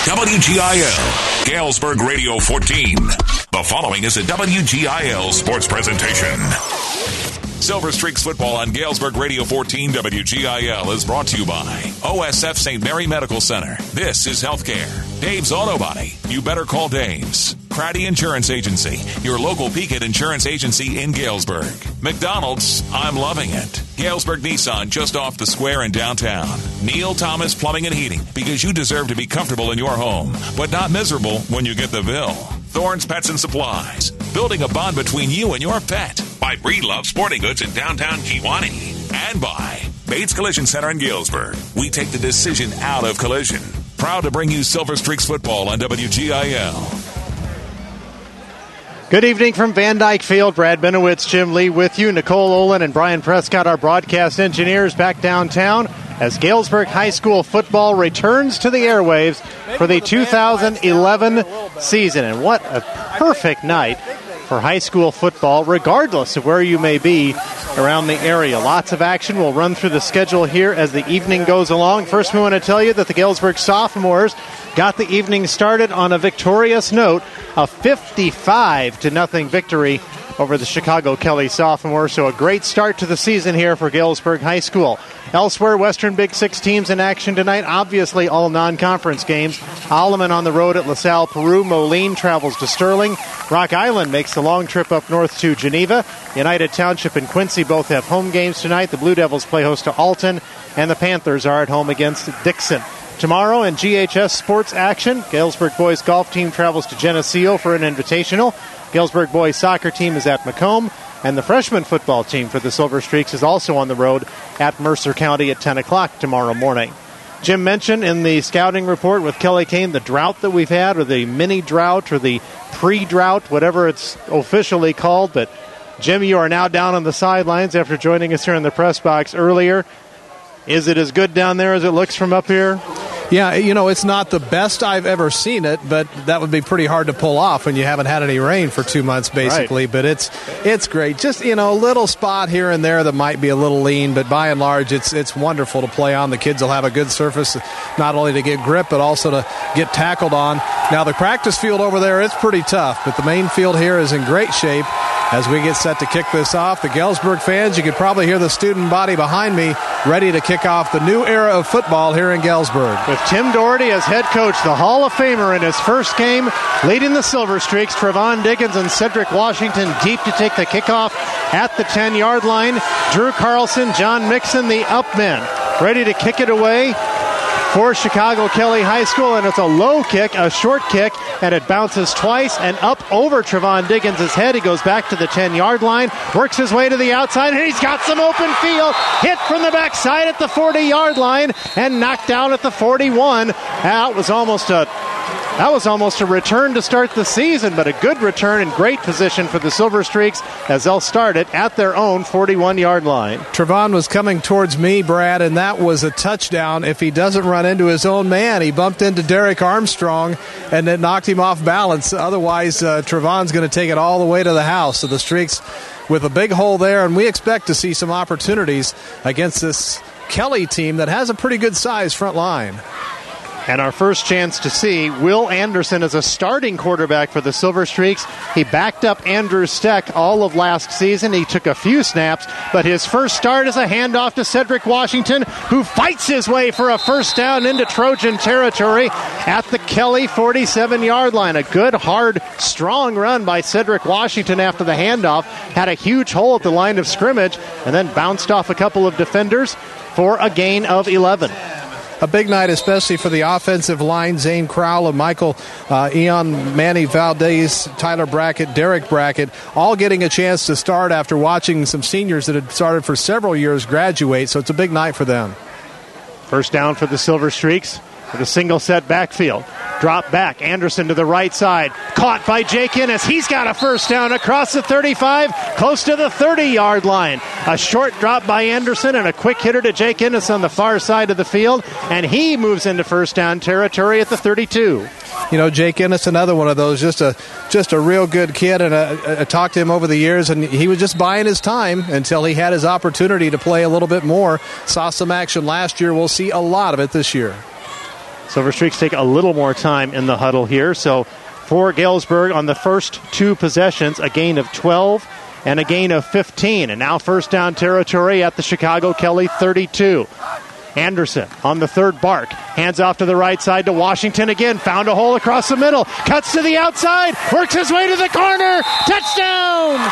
WGIL, Galesburg Radio 14. The following is a WGIL sports presentation. Silver Streaks football on Galesburg Radio 14 WGIL is brought to you by OSF St. Mary Medical Center. This is healthcare. Dave's Auto Body. You better call Dave's. Craddy Insurance Agency, your local Pekin insurance agency in Galesburg. McDonald's, I'm loving it. Galesburg Nissan, just off the square in downtown. Neil Thomas Plumbing and Heating, because you deserve to be comfortable in your home, but not miserable when you get the bill. Thorne's Pets and Supplies, building a bond between you and your pet. By Breedlove Sporting Goods in downtown Kewanee. And by Bates Collision Center in Galesburg. We take the decision out of collision. Proud to bring you Silver Streaks football on WGIL. Good evening from Van Dyke Field. Brad Benowitz, Jim Lee with you. Nicole Olin and Brian Prescott, our broadcast engineers, back downtown as Galesburg High School football returns to the airwaves for the 2011 season. And what a perfect night for high school football, regardless of where you may be around the area. Lots of action. We'll run through the schedule here as the evening goes along. First, we want to tell you that the Galesburg sophomores got the evening started on a victorious note, a 55-0 victory over the Chicago Kelly sophomores. So a great start to the season here for Galesburg High School. Elsewhere, Western Big Six teams in action tonight. Obviously, all non-conference games. Alleman on the road at LaSalle, Peru. Moline travels to Sterling. Rock Island makes the long trip up north to Geneva. United Township and Quincy both have home games tonight. The Blue Devils play host to Alton, and the Panthers are at home against Dixon. Tomorrow in GHS sports action, Galesburg boys golf team travels to Geneseo for an invitational. Galesburg boys soccer team is at Macomb, and the freshman football team for the Silver Streaks is also on the road at Mercer County at 10 o'clock tomorrow morning. Jim mentioned in the scouting report with Kelly Kane the drought that we've had, or the mini drought, or the pre-drought, whatever it's officially called. But Jim, you are now down on the sidelines after joining us here in the press box earlier. Is it as good down there as it looks from up here? Yeah, it's not the best I've ever seen it, but that would be pretty hard to pull off when you haven't had any rain for 2 months, basically. Right. But it's great. Just, a little spot here and there that might be a little lean, but by and large, it's wonderful to play on. The kids will have a good surface, not only to get grip, but also to get tackled on. Now, the practice field over there, it's pretty tough, but the main field here is in great shape. As we get set to kick this off, the Galesburg fans, you could probably hear the student body behind me ready to kick off the new era of football here in Galesburg. With Tim Doherty as head coach, the Hall of Famer in his first game, leading the Silver Streaks, Trevon Diggins and Cedric Washington deep to take the kickoff at the 10-yard line. Drew Carlson, John Mixon, the up men, ready to kick it away for Chicago Kelly High School, and it's a low kick, a short kick, and it bounces twice and up over Trevon Diggins' head. He goes back to the 10-yard line, works his way to the outside, and he's got some open field. Hit from the backside at the 40-yard line and knocked down at the 41. That was almost a return to start the season, but a good return and great position for the Silver Streaks as they'll start it at their own 41-yard line. Trevon was coming towards me, Brad, and that was a touchdown if he doesn't run into his own man. He bumped into Derek Armstrong, and it knocked him off balance. Otherwise, Trevon's going to take it all the way to the house. So the Streaks with a big hole there, and we expect to see some opportunities against this Kelly team that has a pretty good size front line. And our first chance to see Will Anderson as a starting quarterback for the Silver Streaks. He backed up Andrew Steck all of last season. He took a few snaps, but his first start is a handoff to Cedric Washington, who fights his way for a first down into Trojan territory at the Kelly 47-yard line. A good, hard, strong run by Cedric Washington after the handoff. Had a huge hole at the line of scrimmage and then bounced off a couple of defenders for a gain of 11. A big night, especially for the offensive line. Zane Crowell and Michael Eon, Manny Valdez, Tyler Brackett, Derek Brackett, all getting a chance to start after watching some seniors that had started for several years graduate. So it's a big night for them. First down for the Silver Streaks with a single set backfield. Drop back. Anderson to the right side. Caught by Jake Innes. He's got a first down across the 35, close to the 30-yard line. A short drop by Anderson and a quick hitter to Jake Innes on the far side of the field, and he moves into first down territory at the 32. Jake Innes, another one of those, just a real good kid, and I talked to him over the years, and he was just buying his time until he had his opportunity to play a little bit more. Saw some action last year. We'll see a lot of it this year. Silver Streaks take a little more time in the huddle here. So for Galesburg on the first two possessions, a gain of 12 and a gain of 15. And now first down territory at the Chicago Kelly 32. Anderson on the third bark. Hands off to the right side to Washington again. Found a hole across the middle. Cuts to the outside. Works his way to the corner. Touchdown!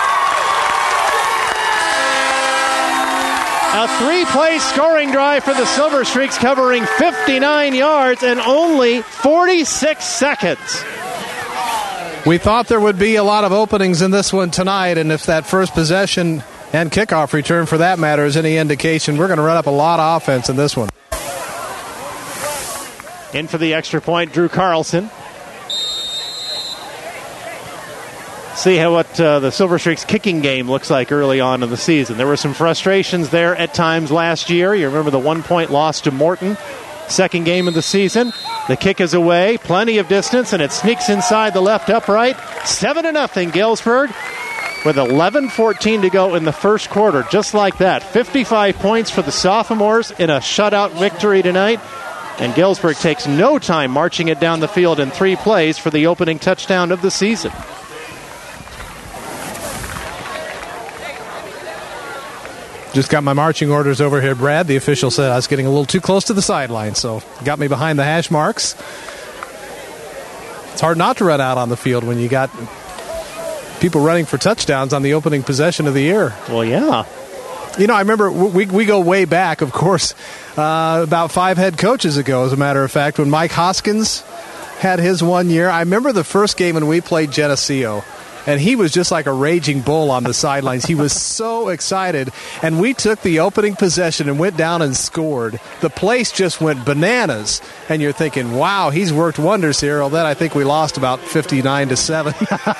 A 3-play scoring drive for the Silver Streaks, covering 59 yards in only 46 seconds. We thought there would be a lot of openings in this one tonight, and if that first possession and kickoff return, for that matter, is any indication, we're going to run up a lot of offense in this one. In for the extra point, Drew Carlson. See what the Silver Streaks kicking game looks like early on in the season. There were some frustrations there at times last year. You remember the 1-point loss to Morton, second game of the season. The kick is away, plenty of distance, and it sneaks inside the left upright. 7-0 Galesburg with 11:14 to go in the first quarter. Just like that, 55 points for the sophomores in a shutout victory tonight. And Galesburg takes no time marching it down the field in 3 plays for the opening touchdown of the season. Just got my marching orders over here, Brad. The official said I was getting a little too close to the sideline, so got me behind the hash marks. It's hard not to run out on the field when you got people running for touchdowns on the opening possession of the year. Well, yeah. You know, I remember we go way back, of course, about 5 head coaches ago, as a matter of fact, when Mike Hoskins had his 1 year. I remember the first game when we played Geneseo. And he was just like a raging bull on the sidelines. He was so excited. And we took the opening possession and went down and scored. The place just went bananas. And you're thinking, wow, he's worked wonders here. Well, then I think we lost about 59-7.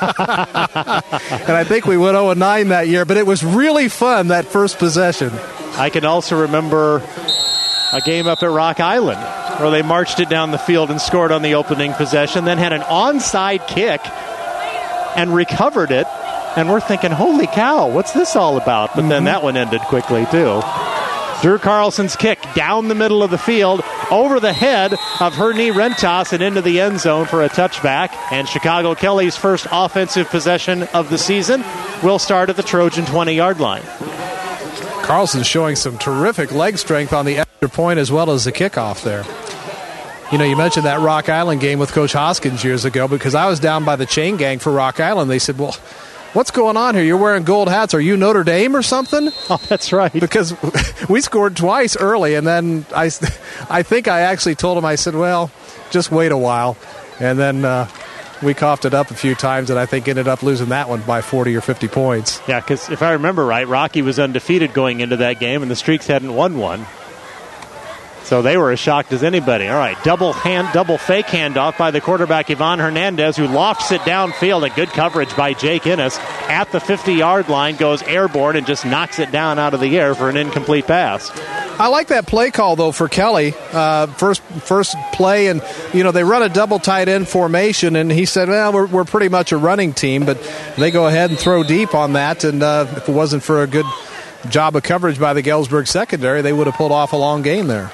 And I think we went 0-9 that year. But it was really fun, that first possession. I can also remember a game up at Rock Island where they marched it down the field and scored on the opening possession, then had an onside kick and recovered it, and we're thinking, holy cow, what's this all about? But then that one ended quickly, too. Drew Carlson's kick down the middle of the field, over the head of Hernie Rentas and into the end zone for a touchback. And Chicago Kelly's first offensive possession of the season will start at the Trojan 20-yard line. Carlson's showing some terrific leg strength on the extra point as well as the kickoff there. You know, you mentioned that Rock Island game with Coach Hoskins years ago, because I was down by the chain gang for Rock Island. They said, well, what's going on here? You're wearing gold hats. Are you Notre Dame or something? Oh, that's right. Because we scored twice early, and then I think I actually told him, I said, well, just wait a while. And then we coughed it up a few times, and I think ended up losing that one by 40 or 50 points. Yeah, because if I remember right, Rocky was undefeated going into that game, and the Streaks hadn't won one. So they were as shocked as anybody. All right, double fake handoff by the quarterback, Ivan Hernandez, who lofts it downfield. A good coverage by Jake Innes at the 50-yard line, goes airborne and just knocks it down out of the air for an incomplete pass. I like that play call, though, for Kelly. First play, and, you know, they run a double tight end formation, and he said, well, we're pretty much a running team, but they go ahead and throw deep on that, and if it wasn't for a good job of coverage by the Galesburg secondary, they would have pulled off a long game there.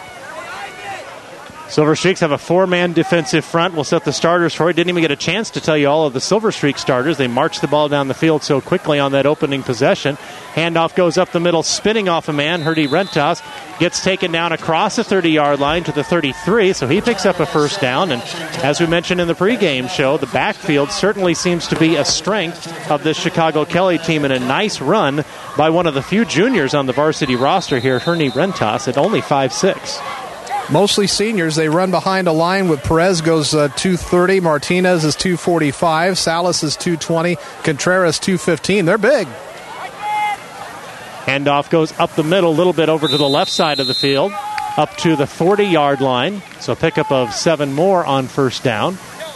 Silver Streaks have a 4-man defensive front. We'll set the starters for you. Didn't even get a chance to tell you all of the Silver Streak starters. They marched the ball down the field so quickly on that opening possession. Handoff goes up the middle, spinning off a man. Herdy Rentas gets taken down across the 30-yard line to the 33, so he picks up a first down. And as we mentioned in the pregame show, the backfield certainly seems to be a strength of this Chicago Kelly team, and a nice run by one of the few juniors on the varsity roster here, Herdy Rentas, at only 5'6". Mostly seniors. They run behind a line with Perez goes 230, Martinez is 245, Salas is 220, Contreras 215. They're big. Handoff goes up the middle, a little bit over to the left side of the field, up to the 40-yard line. So pickup of 7 more on first down.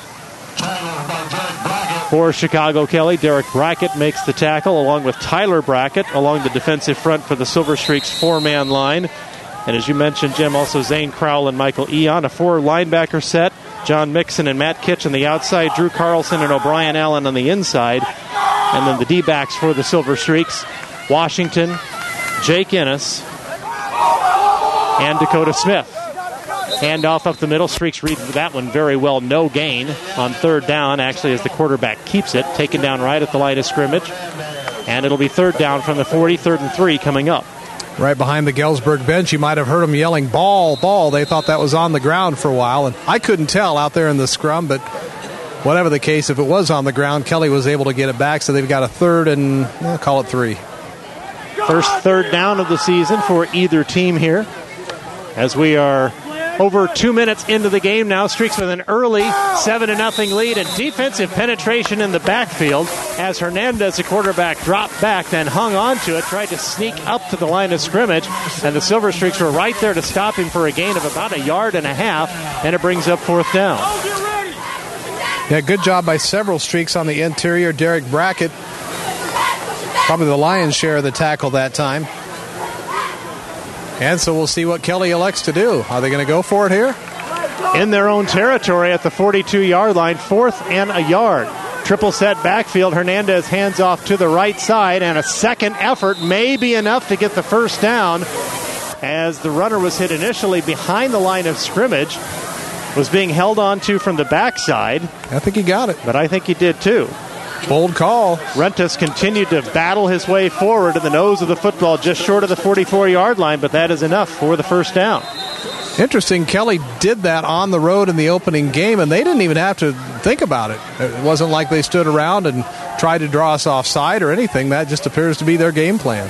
For Chicago Kelly, Derek Brackett makes the tackle along with Tyler Brackett along the defensive front for the Silver Streaks 4-man line. And as you mentioned, Jim, also Zane Crowell and Michael Eon, a 4-linebacker set. John Mixon and Matt Kitch on the outside, Drew Carlson and O'Brien Allen on the inside. And then the D-backs for the Silver Streaks, Washington, Jake Innes, and Dakota Smith. Handoff up the middle. Streaks read that one very well. No gain on third down, actually, as the quarterback keeps it. Taken down right at the line of scrimmage. And it'll be third down from the 40, 3rd and 3 coming up. Right behind the Galesburg bench, you might have heard them yelling, ball, ball. They thought that was on the ground for a while, and I couldn't tell out there in the scrum, but whatever the case, if it was on the ground, Kelly was able to get it back, so they've got a 3rd and, call it 3. First third down of the season for either team here, as we are over 2 minutes into the game now. Streaks with an early 7-0 lead, and defensive penetration in the backfield as Hernandez, the quarterback, dropped back, then hung on to it, tried to sneak up to the line of scrimmage, and the Silver Streaks were right there to stop him for a gain of about 1.5 yards, and it brings up 4th down. Yeah, good job by several Streaks on the interior. Derek Brackett, probably the lion's share of the tackle that time. And so we'll see what Kelly elects to do. Are they going to go for it here? In their own territory at the 42-yard line, 4th and 1 yard. Triple set backfield. Hernandez hands off to the right side, and a second effort may be enough to get the first down, as the runner was hit initially behind the line of scrimmage, was being held on to from the backside. I think he got it. But I think he did too. Bold call. Rentas continued to battle his way forward to the nose of the football, just short of the 44-yard line, but that is enough for the first down. Interesting, Kelly did that on the road in the opening game, and they didn't even have to think about it. It wasn't like they stood around and tried to draw us offside or anything. That just appears to be their game plan.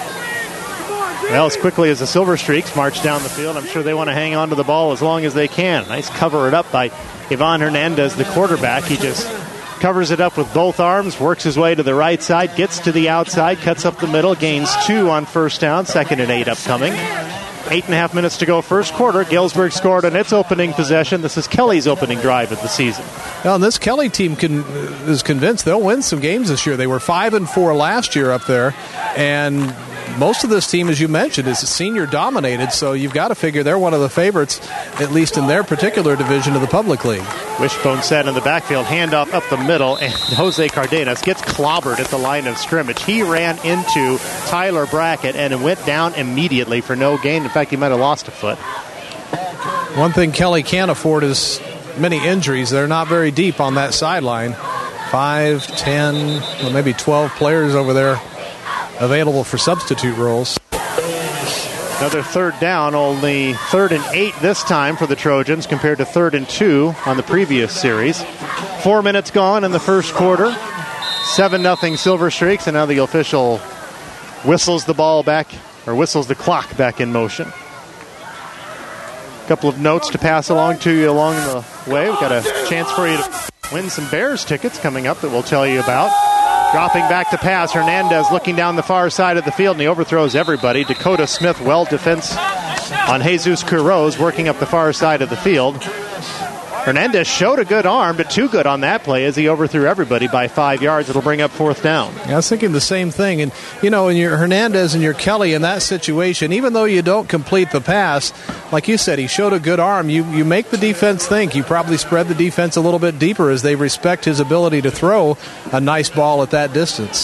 Well, as quickly as the Silver Streaks march down the field, I'm sure they want to hang on to the ball as long as they can. Nice cover it up by Ivan Hernandez, the quarterback. He just covers it up with both arms, works his way to the right side, gets to the outside, cuts up the middle, gains 2 on first down, 2nd and 8 upcoming. 8.5 minutes to go first quarter. Galesburg scored on its opening possession. This is Kelly's opening drive of the season. Well, and this Kelly team is convinced they'll win some games this year. They were 5-4 last year up there, and most of this team, as you mentioned, is senior dominated, so you've got to figure they're one of the favorites, at least in their particular division of the public league. Wishbone set in the backfield, handoff up the middle, and Jose Cardenas gets clobbered at the line of scrimmage. He ran into Tyler Brackett and went down immediately for no gain. In fact, he might have lost a foot. One thing Kelly can't afford is many injuries. They're not very deep on that sideline. 5, 10, well, maybe 12 players over there available for substitute roles. Another third down, only 3rd and 8 this time for the Trojans compared to 3rd and 2 on the previous series. 4 minutes gone in the first quarter. 7-0 Silver Streaks, and now the official whistles the ball back, or whistles the clock back in motion. A couple of notes to pass along to you along the way. We've got a chance for you to win some Bears tickets coming up that we'll tell you about. Dropping back to pass, Hernandez looking down the far side of the field, and he overthrows everybody. Dakota Smith, well defense on Jesus Quiroz, working up the far side of the field. Hernandez showed a good arm, but too good on that play as he overthrew everybody by 5 yards. It'll bring up 4th down. Yeah, I was thinking the same thing. And, you know, when you're Hernandez and you're Kelly in that situation, even though you don't complete the pass, like you said, he showed a good arm. You make the defense think. You probably spread the defense a little bit deeper as they respect his ability to throw a nice ball at that distance.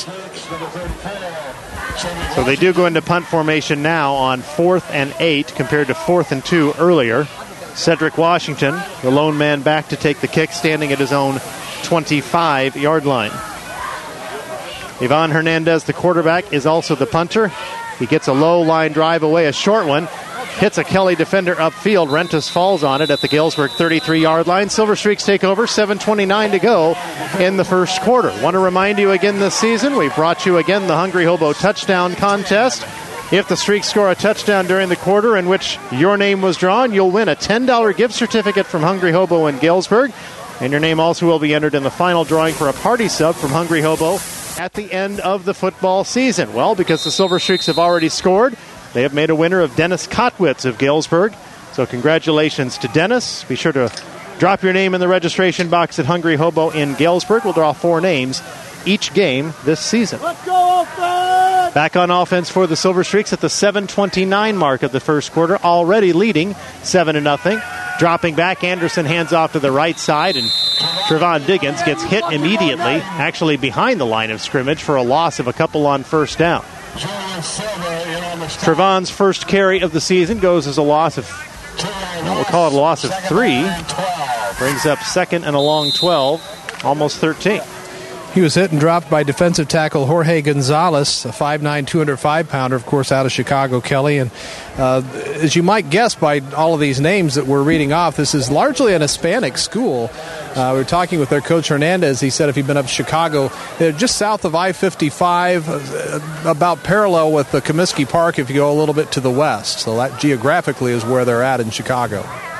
So they do go into punt formation now on 4th and 8 compared to 4th and 2 earlier. Cedric Washington, the lone man back to take the kick, standing at his own 25-yard line. Ivan Hernandez, the quarterback, is also the punter. He gets a low line drive away, a short one. Hits a Kelly defender upfield. Rentas falls on it at the Galesburg 33-yard line. Silver Streaks take over, 7:29 to go in the first quarter. Want to remind you again this season, we brought you again the Hungry Hobo Touchdown Contest. If the Streaks score a touchdown during the quarter in which your name was drawn, you'll win a $10 gift certificate from Hungry Hobo in Galesburg. And your name also will be entered in the final drawing for a party sub from Hungry Hobo at the end of the football season. Well, because the Silver Streaks have already scored, they have made a winner of Dennis Kotwitz of Galesburg. So congratulations to Dennis. Be sure to drop your name in the registration box at Hungry Hobo in Galesburg. We'll draw 4 names each game this season. Let's go, offense! Back on offense for the Silver Streaks at the 7:29 mark of the first quarter, already leading 7-0. Dropping back, Anderson hands off to the right side, and Trevon Diggins gets hit immediately, actually behind the line of scrimmage, for a loss of a couple on first down. Trevon's first carry of the season goes as a loss of We'll call it a loss of 3. Brings up second and a long 12, almost 13. He was hit and dropped by defensive tackle Jorge Gonzalez, a 5'9", 205-pounder, of course, out of Chicago, Kelly. And as you might guess by all of these names that we're reading off, this is largely an Hispanic school. We were talking with their coach Hernandez. He said if you've been up to Chicago, they're just south of I-55, about parallel with the Comiskey Park if you go a little bit to the west. So that geographically is where they're at in Chicago.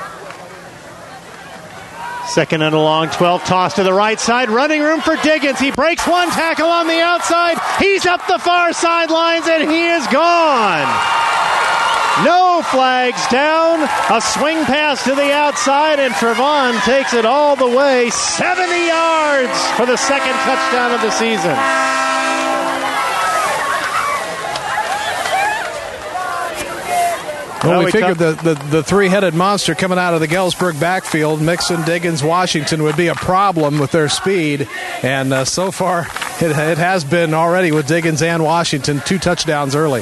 Second and a long 12, toss to the right side, running room for Diggins. He breaks one tackle on the outside. He's up the far sidelines, and he is gone. No flags down. A swing pass to the outside, and Trevon takes it all the way, 70 yards for the second touchdown of the season. Well, we figured the three-headed monster coming out of the Galesburg backfield, Mixon, Diggins, Washington, would be a problem with their speed. And so far, it has been already with Diggins and Washington, 2 touchdowns early.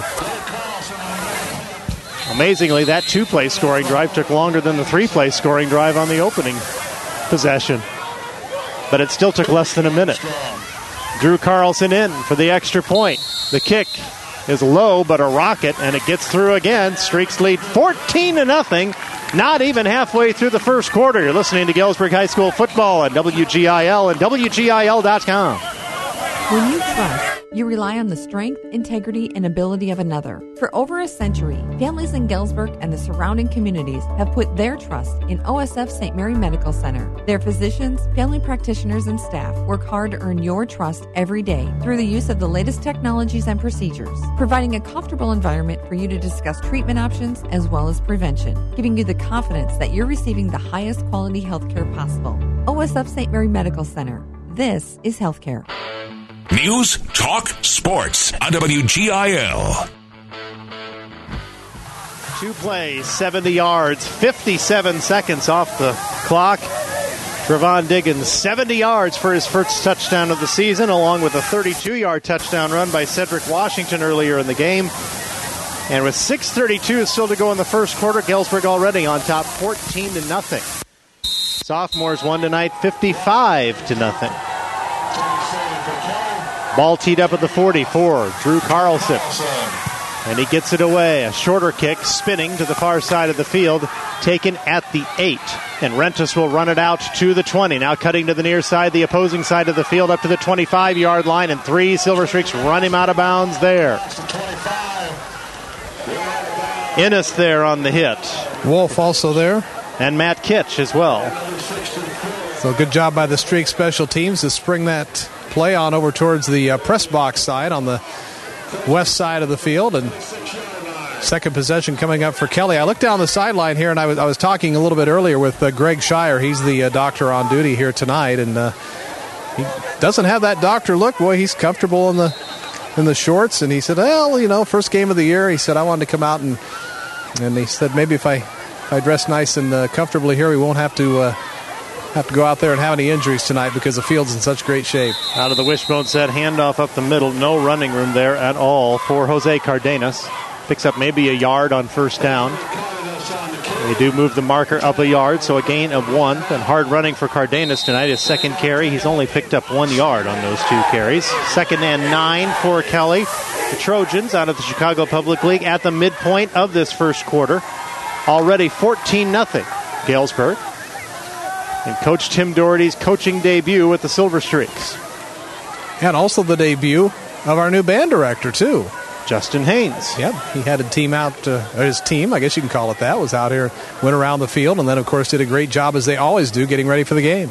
Amazingly, that 2-play scoring drive took longer than the 3-play scoring drive on the opening possession. But it still took less than a minute. Drew Carlson in for the extra point. The kick is low, but a rocket, and it gets through again. Streaks lead 14-0. Not even halfway through the first quarter. You're listening to Galesburg High School football on WGIL and WGIL.com. When you trust, you rely on the strength, integrity, and ability of another. For over a century, families in Galesburg and the surrounding communities have put their trust in OSF St. Mary Medical Center. Their physicians, family practitioners, and staff work hard to earn your trust every day through the use of the latest technologies and procedures, providing a comfortable environment for you to discuss treatment options as well as prevention, giving you the confidence that you're receiving the highest quality health care possible. OSF St. Mary Medical Center. This is healthcare. News, talk, sports on WGIL. 2 plays, 70 yards, 57 seconds off the clock. Trevon Diggins, 70 yards for his first touchdown of the season, along with a 32-yard touchdown run by Cedric Washington earlier in the game. And with 6:32 still to go in the first quarter, Galesburg already on top, 14-0. Sophomores won tonight, 55-0. Ball teed up at the 44. Drew Carlson. And he gets it away. A shorter kick, spinning to the far side of the field, taken at the 8. And Rentis will run it out to the 20. Now cutting to the near side, the opposing side of the field, up to the 25-yard line. And 3 Silver Streaks run him out of bounds there. Innes there on the hit. Wolf also there. And Matt Kitch as well. So good job by the Streak special teams to spring that play on over towards the press box side on the west side of the field. And second possession coming up for Kelly. I looked down the sideline here, and I was talking a little bit earlier with Greg Shire. He's the doctor on duty here tonight, and he doesn't have that doctor look. Boy, he's comfortable in the shorts. And he said, well, first game of the year. He said, I wanted to come out and he said maybe if I dress nice and comfortably here, we won't have to go out there and have any injuries tonight because the field's in such great shape. Out of the wishbone set, handoff up the middle. No running room there at all for Jose Cardenas. Picks up maybe a yard on first down. They do move the marker up a yard, so a gain of 1. And hard running for Cardenas tonight. His second carry, he's only picked up 1 yard on those 2 carries. 2nd and 9 for Kelly. The Trojans out of the Chicago Public League at the midpoint of this first quarter. Already 14-0 Galesburg. And Coach Tim Doherty's coaching debut with the Silver Streaks. And also the debut of our new band director, too. Justin Haynes. Yep, he had a team out, his team, I guess you can call it that, was out here, went around the field, and then, of course, did a great job, as they always do, getting ready for the game.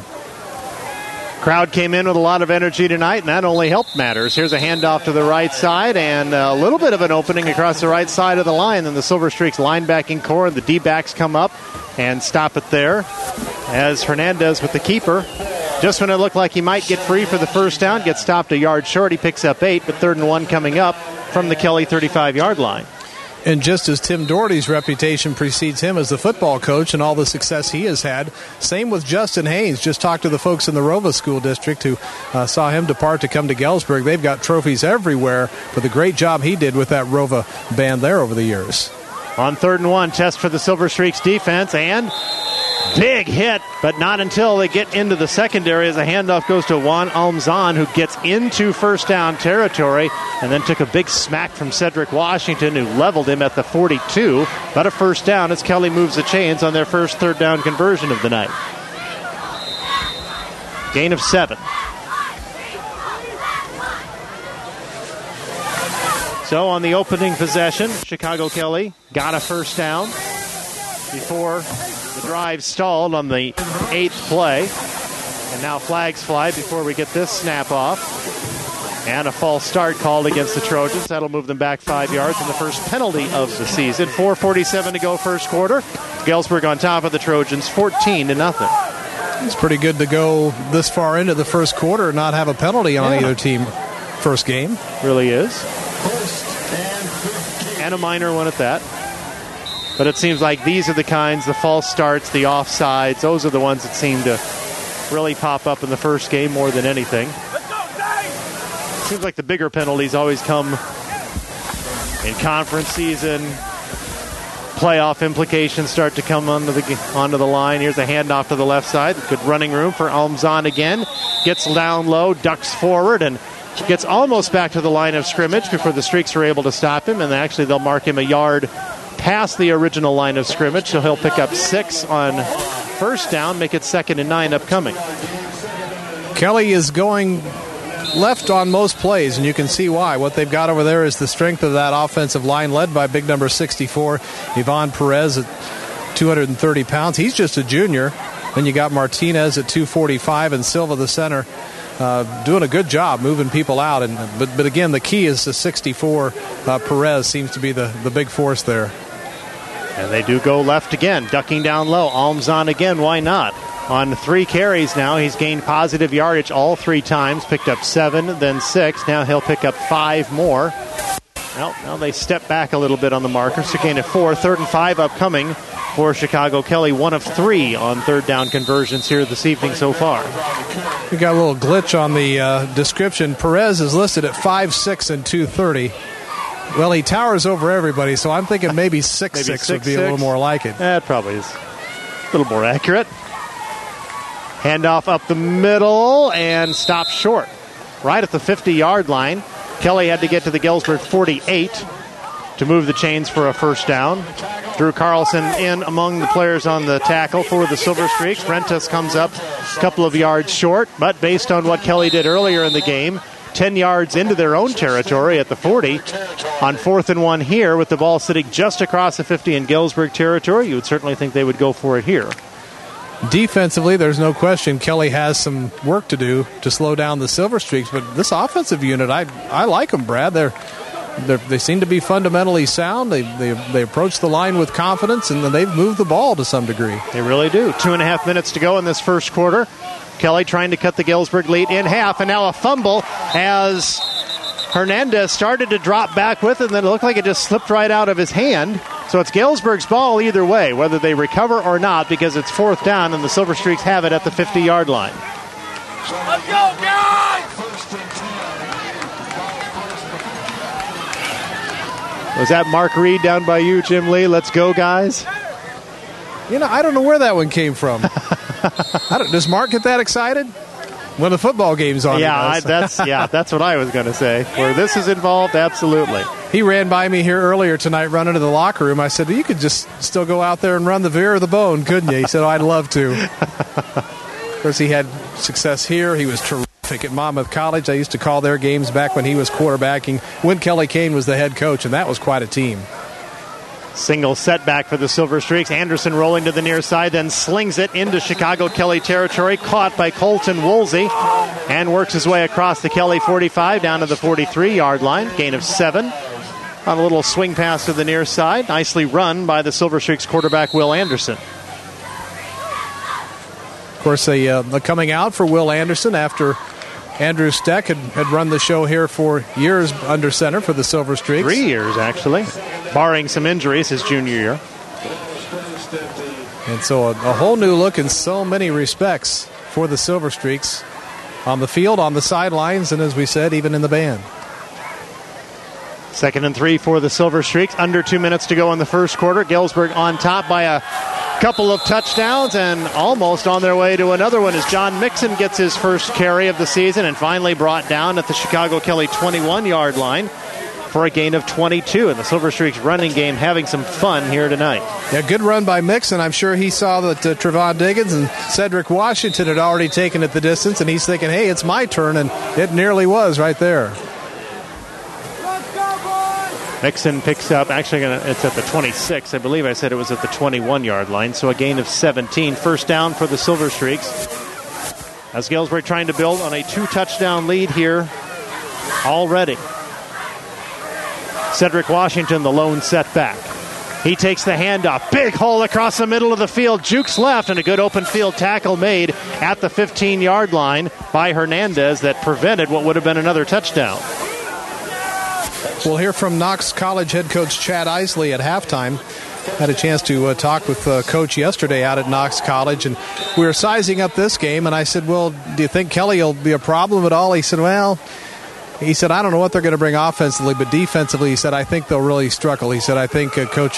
Crowd came in with a lot of energy tonight, and that only helped matters. Here's a handoff to the right side, and a little bit of an opening across the right side of the line. Then the Silver Streaks linebacking core, and the D-backs come up and stop it there. As Hernandez with the keeper, just when it looked like he might get free for the first down, gets stopped a yard short. He picks up 8, but 3rd and 1 coming up from the Kelly 35-yard line. And just as Tim Doherty's reputation precedes him as the football coach and all the success he has had, same with Justin Haynes. Just talked to the folks in the Rova School District who saw him depart to come to Galesburg. They've got trophies everywhere for the great job he did with that Rova band there over the years. On 3rd and 1, test for the Silver Streaks defense, and big hit, but not until they get into the secondary as a handoff goes to Juan Almazan, who gets into first down territory and then took a big smack from Cedric Washington, who leveled him at the 42. But a first down as Kelly moves the chains on their first 3rd down conversion of the night. Gain of 7. So on the opening possession, Chicago Kelly got a first down before the drive stalled on the 8th play. And now flags fly before we get this snap off. And a false start called against the Trojans. That'll move them back 5 yards in the first penalty of the season. 4:47 to go first quarter. Galesburg on top of the Trojans, 14-0. It's pretty good to go this far into the first quarter and not have a penalty on either team first game. Really is. And a minor one at that. But it seems like these are the kinds, the false starts, the offsides, those are the ones that seem to really pop up in the first game more than anything. It seems like the bigger penalties always come in conference season. Playoff implications start to come onto the line. Here's a handoff to the left side. Good running room for Almazan again. Gets down low, ducks forward, and gets almost back to the line of scrimmage before the Streaks are able to stop him. And actually they'll mark him a yard past the original line of scrimmage, so he'll pick up 6 on first down, make it 2nd and 9 upcoming. Kelly is going left on most plays, and you can see why. What they've got over there is the strength of that offensive line, led by big number 64, Ivan Perez at 230 pounds. He's just a junior. Then you got Martinez at 245 and Silva, the center, doing a good job moving people out. But again, the key is the 64. Perez seems to be the big force there. And they do go left again, ducking down low. Almazan again, why not? On 3 carries now, he's gained positive yardage all 3 times, picked up 7, then 6. Now he'll pick up 5 more. Well, now they step back a little bit on the marker, so gain of 4. 3rd and 5 upcoming for Chicago Kelly. 1 of 3 on 3rd down conversions here this evening so far. We got a little glitch on the description. Perez is listed at 5'6" and 230. Well, he towers over everybody, so I'm thinking maybe 6'6" would be a little more like it. That probably is a little more accurate. Handoff up the middle and stopped short. Right at the 50-yard line. Kelly had to get to the Galesburg 48 to move the chains for a first down. Drew Carlson in among the players on the tackle for the Silver Streaks. Rentas comes up a couple of yards short, but based on what Kelly did earlier in the game, 10 yards into their own territory at the 40. On 4th and 1 here with the ball sitting just across the 50 in Galesburg territory, you would certainly think they would go for it here. Defensively, there's no question Kelly has some work to do to slow down the Silver Streaks, but this offensive unit, I like them, Brad. They seem to be fundamentally sound. They approach the line with confidence, and they've moved the ball to some degree. They really do. 2.5 minutes to go in this first quarter. Kelly trying to cut the Galesburg lead in half, and now a fumble as Hernandez started to drop back with it, and then it looked like it just slipped right out of his hand. So it's Galesburg's ball either way, whether they recover or not, because it's 4th down, and the Silver Streaks have it at the 50-yard line. Let's go, guys! Was that Mark Reed down by you, Jim Lee? Let's go, guys. I don't know where that one came from. Does Mark get that excited when the football game's on? That's what I was going to say. Where this is involved, absolutely. He ran by me here earlier tonight, running to the locker room. I said, well, you could just still go out there and run the veer or the bone, couldn't you? He said, I'd love to. Of course, he had success here. He was terrific at Monmouth College. I used to call their games back when he was quarterbacking, when Kelly Kane was the head coach, and that was quite a team. Single setback for the Silver Streaks. Anderson rolling to the near side, then slings it into Chicago Kelly territory, caught by Colton Woolsey, and works his way across the Kelly 45 down to the 43-yard line. Gain of 7 on a little swing pass to the near side. Nicely run by the Silver Streaks quarterback, Will Anderson. Of course, a coming out for Will Anderson after Andrew Steck had run the show here for years under center for the Silver Streaks. 3 years, actually, barring some injuries his junior year. And so a whole new look in so many respects for the Silver Streaks on the field, on the sidelines, and as we said, even in the band. 2nd and 3 for the Silver Streaks. Under 2 minutes to go in the first quarter. Galesburg on top by a couple of touchdowns and almost on their way to another one as John Mixon gets his first carry of the season and finally brought down at the Chicago Kelly 21-yard line for a gain of 22. And the Silver Streaks running game having some fun here tonight. Yeah, good run by Mixon. I'm sure he saw that Trevon Diggins and Cedric Washington had already taken it the distance, and he's thinking, hey, it's my turn, and it nearly was right there. Mixon picks up, it's at the 26. I believe I said it was at the 21-yard line, so a gain of 17. First down for the Silver Streaks. As Galesburg trying to build on a 2-touchdown lead here already. Cedric Washington, the lone setback. He takes the handoff. Big hole across the middle of the field. Jukes left, and a good open field tackle made at the 15-yard line by Hernandez that prevented what would have been another touchdown. We'll hear from Knox College head coach Chad Isley at halftime. Had a chance to talk with Coach yesterday out at Knox College, and we were sizing up this game, and I said, well, do you think Kelly will be a problem at all? He said, I don't know what they're going to bring offensively, but defensively, he said, I think they'll really struggle. He said, I think Coach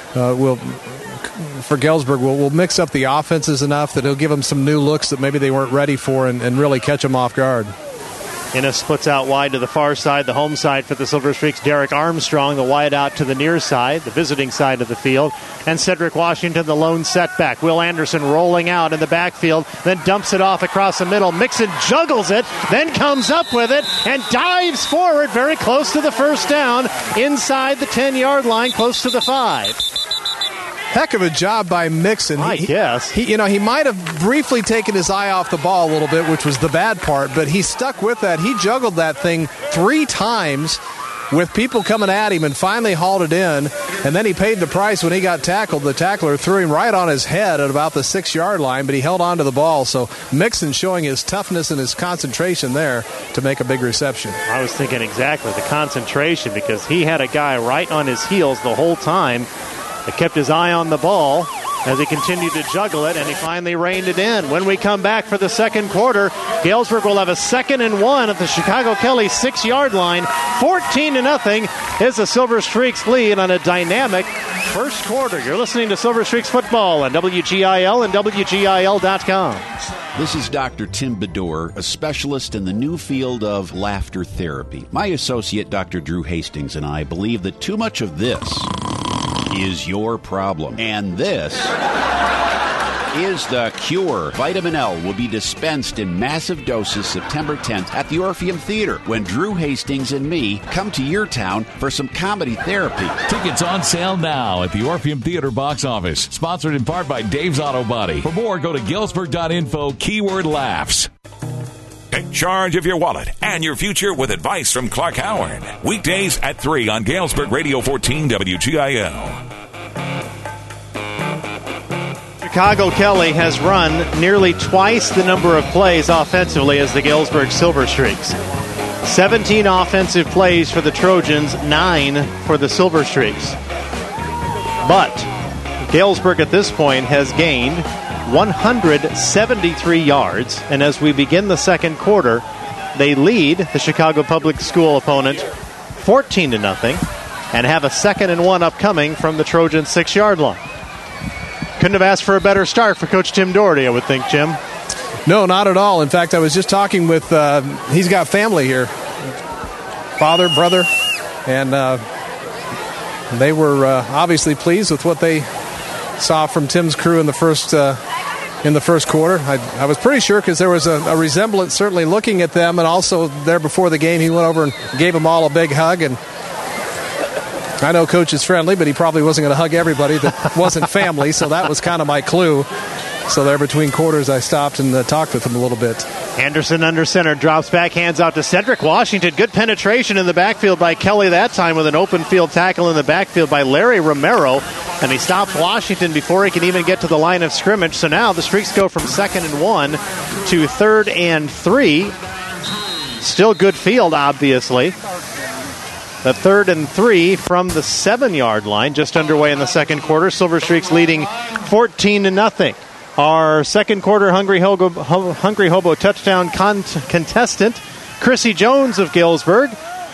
for Galesburg will mix up the offenses enough that he'll give them some new looks that maybe they weren't ready for and really catch them off guard. Ennis splits out wide to the far side, the home side for the Silver Streaks. Derek Armstrong, the wide out to the near side, the visiting side of the field. And Cedric Washington, the lone setback. Will Anderson rolling out in the backfield, then dumps it off across the middle. Mixon juggles it, then comes up with it, and dives forward very close to the first down, inside the 10-yard line, close to the 5. Heck of a job by Mixon. I guess. He might have briefly taken his eye off the ball a little bit, which was the bad part, but he stuck with that. He juggled that thing 3 times with people coming at him and finally hauled it in, and then he paid the price when he got tackled. The tackler threw him right on his head at about the 6-yard line, but he held on to the ball. So Mixon showing his toughness and his concentration there to make a big reception. I was thinking exactly the concentration, because he had a guy right on his heels the whole time that kept his eye on the ball as he continued to juggle it, and he finally reined it in. When we come back for the second quarter, Galesburg will have a 2nd and 1 at the Chicago Kelly 6-yard line. 14-0 is the Silver Streaks lead on a dynamic first quarter. You're listening to Silver Streaks football on WGIL and WGIL.com. This is Dr. Tim Bedore, a specialist in the new field of laughter therapy. My associate, Dr. Drew Hastings, and I believe that too much of this is your problem. And this is the cure. Vitamin L will be dispensed in massive doses September 10th at the Orpheum Theater when Drew Hastings and me come to your town for some comedy therapy. Tickets on sale now at the Orpheum Theater box office. Sponsored in part by Dave's Auto Body. For more, go to Galesburg.info, keyword laughs. Take charge of your wallet and your future with advice from Clark Howard. Weekdays at 3 on Galesburg Radio 14 WGIL. Chicago Kelly has run nearly twice the number of plays offensively as the Galesburg Silver Streaks. 17 offensive plays for the Trojans, 9 for the Silver Streaks. But Galesburg at this point has gained 173 yards, and as we begin the second quarter, they lead the Chicago Public School opponent 14-0 and have a 2nd and 1 upcoming from the Trojan 6-yard line. Couldn't have asked for a better start for Coach Tim Doherty, I would think, Jim. No, not at all. In fact, I was just talking with, he's got family here, father, brother, and they were obviously pleased with what they saw from Tim's crew in the first quarter. I was pretty sure because there was a resemblance certainly looking at them, and also there before the game he went over and gave them all a big hug. And I know Coach is friendly, but he probably wasn't going to hug everybody that wasn't family, so that was kind of my clue. So there between quarters I stopped and talked with him a little bit. Anderson under center, drops back, hands out to Cedric Washington. Good penetration in the backfield by Kelly that time with an open field tackle in the backfield by Larry Romero. And he stops Washington before he can even get to the line of scrimmage. So now the Streaks go from 2nd and 1 to 3rd and 3. Still good field, obviously. The 3rd and 3 from the 7-yard line, just underway in the second quarter. Silver Streaks leading 14-0. Our second quarter Hungry Hobo touchdown contestant, Chrissy Jones of Galesburg,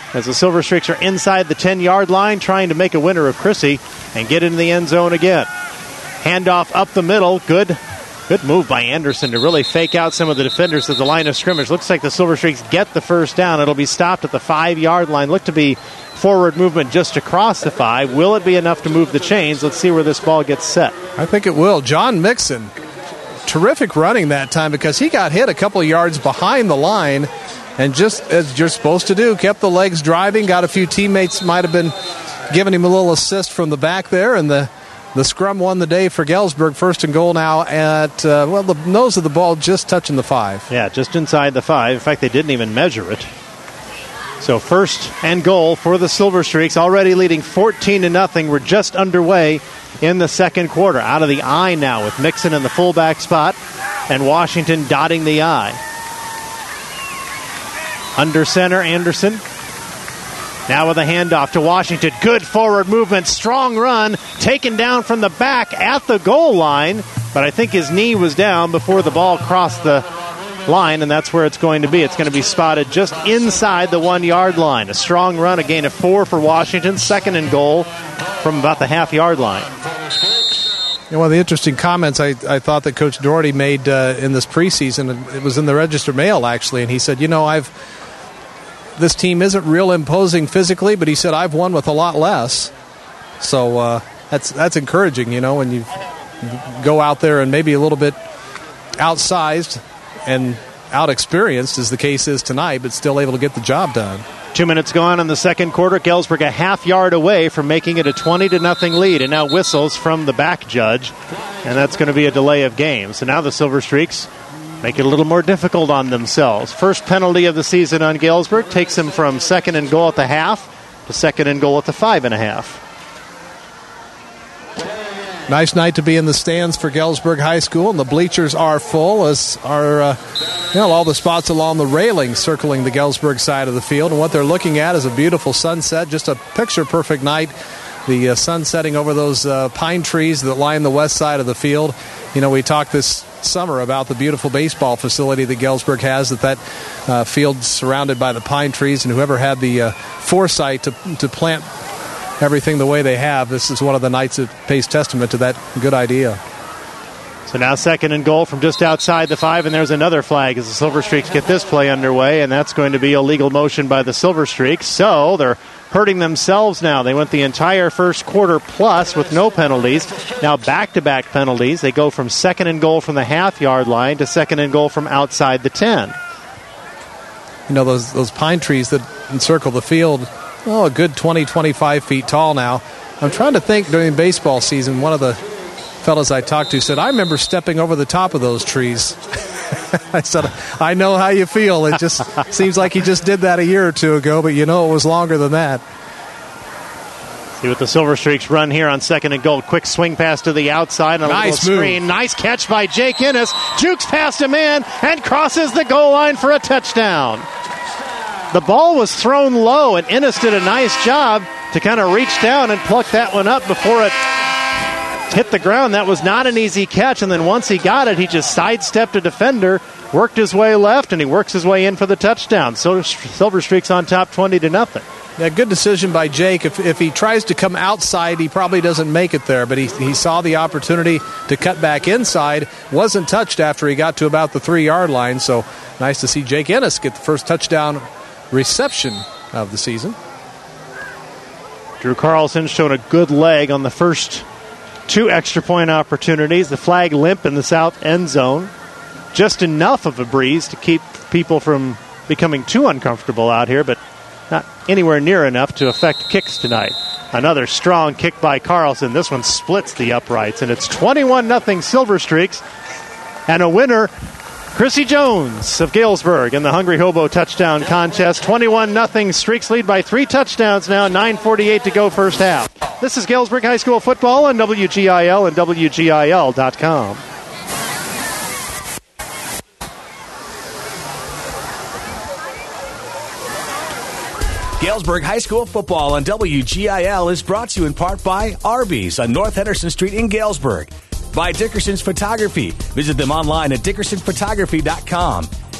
as the Silver Streaks are inside the 10-yard line trying to make a winner of Chrissy and get into the end zone again. Handoff up the middle. Good move by Anderson to really fake out some of the defenders at the line of scrimmage. Looks like the Silver Streaks get the first down. It'll be stopped at the 5-yard line. Look to be forward movement just across the 5. Will it be enough to move the chains? Let's see where this ball gets set. I think it will. John Mixon, terrific running that time because he got hit a couple of yards behind the line and just as you're supposed to do, kept the legs driving, got a few teammates might have been giving him a little assist from the back there, and the scrum won the day for Galesburg. First and goal now at, the nose of the ball just touching the 5. Yeah, just inside the 5. In fact, they didn't even measure it. So first and goal for the Silver Streaks, already leading 14-0. We're just underway in the second quarter. Out of the I now with Mixon in the fullback spot and Washington dotting the I. Under center, Anderson. Now with a handoff to Washington. Good forward movement, strong run, taken down from the back at the goal line, but I think his knee was down before the ball crossed the line, and that's where it's going to be. It's going to be spotted just inside the 1-yard line. A strong run, a gain of 4 for Washington. Second and goal from about the half-yard line. One of the interesting comments I thought that Coach Doherty made in this preseason, it was in the Register Mail actually, and he said, this team isn't real imposing physically, but he said, I've won with a lot less. So that's encouraging, when you go out there and maybe a little bit outsized and out-experienced, as the case is tonight, but still able to get the job done. 2 minutes gone in the second quarter. Galesburg a half-yard away from making it a 20-0 lead, and now whistles from the back judge, and that's going to be a delay of game. So now the Silver Streaks make it a little more difficult on themselves. First penalty of the season on Galesburg takes them from second and goal at the half to second and goal at the 5.5. Nice night to be in the stands for Galesburg High School, and the bleachers are full, as are all the spots along the railing circling the Galesburg side of the field. And what they're looking at is a beautiful sunset, just a picture-perfect night. The sun setting over those pine trees that line the west side of the field. We talked this summer about the beautiful baseball facility that Galesburg has, that field's surrounded by the pine trees, and whoever had the foresight to plant everything the way they have, this is one of the nights that pays testament to that good idea. So now second and goal from just outside the 5, and there's another flag as the Silver Streaks get this play underway, and that's going to be illegal motion by the Silver Streaks. So they're hurting themselves now. They went the entire first quarter plus with no penalties. Now back-to-back penalties. They go from second and goal from the half-yard line to second and goal from outside the 10. Those pine trees that encircle the field, a good 20, 25 feet tall now. I'm trying to think during baseball season, one of the fellas I talked to said, I remember stepping over the top of those trees. I said, I know how you feel. It just seems like he just did that a year or two ago, but it was longer than that. See what the Silver Streaks run here on second and goal. Quick swing pass to the outside on a nice little screen. Move. Nice catch by Jake Ennis. Jukes past a man and crosses the goal line for a touchdown. The ball was thrown low, and Ennis did a nice job to kind of reach down and pluck that one up before it hit the ground. That was not an easy catch, and then once he got it, he just sidestepped a defender, worked his way left, and he works his way in for the touchdown. So Silver Streaks on top 20-0. Yeah, good decision by Jake. If he tries to come outside, he probably doesn't make it there, but he saw the opportunity to cut back inside. Wasn't touched after he got to about the 3-yard line, so nice to see Jake Ennis get the first touchdown reception of the season. Drew Carlson showed a good leg on the first 2 extra point opportunities. The flag limp in the south end zone. Just enough of a breeze to keep people from becoming too uncomfortable out here, but not anywhere near enough to affect kicks tonight. Another strong kick by Carlson. This one splits the uprights, and it's 21-0 Silver Streaks. And a winner, Chrissy Jones of Galesburg in the Hungry Hobo touchdown contest. 21-0 Streaks lead by 3 touchdowns now. 9:48 to go first half. This is Galesburg High School football on WGIL and WGIL.com. Galesburg High School football on WGIL is brought to you in part by Arby's on North Henderson Street in Galesburg. By Dickerson's Photography. Visit them online at dickersonphotography.com.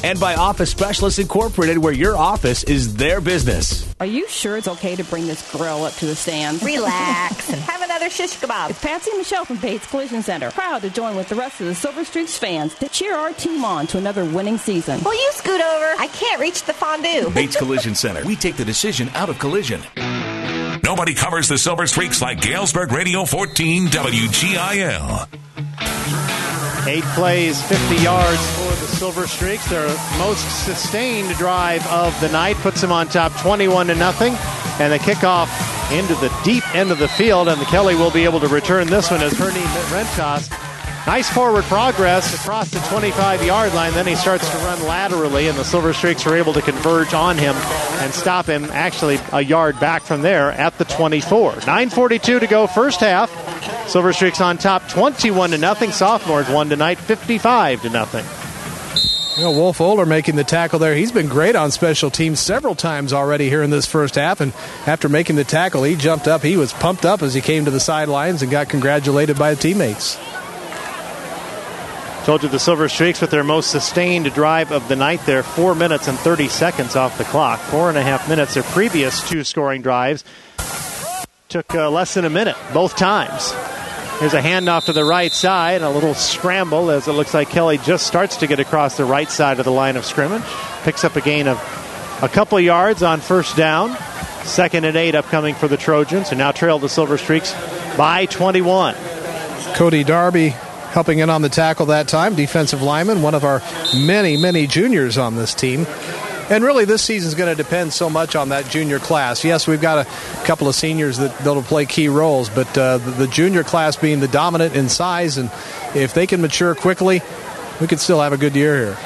And by Office Specialists Incorporated, where your office is their business. Are you sure it's okay to bring this grill up to the stand? Relax and have another shish kebab. It's Patsy and Michelle from Bates Collision Center, proud to join with the rest of the Silver Streaks fans to cheer our team on to another winning season. Will you scoot over? I can't reach the fondue. Bates Collision Center. We take the decision out of collision. Nobody covers the Silver Streaks like Galesburg Radio 14 WGIL. 8 plays, 50 yards for the Silver Streaks. Their most sustained drive of the night puts them on top 21-0. And the kickoff into the deep end of the field. And the Kelly will be able to return this one as Hernie Rentas. Nice forward progress across the 25-yard line. Then he starts to run laterally, and the Silver Streaks are able to converge on him and stop him actually a yard back from there at the 24. 9:42 to go first half. Silver Streaks on top 21-0. Sophomores won tonight 55-0. You know, Wolf Oler making the tackle there. He's been great on special teams several times already here in this first half, and after making the tackle, he jumped up. He was pumped up as he came to the sidelines and got congratulated by the teammates. Told you the Silver Streaks with their most sustained drive of the night. They're 4 minutes and 30 seconds off the clock. 4.5 minutes. Their previous 2 scoring drives took less than a minute both times. Here's a handoff to the right side, a little scramble as it looks like Kelly just starts to get across the right side of the line of scrimmage. Picks up a gain of a couple of yards on first down. 2nd and 8 upcoming for the Trojans, who now trail the Silver Streaks by 21. Cody Darby helping in on the tackle that time, defensive lineman, one of our many, many juniors on this team. And really, this season is going to depend so much on that junior class. Yes, we've got a couple of seniors that'll play key roles, but the junior class being the dominant in size, and if they can mature quickly, we could still have a good year here.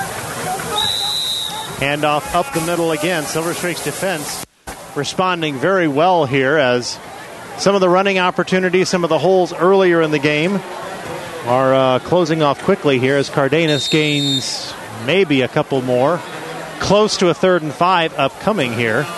Handoff up the middle again. Silver Streaks defense responding very well here as some of the running opportunities, some of the holes earlier in the game are closing off quickly here as Cardenas gains maybe a couple more. Close to a 3rd and 5 upcoming here.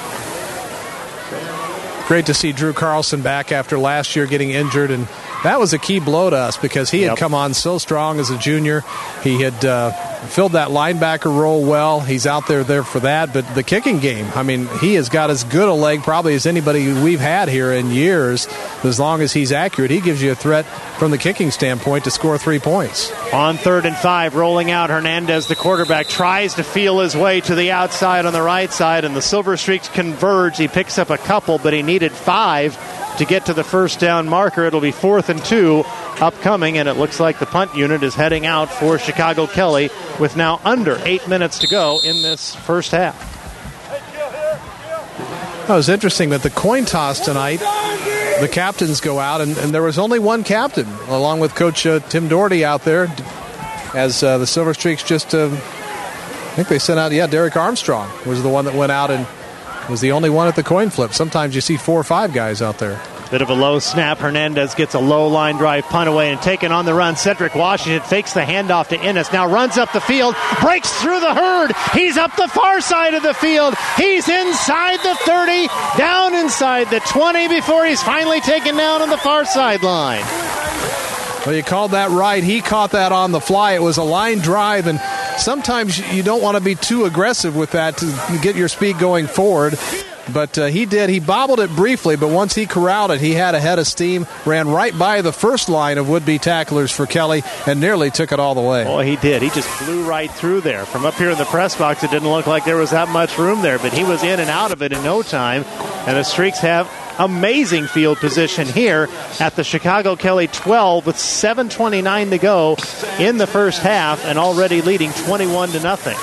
Great to see Drew Carlson back after last year getting injured, and that was a key blow to us because he had come on so strong as a junior. He had filled that linebacker role well. He's out there for that. But the kicking game, I mean, he has got as good a leg probably as anybody we've had here in years. As long as he's accurate, he gives you a threat from the kicking standpoint to score 3 points. On 3rd and 5, rolling out, Hernandez, the quarterback, tries to feel his way to the outside on the right side, and the Silver Streaks converge. He picks up a couple, but he needed 5 to get to the first down marker. It'll be 4th and 2 upcoming, and it looks like the punt unit is heading out for Chicago Kelly with now under 8 minutes to go in this first half. It was interesting that the coin toss tonight, the captains go out, and there was only one captain, along with Coach Tim Doherty out there, as the Silver Streaks just, I think they sent out, Derek Armstrong was the one that went out and was the only one at the coin flip. Sometimes you see 4 or 5 guys out there. Bit of a low snap. Hernandez gets a low line drive punt away and taken on the run. Cedric Washington fakes the handoff to Ennis. Now runs up the field, breaks through the herd. He's up the far side of the field. He's inside the 30, down inside the 20 before he's finally taken down on the far sideline. Well, you called that right. He caught that on the fly. It was a line drive, and sometimes you don't want to be too aggressive with that to get your speed going forward. But he did. He bobbled it briefly, but once he corralled it, he had a head of steam, ran right by the first line of would-be tacklers for Kelly, and nearly took it all the way. Oh, he did. He just flew right through there. From up here in the press box, it didn't look like there was that much room there, but he was in and out of it in no time. And the Streaks have amazing field position here at the Chicago Kelly 12 with 7:29 to go in the first half and already leading 21-0.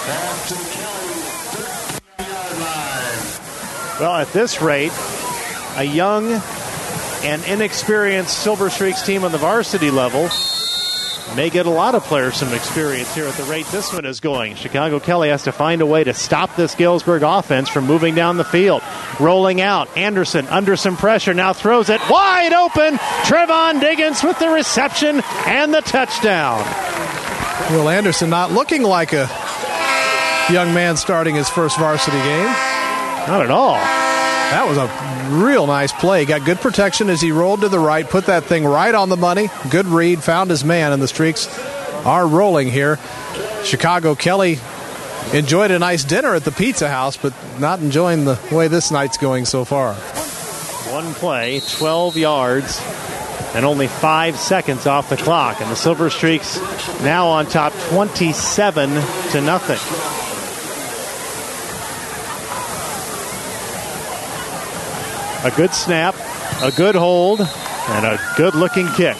Well, at this rate, a young and inexperienced Silver Streaks team on the varsity level may get a lot of players some experience here at the rate this one is going. Chicago Kelly has to find a way to stop this Galesburg offense from moving down the field. Rolling out, Anderson under some pressure, now throws it wide open. Trevon Diggins with the reception and the touchdown. Will Anderson not looking like a young man starting his first varsity game. Not at all. That was a real nice play. Got good protection as he rolled to the right, put that thing right on the money. Good read, found his man, and the Streaks are rolling here. Chicago Kelly enjoyed a nice dinner at the Pizza House, but not enjoying the way this night's going so far. One play, 12 yards, and only 5 seconds off the clock. And the Silver Streaks now on top 27-0. A good snap, a good hold, and a good-looking kick.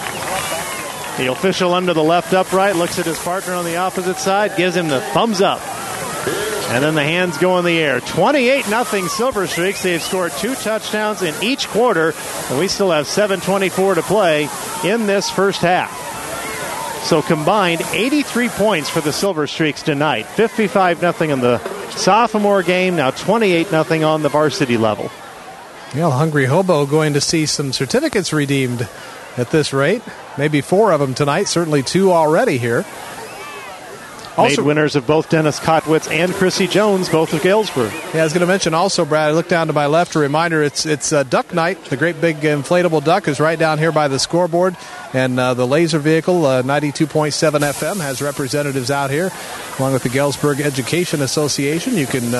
The official under the left upright looks at his partner on the opposite side, gives him the thumbs up. And then the hands go in the air. 28-0 Silver Streaks. They've scored 2 touchdowns in each quarter, and we still have 7:24 to play in this first half. So combined, 83 points for the Silver Streaks tonight. 55-0 in the sophomore game, now 28-0 on the varsity level. Well, Hungry Hobo going to see some certificates redeemed at this rate. Maybe 4 of them tonight, certainly 2 already here. Also, made winners of both Dennis Kotwitz and Chrissy Jones, both of Galesburg. Yeah, I was going to mention also, Brad, I looked down to my left, a reminder, it's Duck Night. The great big inflatable duck is right down here by the scoreboard. And the laser vehicle, 92.7 FM, has representatives out here, along with the Galesburg Education Association. You can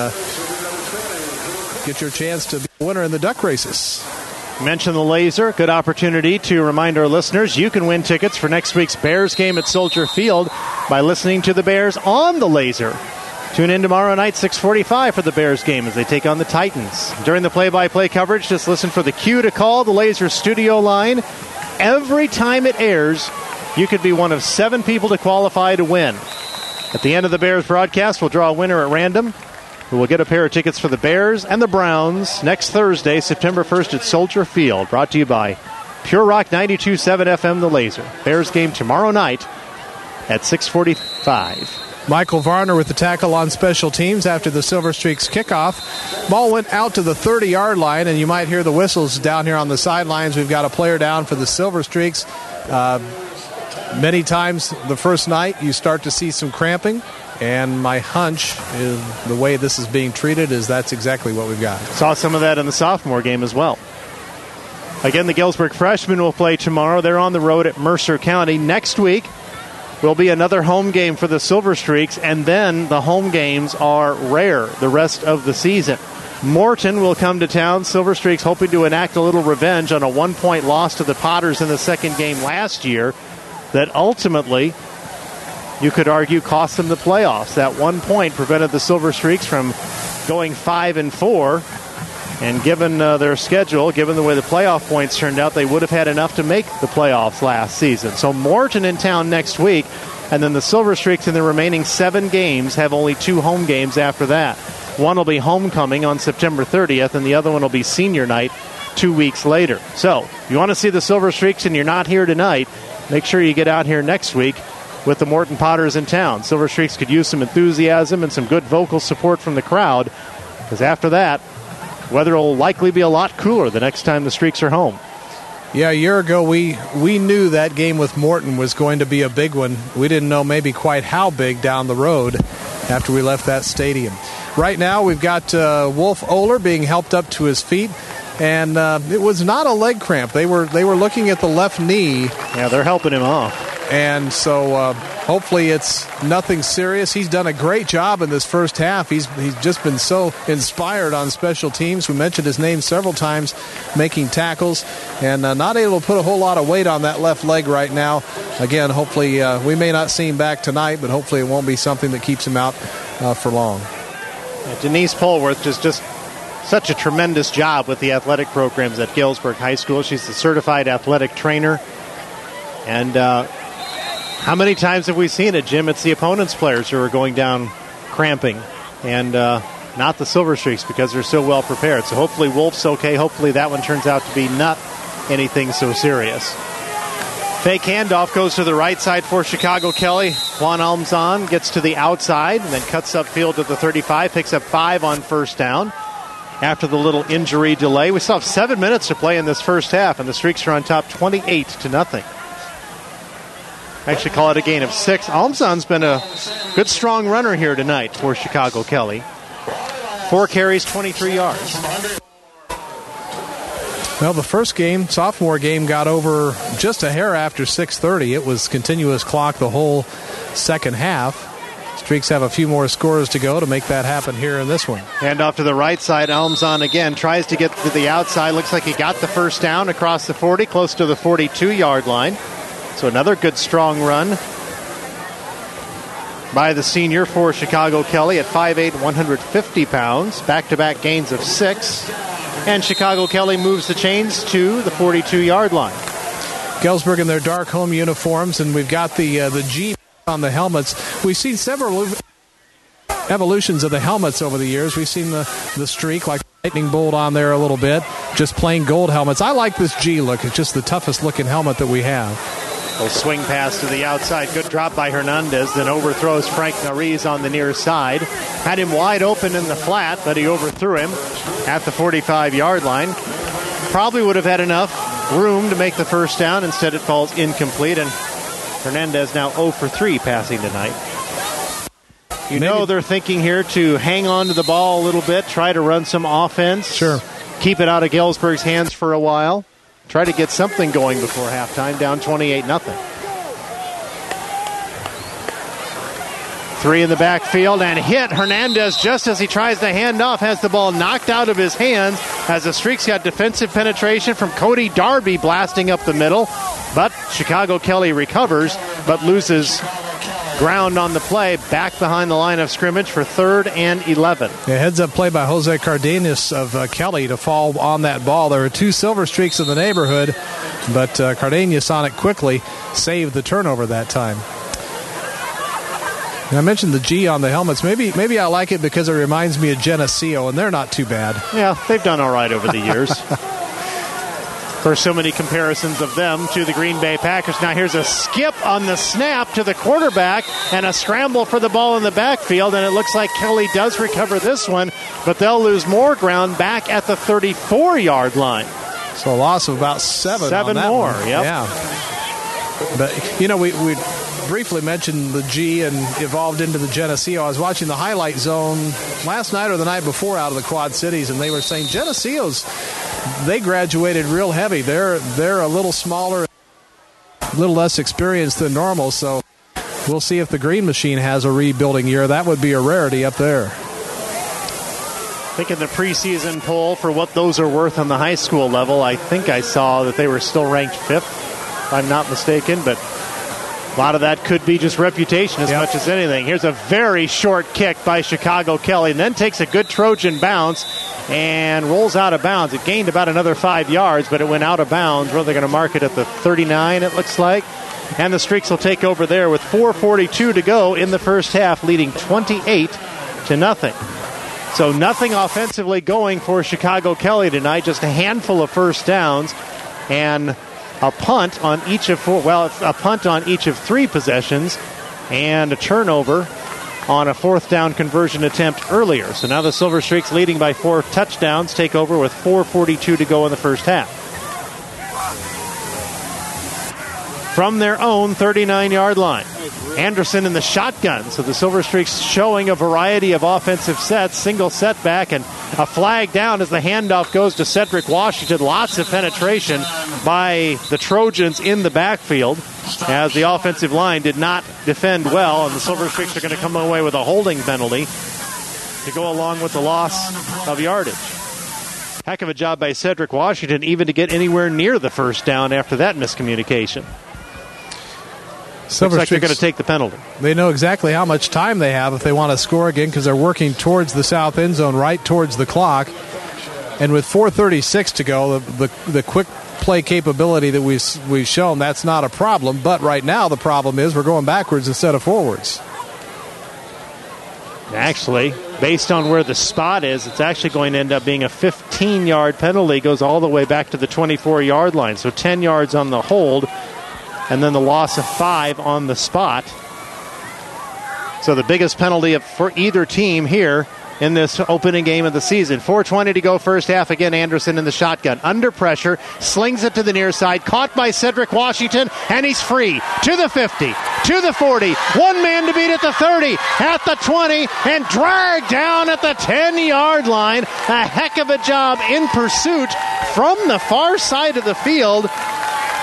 get your chance to be a winner in the duck races. Mention the laser. Good opportunity to remind our listeners you can win tickets for next week's Bears game at Soldier Field by listening to the Bears on the laser. Tune in tomorrow night, 6:45 for the Bears game as they take on the Titans. During the play-by-play coverage, just listen for the cue to call the laser studio line. Every time it airs, you could be one of 7 people to qualify to win. At the end of the Bears broadcast, we'll draw a winner at random, who will get a pair of tickets for the Bears and the Browns next Thursday, September 1st at Soldier Field. Brought to you by Pure Rock 92.7 FM, The Laser. Bears game tomorrow night at 6:45. Michael Varner with the tackle on special teams after the Silver Streaks kickoff. Ball went out to the 30-yard line, and you might hear the whistles down here on the sidelines. We've got a player down for the Silver Streaks. Many times the first night you start to see some cramping. And my hunch is the way this is being treated is that's exactly what we've got. Saw some of that in the sophomore game as well. Again, the Galesburg freshmen will play tomorrow. They're on the road at Mercer County. Next week will be another home game for the Silver Streaks, and then the home games are rare the rest of the season. Morton will come to town. Silver Streaks hoping to enact a little revenge on a 1-point loss to the Potters in the second game last year that ultimately, you could argue, cost them the playoffs. That 1 point prevented the Silver Streaks from going 5-4. And given their schedule, given the way the playoff points turned out, they would have had enough to make the playoffs last season. So Morton in town next week, and then the Silver Streaks in the remaining 7 games have only 2 home games after that. One will be homecoming on September 30th, and the other one will be senior night 2 weeks later. So if you want to see the Silver Streaks and you're not here tonight, make sure you get out here next week with the Morton Potters in town. Silver Streaks could use some enthusiasm and some good vocal support from the crowd, because after that, weather will likely be a lot cooler the next time the Streaks are home. Yeah, a year ago we knew that game with Morton was going to be a big one. We didn't know maybe quite how big down the road after we left that stadium. Right now we've got Wolf Oler being helped up to his feet, and it was not a leg cramp. They were looking at the left knee. Yeah, they're helping him off. And so hopefully it's nothing serious. He's done a great job in this first half. He's just been so inspired on special teams. We mentioned his name several times, making tackles, and not able to put a whole lot of weight on that left leg right now. Again, hopefully we may not see him back tonight, but hopefully it won't be something that keeps him out for long. Denise Polworth does just such a tremendous job with the athletic programs at Galesburg High School. She's the certified athletic trainer. And how many times have we seen it, Jim? It's the opponent's players who are going down cramping, and not the Silver Streaks, because they're so well prepared. So hopefully Wolf's okay. Hopefully that one turns out to be not anything so serious. Fake handoff goes to the right side for Chicago Kelly. Juan Almzan gets to the outside and then cuts upfield to the 35, picks up 5 on first down. After the little injury delay, we still have 7 minutes to play in this first half, and the Streaks are on top 28-0. Actually call it a gain of 6. Almzan's been a good strong runner here tonight for Chicago Kelly. 4 carries, 23 yards. Well, the first game, sophomore game, got over just a hair after 6:30. It was continuous clock the whole second half. Streaks have a few more scores to go to make that happen here in this one. Hand off to the right side. Elms on again. Tries to get to the outside. Looks like he got the first down across the 40, close to the 42-yard line. So another good strong run by the senior for Chicago Kelly at 5'8", 150 pounds. Back-to-back gains of 6. And Chicago Kelly moves the chains to the 42-yard line. Galesburg in their dark home uniforms, and we've got the G on the helmets. We've seen several evolutions of the helmets over the years. We've seen the streak, like lightning bolt on there a little bit. Just plain gold helmets. I like this G look. It's just the toughest looking helmet that we have. A swing pass to the outside. Good drop by Hernandez. Then overthrows Frank Nariz on the near side. Had him wide open in the flat, but he overthrew him at the 45-yard line. Probably would have had enough room to make the first down. Instead, it falls incomplete, and Hernandez now 0 for 3 passing tonight. You know they're thinking here to hang on to the ball a little bit, try to run some offense. Sure. Keep it out of Galesburg's hands for a while. Try to get something going before halftime, down 28-0. 3 in the backfield and hit. Hernandez, just as he tries to hand off, has the ball knocked out of his hands as the Streaks got defensive penetration from Cody Darby blasting up the middle. But Chicago Kelly recovers, but loses ground on the play, back behind the line of scrimmage for 3rd and 11. A heads-up play by Jose Cardenas of Kelly to fall on that ball. There were 2 Silver Streaks in the neighborhood, but Cardenas on it quickly saved the turnover that time. And I mentioned the G on the helmets. Maybe I like it because it reminds me of Geneseo, and they're not too bad. Yeah, they've done all right over the years. Of course, so many comparisons of them to the Green Bay Packers. Now here's a skip on the snap to the quarterback and a scramble for the ball in the backfield, and it looks like Kelly does recover this one, but they'll lose more ground back at the 34-yard line. So a loss of about 7 on that more, one. Yep. Yeah. But, you know, we briefly mentioned the G and evolved into the Geneseo. I was watching the highlight zone last night or the night before out of the Quad Cities, and they were saying Geneseo's, they graduated real heavy. They're a little smaller, a little less experienced than normal, so we'll see if the Green Machine has a rebuilding year. That would be a rarity up there. I think in the preseason poll for what those are worth on the high school level, I think I saw that they were still ranked 5th, if I'm not mistaken, but a lot of that could be just reputation as much as anything. Here's a very short kick by Chicago Kelly, and then takes a good Trojan bounce and rolls out of bounds. It gained about another 5 yards, but it went out of bounds. Where they're going to mark it at the 39, it looks like. And the Streaks will take over there with 4:42 to go in the first half, leading 28-0. So nothing offensively going for Chicago Kelly tonight, just a handful of first downs and a punt on each of 3 possessions and a turnover on a 4th down conversion attempt earlier. So now the Silver Streaks, leading by 4 touchdowns, take over with 4:42 to go in the first half. From their own 39-yard line, Anderson in the shotgun. So the Silver Streaks showing a variety of offensive sets, single setback, and a flag down as the handoff goes to Cedric Washington. Lots of penetration by the Trojans in the backfield as the offensive line did not defend well, and the Silver Streaks are going to come away with a holding penalty to go along with the loss of yardage. Heck of a job by Cedric Washington even to get anywhere near the first down after that miscommunication. Looks like they're going to take the penalty. They know exactly how much time they have if they want to score again, because they're working towards the south end zone, right towards the clock. And with 4:36 to go, the quick play capability that we've shown, that's not a problem. But right now the problem is we're going backwards instead of forwards. Actually, based on where the spot is, it's actually going to end up being a 15-yard penalty. Goes all the way back to the 24-yard line. So 10 yards on the hold, and then the loss of 5 on the spot. So the biggest penalty for either team here in this opening game of the season. 4:20 to go first half. Again, Anderson in the shotgun. Under pressure, slings it to the near side. Caught by Cedric Washington, and he's free. To the 50, to the 40. One man to beat at the 30, at the 20, and dragged down at the 10-yard line. A heck of a job in pursuit from the far side of the field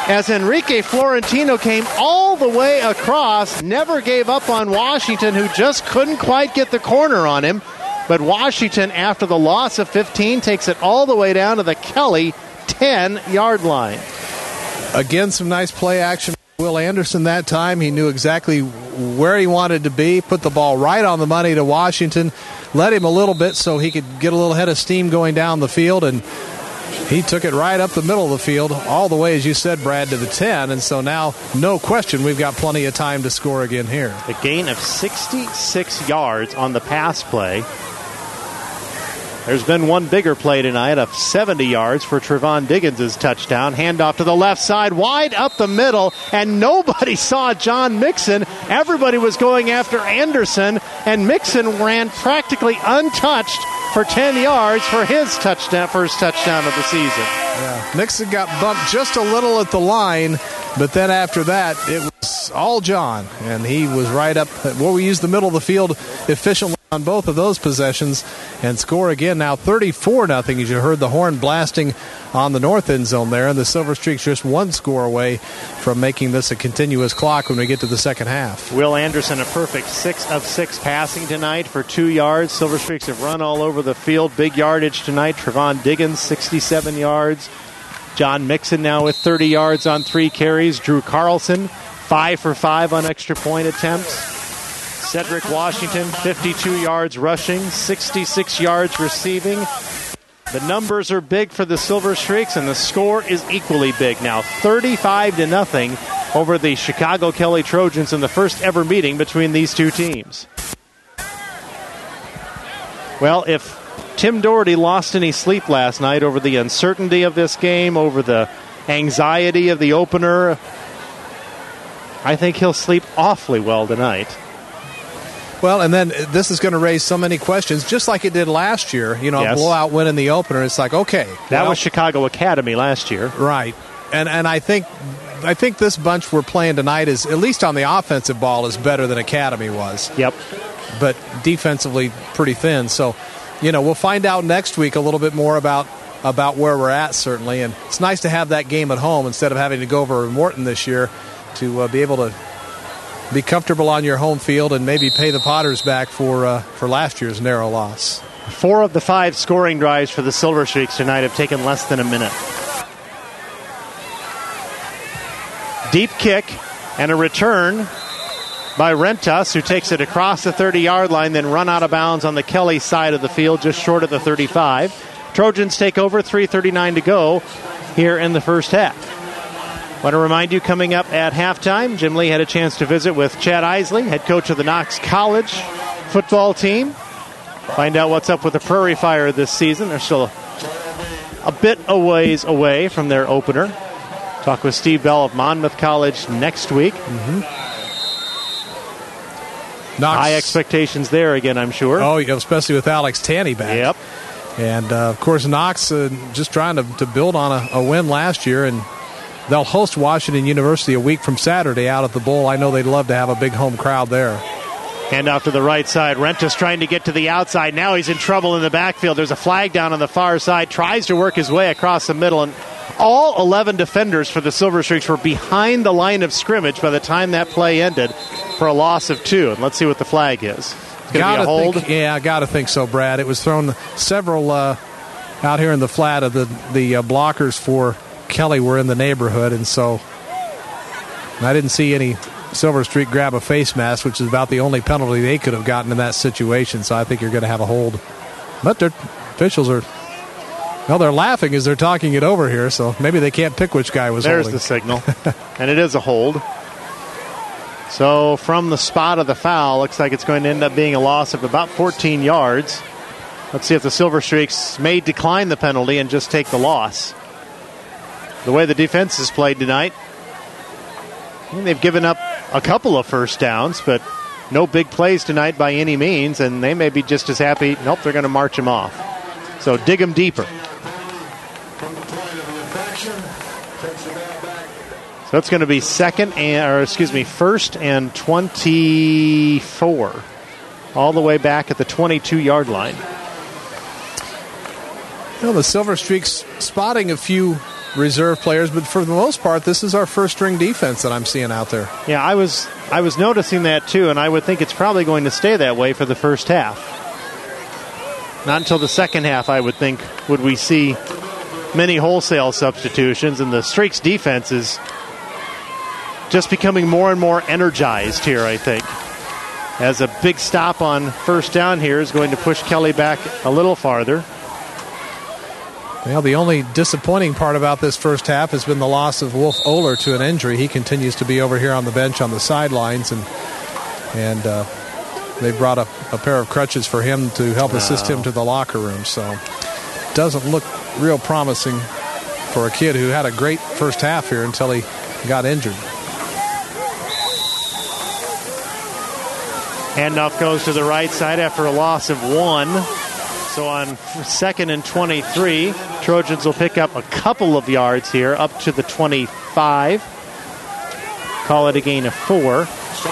as Enrique Florentino came all the way across, never gave up on Washington, who just couldn't quite get the corner on him. But Washington, after the loss of 15, takes it all the way down to the Kelly 10-yard line. Again, some nice play action. Will Anderson that time. He knew exactly where he wanted to be, put the ball right on the money to Washington, led him a little bit so he could get a little head of steam going down the field, and he took it right up the middle of the field, all the way, as you said, Brad, to the 10. And so now, no question, we've got plenty of time to score again here. A gain of 66 yards on the pass play. There's been one bigger play tonight of 70 yards for Trevon Diggins' touchdown. Handoff to the left side, wide up the middle, and nobody saw John Mixon. Everybody was going after Anderson, and Mixon ran practically untouched for 10 yards for his touchdown, first touchdown of the season. Yeah. Mixon got bumped just a little at the line, but then after that, it was all John, and he was right up. Well, we used the middle of the field efficiently on both of those possessions and score again now 34-0, as you heard the horn blasting on the north end zone there, and the Silver Streaks just one score away from making this a continuous clock when we get to the second half. Will Anderson, a perfect 6 of 6 passing tonight for 2 yards. Silver Streaks have run all over the field. Big yardage tonight. Trevon Diggins, 67 yards. John Mixon now with 30 yards on 3 carries. Drew Carlson, 5 for 5 on extra point attempts. Cedric Washington, 52 yards rushing, 66 yards receiving. The numbers are big for the Silver Streaks, and the score is equally big now, 35-0 over the Chicago Kelly Trojans in the first ever meeting between these two teams. Well, if Tim Doherty lost any sleep last night over the uncertainty of this game, over the anxiety of the opener, I think he'll sleep awfully well tonight. Well, and then this is going to raise so many questions, just like it did last year. You know, yes. A blowout win in the opener. It's like, okay. That was Chicago Academy last year. Right. And I think this bunch we're playing tonight is, at least on the offensive ball, is better than Academy was. Yep. But defensively, pretty thin. So, you know, we'll find out next week a little bit more about where we're at, certainly. And it's nice to have that game at home instead of having to go over to Morton this year, to be able to be comfortable on your home field and maybe pay the Potters back for last year's narrow loss. 4 of the 5 scoring drives for the Silver Streaks tonight have taken less than a minute. Deep kick and a return by Rentas, who takes it across the 30-yard line, then run out of bounds on the Kelly side of the field, just short of the 35. Trojans take over, 3:39 to go here in the first half. Want to remind you, coming up at halftime, Jim Lee had a chance to visit with Chad Isley, head coach of the Knox College football team. Find out what's up with the Prairie Fire this season. They're still a bit a ways away from their opener. Talk with Steve Bell of Monmouth College next week. Knox. High expectations there again, I'm sure. Oh, especially with Alex Tanney back. Yep. And, of course, Knox just trying to build on a win last year, and they'll host Washington University a week from Saturday out at the Bowl. I know they'd love to have a big home crowd there. Hand off to the right side. Rentas trying to get to the outside. Now he's in trouble in the backfield. There's a flag down on the far side. Tries to work his way across the middle. And all 11 defenders for the Silver Streaks were behind the line of scrimmage by the time that play ended for a loss of 2. And let's see what the flag is. It's going to be a hold. I got to think so, Brad. It was thrown several out here in the flat of the blockers for Kelly were in the neighborhood, and so I didn't see any Silver Streak grab a face mask, which is about the only penalty they could have gotten in that situation, so I think you're going to have a hold. But their officials are, well, they're laughing as they're talking it over here, so maybe they can't pick which guy was holding. There's the signal, and it is a hold. So from the spot of the foul, looks like it's going to end up being a loss of about 14 yards. Let's see if the Silver Streaks may decline the penalty and just take the loss. The way the defense has played tonight, they've given up a couple of first downs, but no big plays tonight by any means, and they may be just as happy. Nope, they're going to march them off. So dig them deeper. So it's going to be first and 24, all the way back at the 22-yard line. You know, the Silver Streaks spotting a few reserve players, but for the most part, this is our first-string defense that I'm seeing out there. Yeah, I was noticing that too, and I would think it's probably going to stay that way for the first half. Not until the second half, I would think, would we see many wholesale substitutions, and the Streaks defense is just becoming more and more energized here, I think. As a big stop on first down here is going to push Kelly back a little farther. Well, the only disappointing part about this first half has been the loss of Wolf Oler to an injury. He continues to be over here on the bench on the sidelines, and they brought a pair of crutches for him to help assist him to the locker room. So doesn't look real promising for a kid who had a great first half here until he got injured. Handoff goes to the right side after a loss of 1. So on 2nd and 23, Trojans will pick up a couple of yards here up to the 25. Call it a gain of 4.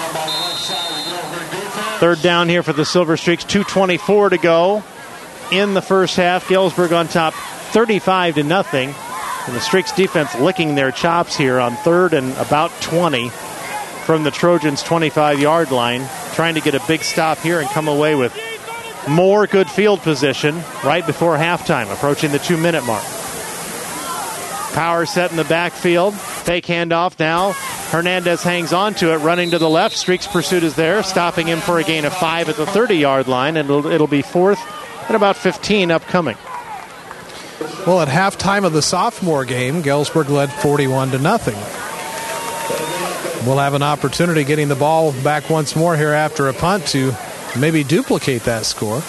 Third down here for the Silver Streaks, 2:24 to go in the first half. Galesburg on top 35-0. And the Streaks defense licking their chops here on 3rd and about 20 from the Trojans' 25-yard line, trying to get a big stop here and come away with more good field position right before halftime, approaching the 2-minute mark. Power set in the backfield. Fake handoff now. Hernandez hangs on to it, running to the left. Streaks pursuit is there, stopping him for a gain of 5 at the 30-yard line, and it'll be 4th and about 15 upcoming. Well, at halftime of the sophomore game, Galesburg led 41-0. We'll have an opportunity getting the ball back once more here after a punt to maybe duplicate that score.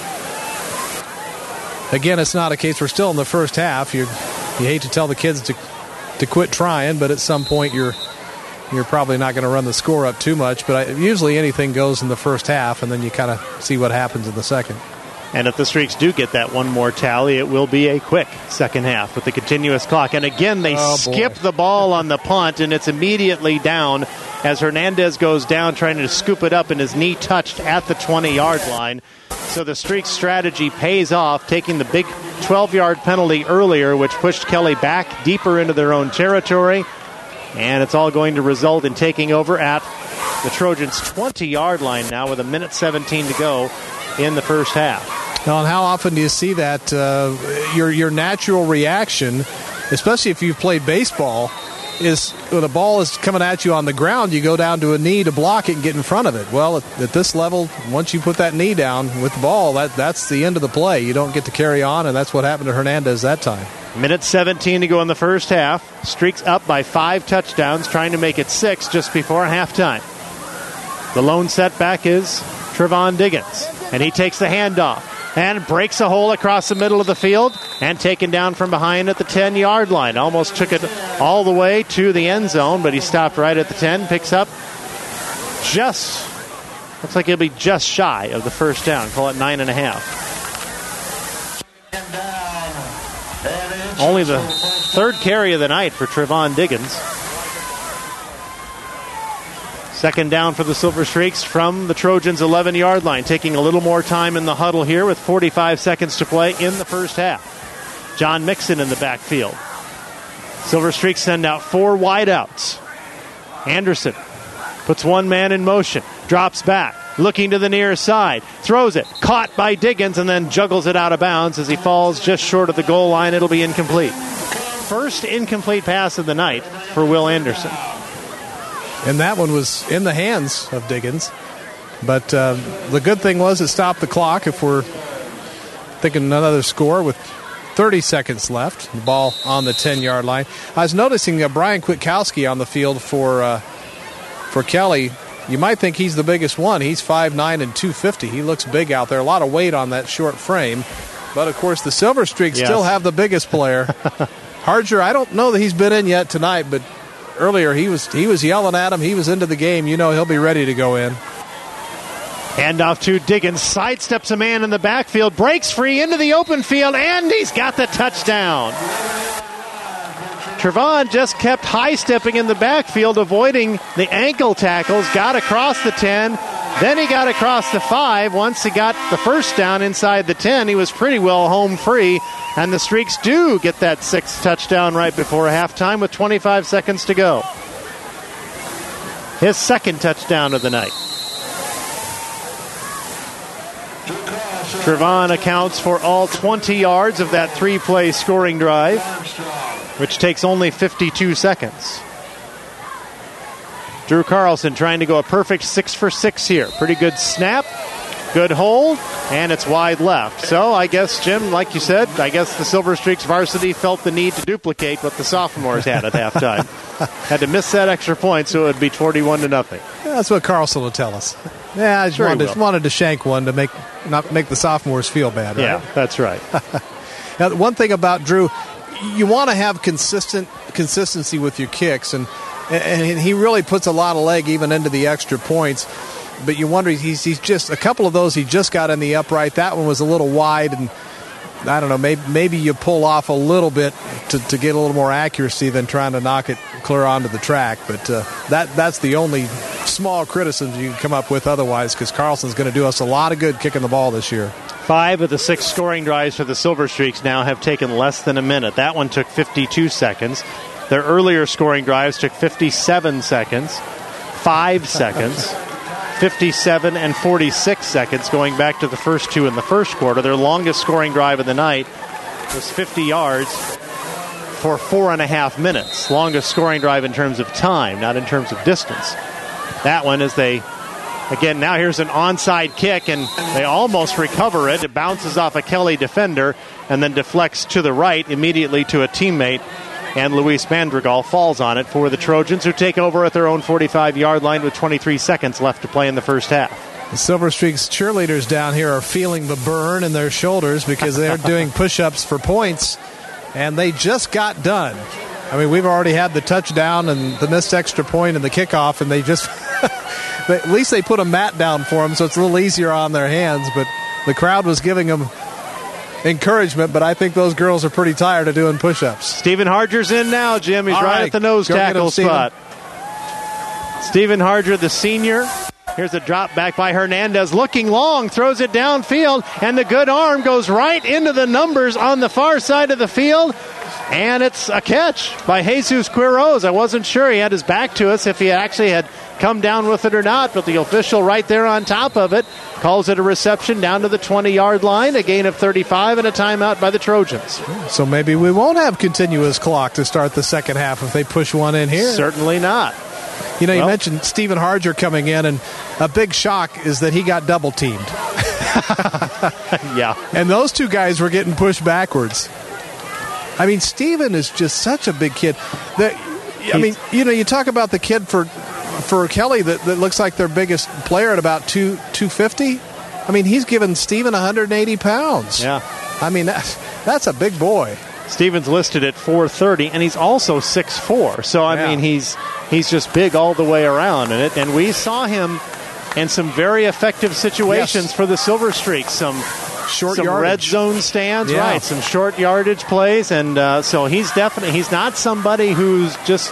Again, it's not a case we're still in the first half. You hate to tell the kids to quit trying, but at some point you're probably not going to run the score up too much. But usually anything goes in the first half, and then you kind of see what happens in the second. And if the Streaks do get that one more tally, it will be a quick second half with the continuous clock. And again, they skip the ball on the punt, and it's immediately down as Hernandez goes down trying to scoop it up, and his knee touched at the 20-yard line. So the Streaks strategy pays off, taking the big 12-yard penalty earlier, which pushed Kelly back deeper into their own territory. And it's all going to result in taking over at the Trojans' 20-yard line now with 1:17 to go in the first half. Now, and how often do you see that your natural reaction, especially if you've played baseball, is when a ball is coming at you on the ground, you go down to a knee to block it and get in front of it. Well, at this level, once you put that knee down with the ball, that's the end of the play. You don't get to carry on, and that's what happened to Hernandez that time. 1:17 to go in the first half. Streaks up by 5 touchdowns, trying to make it 6 just before halftime. The lone setback is Trevon Diggins, and he takes the handoff and breaks a hole across the middle of the field and taken down from behind at the 10-yard line. Almost took it all the way to the end zone, but he stopped right at the 10, picks up looks like he'll be just shy of the first down. Call it 9.5. Only the 3rd carry of the night for Trevon Diggins. Second down for the Silver Streaks from the Trojans' 11-yard line. Taking a little more time in the huddle here with 45 seconds to play in the first half. John Mixon in the backfield. Silver Streaks send out 4 wideouts. Anderson puts one man in motion, drops back, looking to the near side, throws it, caught by Diggins, and then juggles it out of bounds as he falls just short of the goal line. It'll be incomplete. First incomplete pass of the night for Will Anderson. And that one was in the hands of Diggins. But the good thing was it stopped the clock. If we're thinking another score with 30 seconds left, the ball on the 10-yard line. I was noticing Brian Kwiatkowski on the field for Kelly. You might think he's the biggest one. He's 5'9" and 250. He looks big out there. A lot of weight on that short frame. But, of course, the Silver Streaks still have the biggest player. Harger, I don't know that he's been in yet tonight, but earlier he was yelling at him. He was into the game. You know he'll be ready to go in. Handoff to Diggins. Sidesteps a man in the backfield. Breaks free into the open field, and he's got the touchdown. Trevon just kept high-stepping in the backfield, avoiding the ankle tackles. Got across the 10. Then he got across the 5. Once he got the first down inside the 10, he was pretty well home free. And the Streaks do get that 6th touchdown right before halftime with 25 seconds to go. His 2nd touchdown of the night. Trevon accounts for all 20 yards of that 3-play scoring drive, which takes only 52 seconds. Drew Carlson trying to go a perfect 6 for 6 here. Pretty good snap, good hold, and it's wide left. So I guess, Jim, like you said, I guess the Silver Streaks varsity felt the need to duplicate what the sophomores had at halftime. Had to miss that extra point, so it would be 41-0. Yeah, that's what Carlson will tell us. Yeah, I just wanted to shank one to not make the sophomores feel bad, right? Yeah, that's right. Now, one thing about Drew, you want to have consistency with your kicks, and he really puts a lot of leg even into the extra points. But you wonder, he's just a couple of those he just got in the upright. That one was a little wide, and I don't know, maybe you pull off a little bit to get a little more accuracy than trying to knock it clear onto the track. But that's the only small criticism you can come up with otherwise, because Carlson's going to do us a lot of good kicking the ball this year. 5 of the 6 scoring drives for the Silver Streaks now have taken less than a minute. That one took 52 seconds. Their earlier scoring drives took 57 seconds, 5 seconds, 57 and 46 seconds, going back to the first 2 in the first quarter. Their longest scoring drive of the night was 50 yards for 4.5 minutes. Longest scoring drive in terms of time, not in terms of distance. That one is again, now here's an onside kick, and they almost recover it. It bounces off a Kelly defender and then deflects to the right immediately to a teammate. And Luis Mandrigal falls on it for the Trojans, who take over at their own 45-yard line with 23 seconds left to play in the first half. The Silver Streaks cheerleaders down here are feeling the burn in their shoulders because they're doing push-ups for points, and they just got done. I mean, we've already had the touchdown and the missed extra point and the kickoff, and they just at least they put a mat down for them, so it's a little easier on their hands. But the crowd was giving them encouragement, but I think those girls are pretty tired of doing push-ups. Stephen Harger's in now, Jim. He's right at the nose tackle spot. Stephen Harger, the senior. Here's a drop back by Hernandez, looking long, throws it downfield, and the good arm goes right into the numbers on the far side of the field, and it's a catch by Jesus Quiroz. I wasn't sure. He had his back to us if he actually had come down with it or not, but the official right there on top of it calls it a reception down to the 20-yard line, a gain of 35, and a timeout by the Trojans. So maybe we won't have continuous clock to start the second half if they push one in here. Certainly not. You know, you mentioned Stephen Harger coming in, and a big shock is that he got double-teamed. Yeah. And those two guys were getting pushed backwards. I mean, Stephen is just such a big kid. You talk about the kid for Kelly that looks like their biggest player at about 250. I mean, he's given Stephen 180 pounds. Yeah. I mean, that's a big boy. Stephen's listed at 430, and he's also 6'4". So, I mean, he's just big all the way around. And we saw him in some very effective situations for the Silver Streaks. Some red zone stands, right? Some short yardage plays. And so he's not somebody who's just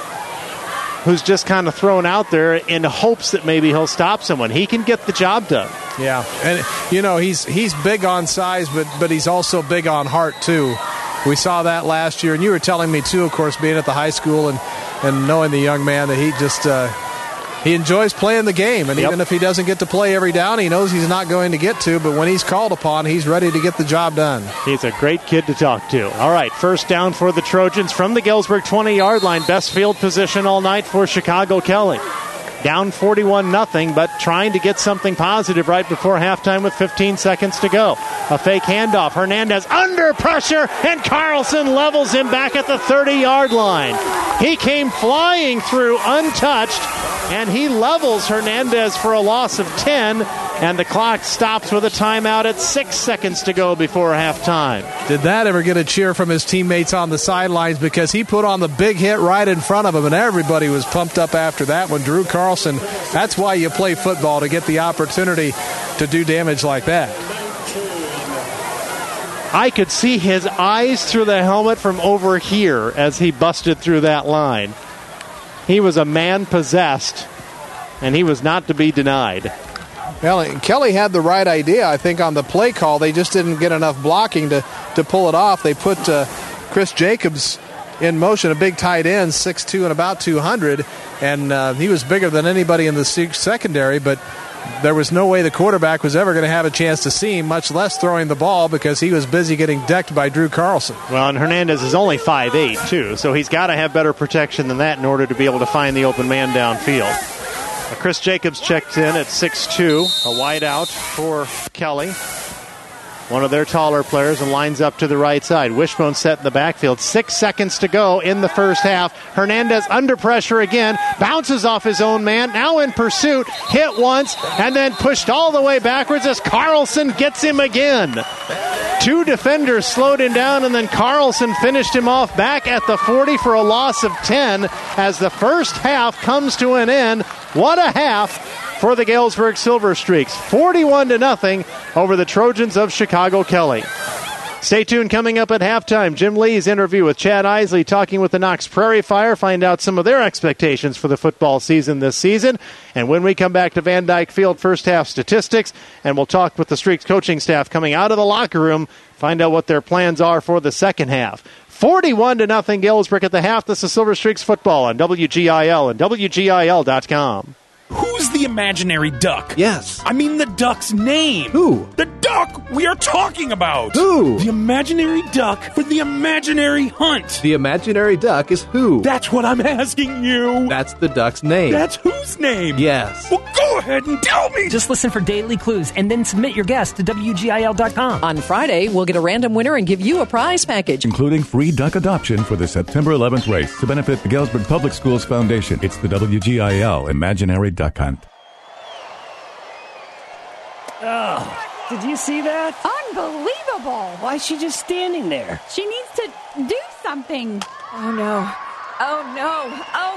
kind of thrown out there in hopes that maybe he'll stop someone. He can get the job done. Yeah, and he's big on size, but he's also big on heart too. We saw that last year, and you were telling me too, of course, being at the high school and knowing the young man, that he just he enjoys playing the game, and even if he doesn't get to play every down, he knows he's not going to get to, but when he's called upon, he's ready to get the job done. He's a great kid to talk to. All right, first down for the Trojans from the Galesburg 20-yard line. Best field position all night for Chicago Kelly. Down 41-0, but trying to get something positive right before halftime with 15 seconds to go. A fake handoff. Hernandez under pressure, and Carlson levels him back at the 30-yard line. He came flying through untouched, and he levels Hernandez for a loss of 10, and the clock stops with a timeout at 6 seconds to go before halftime. Did that ever get a cheer from his teammates on the sidelines, because he put on the big hit right in front of him, and everybody was pumped up after that one. Drew Carlson, that's why you play football, to get the opportunity to do damage like that. I could see his eyes through the helmet from over here as he busted through that line. He was a man possessed, and he was not to be denied. Well, and Kelly had the right idea, I think, on the play call. They just didn't get enough blocking to pull it off. They put Chris Jacobs in motion, a big tight end, 6'2" and about 200, and he was bigger than anybody in the secondary, but there was no way the quarterback was ever going to have a chance to see him, much less throwing the ball, because he was busy getting decked by Drew Carlson. Well, and Hernandez is only 5'8", too, so he's got to have better protection than that in order to be able to find the open man downfield. Chris Jacobs checked in at 6'2", a wide out for Kelly, one of their taller players, and lines up to the right side. Wishbone set in the backfield. 6 seconds to go in the first half. Hernandez under pressure again, bounces off his own man, now in pursuit, hit once, and then pushed all the way backwards as Carlson gets him again. 2 defenders slowed him down, and then Carlson finished him off back at the 40 for a loss of 10 as the first half comes to an end. What a half for the Galesburg Silver Streaks. 41-0 over the Trojans of Chicago Kelly. Stay tuned. Coming up at halftime, Jim Lee's interview with Chad Isley talking with the Knox Prairie Fire, find out some of their expectations for the football season this season. And when we come back to Van Dyke Field, first half statistics, and we'll talk with the Streaks coaching staff coming out of the locker room, find out what their plans are for the second half. 41-0 Galesburg at the half. This is Silver Streaks football on WGIL and WGIL.com. Who's the imaginary duck? Yes. I mean the duck's name. Who? The duck we are talking about. Who? The imaginary duck for the imaginary hunt. The imaginary duck is who? That's what I'm asking you. That's the duck's name. That's whose name? Yes. Well, go ahead and tell me. Just listen for daily clues and then submit your guess to WGIL.com. On Friday, we'll get a random winner and give you a prize package, including free duck adoption for the September 11th race to benefit the Galesburg Public Schools Foundation. It's the WGIL Imaginary Duck Hunt. Oh, did you see that? Unbelievable. Why is she just standing there? She needs to do something. Oh, no. Oh, no. Oh,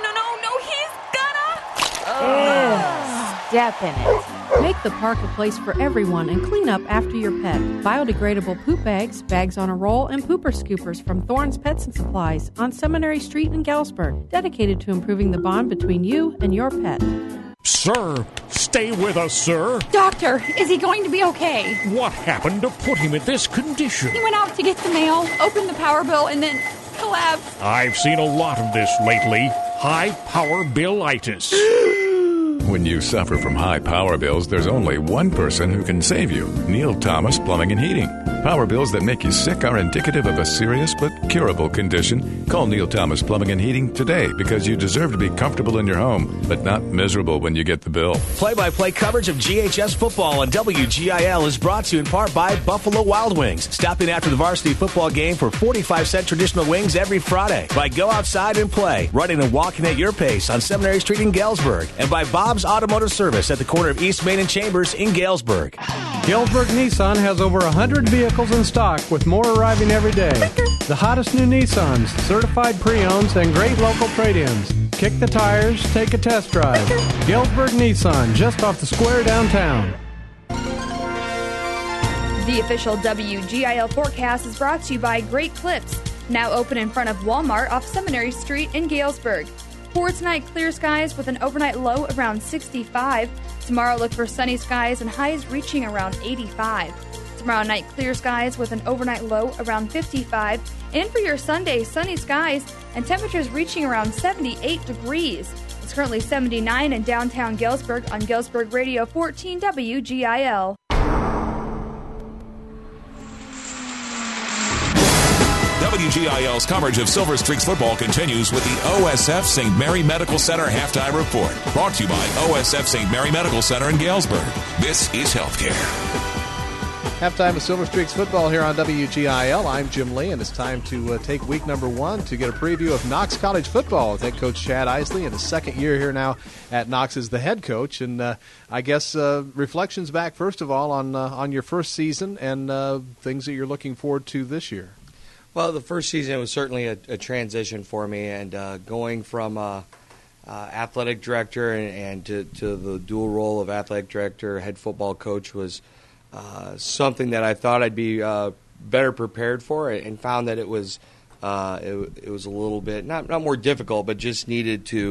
no, he's gonna... Step in it. Make the park a place for everyone and clean up after your pet. Biodegradable poop bags, bags on a roll, and pooper scoopers from Thorne's Pets and Supplies on Seminary Street in Galesburg. Dedicated to improving the bond between you and your pet. Sir, stay with us, sir. Doctor, is he going to be okay? What happened to put him in this condition? He went out to get the mail, opened the power bill, and then collapsed. I've seen a lot of this lately. High power billitis. When you suffer from high power bills, there's only one person who can save you. Neil Thomas Plumbing and Heating. Power bills that make you sick are indicative of a serious but curable condition. Call Neil Thomas Plumbing and Heating today because you deserve to be comfortable in your home, but not miserable when you get the bill. Play-by-play coverage of GHS football on WGIL is brought to you in part by Buffalo Wild Wings. Stop in after the varsity football game for 45-cent traditional wings every Friday. By Go Outside and Play, running and walking at your pace on Seminary Street in Galesburg. And by Bob's Automotive Service at the corner of East Main and Chambers in Galesburg. Galesburg Nissan has over 100 vehicles in stock, with more arriving every day. The hottest new Nissans, certified pre-owns, and great local trade-ins. Kick the tires, take a test drive. Galesburg Nissan, just off the square downtown. The official WGIL forecast is brought to you by Great Clips, now open in front of Walmart off Seminary Street in Galesburg. For tonight, clear skies with an overnight low around 65. Tomorrow, look for sunny skies and highs reaching around 85. Tomorrow night, clear skies with an overnight low around 55. And for your Sunday, sunny skies and temperatures reaching around 78 degrees. It's currently 79 in downtown Galesburg on Galesburg Radio 14 WGIL. WGIL's coverage of Silver Streaks football continues with the OSF St. Mary Medical Center halftime report. Brought to you by OSF St. Mary Medical Center in Galesburg. This is healthcare. Halftime of Silver Streaks football here on WGIL. I'm Jim Lee, and it's time to take week number 1 to get a preview of Knox College football with head coach Chad Isley in his second year here now at Knox as the head coach. And I guess reflections back, first of all, on your first season and things that you're looking forward to this year. Well, the first season was certainly a transition for me, and going from athletic director and to the dual role of athletic director, head football coach was something that I thought I'd be better prepared for, and found that it was a little bit not more difficult, but just needed to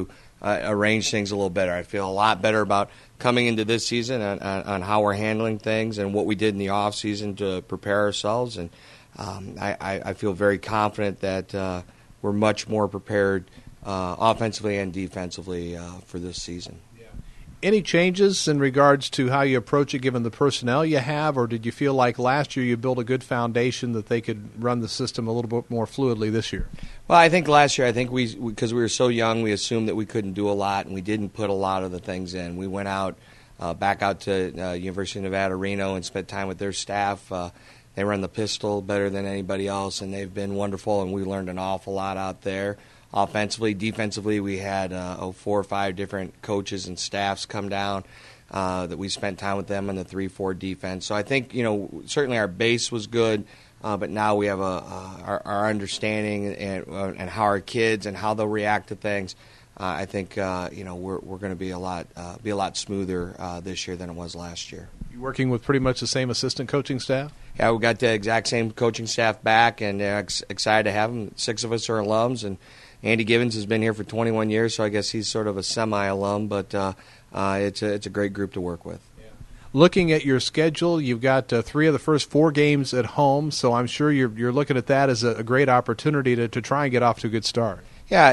arrange things a little better. I feel a lot better about coming into this season on how we're handling things and what we did in the off season to prepare ourselves. And I feel very confident that we're much more prepared offensively and defensively for this season. Any changes in regards to how you approach it given the personnel you have, or did you feel like last year you built a good foundation that they could run the system a little bit more fluidly this year? Well, I think last year, because we were so young, we assumed that we couldn't do a lot, and we didn't put a lot of the things in. We went out, back out to University of Nevada, Reno, and spent time with their staff. They run the pistol better than anybody else, and they've been wonderful, and we learned an awful lot out there. Offensively, defensively, we had 4 or 5 different coaches and staffs come down that we spent time with them in the 3-4 defense. So I think, certainly our base was good, but now we have our understanding and how our kids and how they'll react to things. I think we're going to be a lot smoother this year than it was last year. You working with pretty much the same assistant coaching staff? Yeah, we got the exact same coaching staff back, and excited to have them. 6 of us are alums, and Andy Gibbons has been here for 21 years, so I guess he's sort of a semi-alum, but it's a great group to work with. Yeah. Looking at your schedule, you've got 3 of the first 4 games at home, so I'm sure you're looking at that as a great opportunity to try and get off to a good start. Yeah,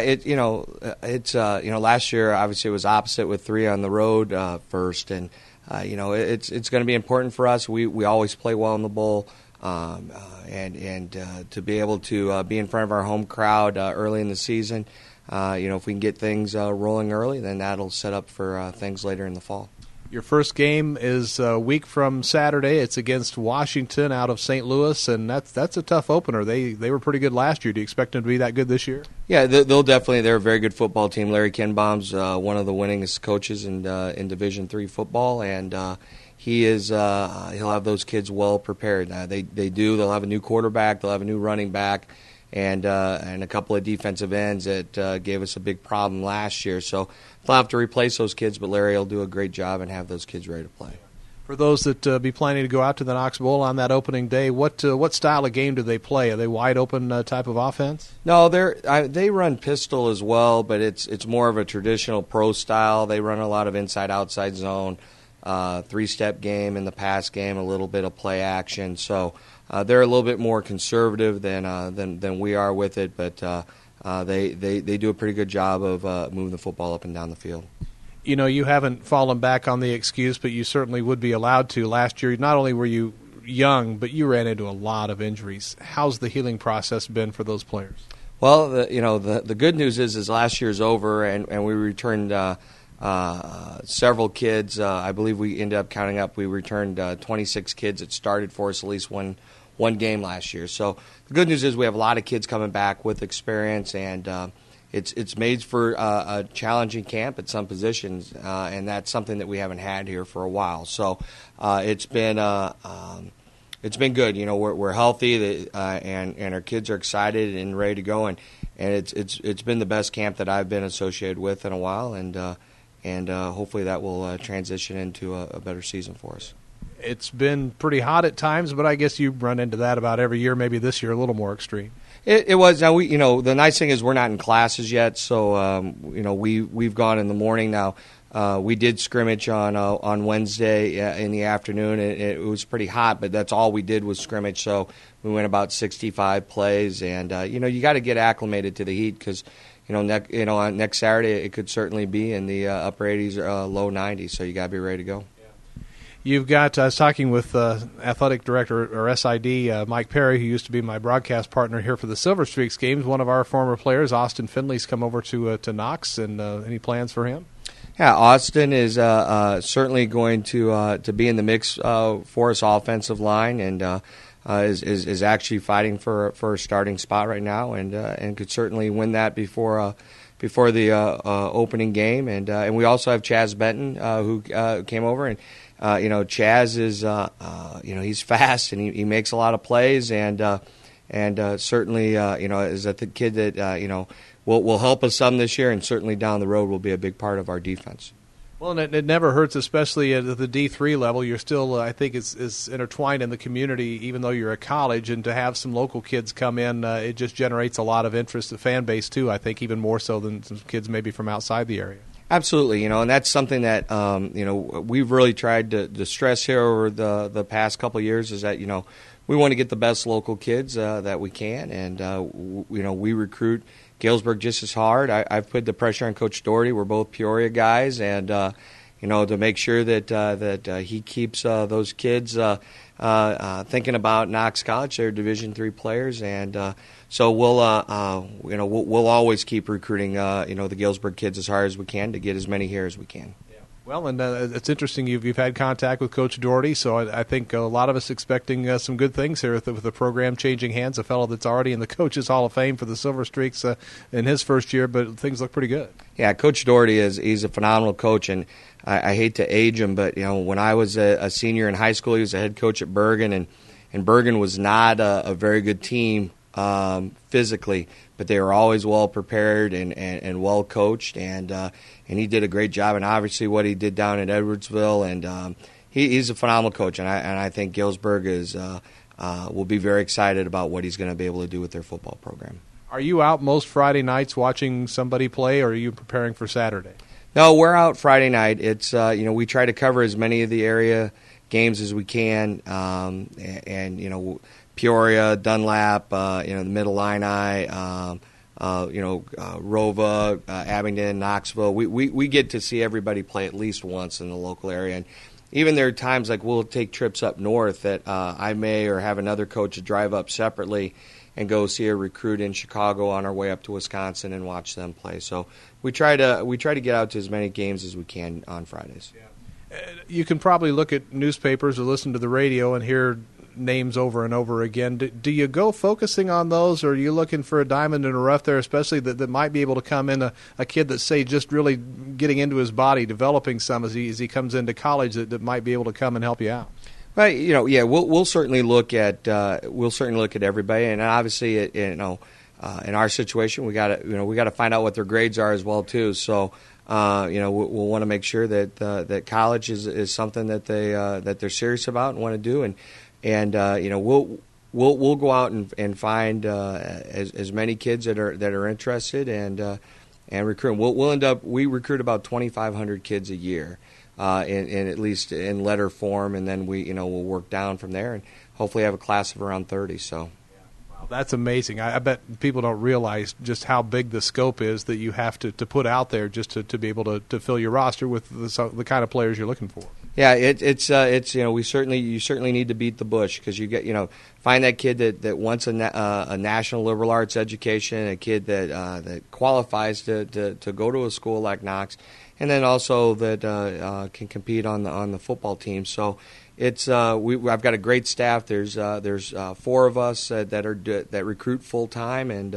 last year obviously it was opposite with 3 on the road first, and it's going to be important for us. We always play well in the bowl. And to be able to be in front of our home crowd early in the season, if we can get things rolling early, then that'll set up for things later in the fall. Your first game is a week from Saturday. It's against Washington out of St. Louis, and that's a tough opener. They were pretty good last year. Do you expect them to be that good this year? Yeah, they'll definitely. They're a very good football team. Larry Kenbaum's one of the winningest coaches in Division III football, and he'll have those kids well prepared. They'll have a new quarterback. They'll have a new running back, and a couple of defensive ends that gave us a big problem last year. So they'll have to replace those kids, but Larry will do a great job and have those kids ready to play. For those that be planning to go out to the Knox Bowl on that opening day, what style of game do they play? Are they wide open type of offense? No, they run pistol as well, but it's more of a traditional pro style. They run a lot of inside-outside zone. 3-step game in the pass game, a little bit of play action. So they're a little bit more conservative than we are with it, but they do a pretty good job of moving the football up and down the field. You haven't fallen back on the excuse, but you certainly would be allowed to. Last year, not only were you young, but you ran into a lot of injuries. How's the healing process been for those players? Well, the good news is last year's over, and we returned several kids. I believe we ended up counting up. We returned 26 kids that started for us at least one game last year. So the good news is we have a lot of kids coming back with experience, and it's made for a challenging camp at some positions, and that's something that we haven't had here for a while. So it's been good. We're healthy, and our kids are excited and ready to go, and it's been the best camp that I've been associated with in a while, and hopefully that will transition into a better season for us. It's been pretty hot at times, but I guess you run into that about every year. Maybe this year a little more extreme. It was. Now the nice thing is we're not in classes yet, so we've gone in the morning now. We did scrimmage on Wednesday in the afternoon. It was pretty hot, but that's all we did was scrimmage. So we went about 65 plays, and you got to get acclimated to the heat because next Saturday it could certainly be in the upper 80s or low 90s. So you got to be ready to go. You've got, I was talking with Athletic Director, or SID, Mike Perry, who used to be my broadcast partner here for the Silver Streaks games. One of our former players, Austin Finley's come over to Knox, and any plans for him? Yeah, Austin is certainly going to be in the mix for us offensive line, and is actually fighting for a starting spot right now, and could certainly win that before the opening game. And we also have Chaz Benton who came over, and Chaz is he's fast and he makes a lot of plays, and certainly is the kid that will help us some this year, and certainly down the road will be a big part of our defense. Well, and it never hurts, especially at the D3 level. You're still, I think, is intertwined in the community, even though you're at college. And to have some local kids come in, it just generates a lot of interest, the fan base, too, I think, even more so than some kids maybe from outside the area. Absolutely, and that's something that we've really tried to stress here over the past couple of years is that we want to get the best local kids that we can, and we recruit Galesburg just as hard. I've put the pressure on Coach Doherty. We're both Peoria guys, and to make sure that he keeps those kids thinking about Knox College. They're Division III players, and so we'll always keep recruiting the Galesburg kids as hard as we can to get as many here as we can. Well, and it's interesting you've had contact with Coach Doherty, so I think a lot of us expecting some good things here with the program changing hands. A fellow that's already in the Coaches Hall of Fame for the Silver Streaks in his first year, but things look pretty good. Yeah, Coach Doherty he's a phenomenal coach, and I hate to age him, but when I was a senior in high school, he was a head coach at Bergen, and Bergen was not a very good team physically, but they were always well prepared and well coached, and he did a great job. And obviously, what he did down at Edwardsville, and he's a phenomenal coach. And I think Galesburg will be very excited about what he's going to be able to do with their football program. Are you out most Friday nights watching somebody play, or are you preparing for Saturday? No, we're out Friday night. It's we try to cover as many of the area games as we can, and Peoria, Dunlap, the Middle Illini, Rova, Abingdon, Knoxville. We get to see everybody play at least once in the local area. And even there are times like we'll take trips up north that I may or have another coach drive up separately and go see a recruit in Chicago on our way up to Wisconsin and watch them play. So we try to get out to as many games as we can on Fridays. Yeah. You can probably look at newspapers or listen to the radio and hear names over and over again. Do you go focusing on those, or are you looking for a diamond in the rough there, especially that might be able to come in a kid that's, say, just really getting into his body, developing some as he comes into college that might be able to come and help you out? Right, we'll certainly look at everybody, and obviously, in our situation, we got to find out what their grades are as well too. So, we'll want to make sure that college is something that they're serious about and want to do, and we'll go out and find as many kids that are interested and recruit. We recruit about 2,500 kids a year. In at least in letter form, and then we'll work down from there, and hopefully have a class of around 30. So, wow, that's amazing. I bet people don't realize just how big the scope is that you have to put out there just to be able to fill your roster with the kind of players you're looking for. Yeah, it's you certainly need to beat the bush, because you get find that kid that wants a national liberal arts education, a kid that qualifies to go to a school like Knox. And then also that can compete on the football team. So it's I've got a great staff. There's 4 of us that recruit full time, and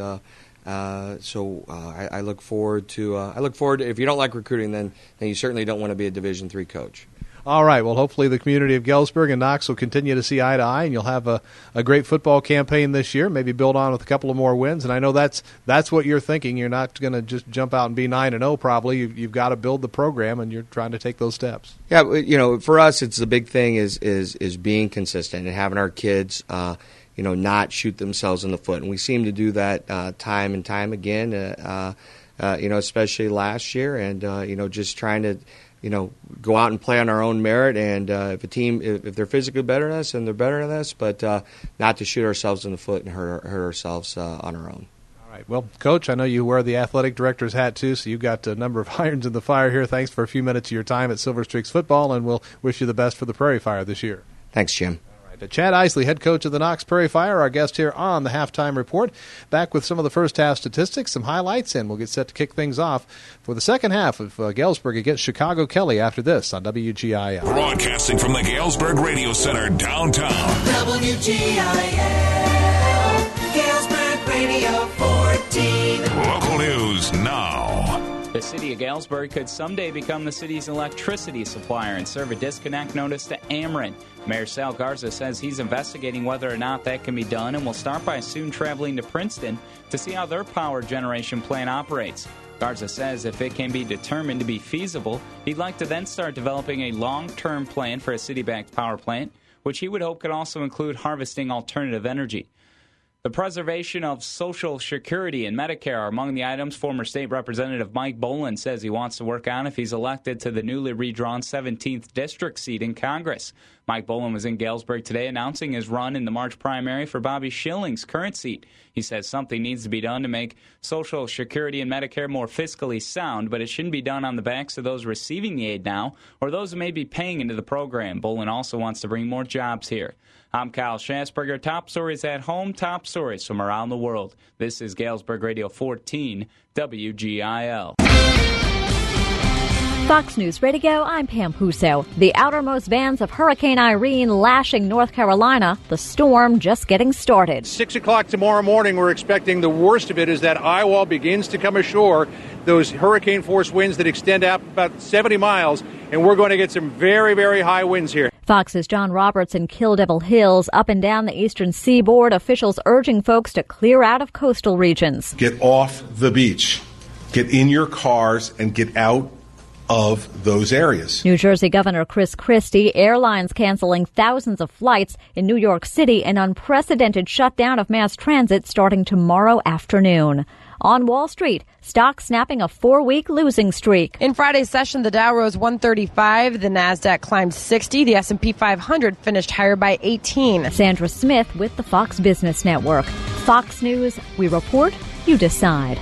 so I look forward to if you don't like recruiting, then you certainly don't want to be a Division III coach. All right. Well, hopefully the community of Galesburg and Knox will continue to see eye to eye, and you'll have a great football campaign this year. Maybe build on with a couple of more wins. And I know that's what you're thinking. You're not going to just jump out and be 9-0. Probably you've got to build the program, and you're trying to take those steps. Yeah. For us, it's the big thing is being consistent and having our kids, not shoot themselves in the foot. And we seem to do that time and time again. Especially last year, and just trying to. Go out and play on our own merit, and if they're physically better than us, then they're better than us, but not to shoot ourselves in the foot and hurt ourselves on our own. All right. Well, Coach, I know you wear the athletic director's hat too, so you've got a number of irons in the fire here. Thanks for a few minutes of your time at Silver Streaks Football, and we'll wish you the best for the Prairie Fire this year. Thanks, Jim. Chad Isley, head coach of the Knox Prairie Fire, our guest here on the Halftime Report. Back with some of the first half statistics, some highlights, and we'll get set to kick things off for the second half of Galesburg against Chicago Kelly after this on WGIL. Broadcasting from the Galesburg Radio Center downtown. WGIL, Galesburg Radio 14. Local news now. The city of Galesburg could someday become the city's electricity supplier and serve a disconnect notice to Ameren. Mayor Sal Garza says he's investigating whether or not that can be done and will start by soon traveling to Princeton to see how their power generation plant operates. Garza says if it can be determined to be feasible, he'd like to then start developing a long-term plan for a city-backed power plant, which he would hope could also include harvesting alternative energy. The preservation of Social Security and Medicare are among the items former State Representative Mike Boland says he wants to work on if he's elected to the newly redrawn 17th District seat in Congress. Mike Boland was in Galesburg today announcing his run in the March primary for Bobby Schilling's current seat. He says something needs to be done to make Social Security and Medicare more fiscally sound, but it shouldn't be done on the backs of those receiving the aid now or those who may be paying into the program. Boland also wants to bring more jobs here. I'm Kyle Schatzberger. Top stories at home, top stories from around the world. This is Galesburg Radio 14, WGIL. Fox News Radio, I'm Pam Huso. The outermost bands of Hurricane Irene lashing North Carolina, the storm just getting started. 6 o'clock tomorrow morning, we're expecting the worst of it as that eye wall begins to come ashore. Those hurricane force winds that extend out about 70 miles, and we're going to get some very, very high winds here. Fox's John Roberts in Kill Devil Hills. Up and down the eastern seaboard, officials urging folks to clear out of coastal regions. Get off the beach. Get in your cars and get out of those areas. New Jersey Governor Chris Christie, airlines canceling thousands of flights. In New York City, an unprecedented shutdown of mass transit starting tomorrow afternoon. On Wall Street, stocks snapping a 4-week losing streak. In Friday's session, the Dow rose 135, the Nasdaq climbed 60, the S&P 500 finished higher by 18. Sandra Smith with the Fox Business Network. Fox News, we report, you decide.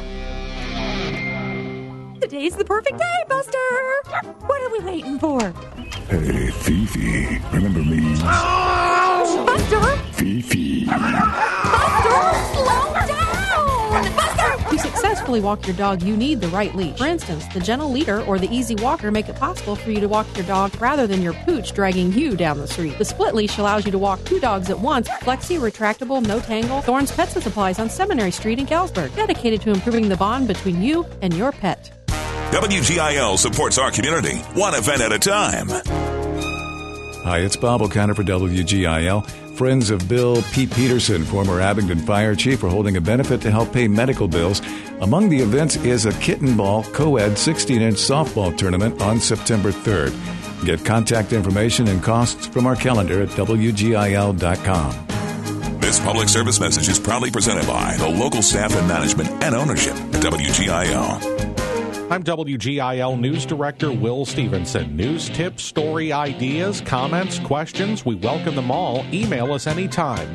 Today's the perfect day, Buster! What are we waiting for? Hey, Fifi, remember me? Buster! Fifi. Buster, slow down! Buster! To successfully walk your dog, you need the right leash. For instance, the Gentle Leader or the Easy Walker make it possible for you to walk your dog rather than your pooch dragging you down the street. The Split Leash allows you to walk 2 dogs at once. Flexi, retractable, no tangle. Thorns Pets and Supplies on Seminary Street in Galesburg. Dedicated to improving the bond between you and your pet. WGIL supports our community, one event at a time. Hi, it's Bob O'Connor for WGIL. Friends of Bill Pete Peterson, former Abingdon Fire Chief, are holding a benefit to help pay medical bills. Among the events is a kitten ball co-ed 16-inch softball tournament on September 3rd. Get contact information and costs from our calendar at WGIL.com. This public service message is proudly presented by the local staff and management and ownership at WGIL. I'm WGIL News Director Will Stevenson. News, tips, story ideas, comments, questions, we welcome them all. Email us anytime.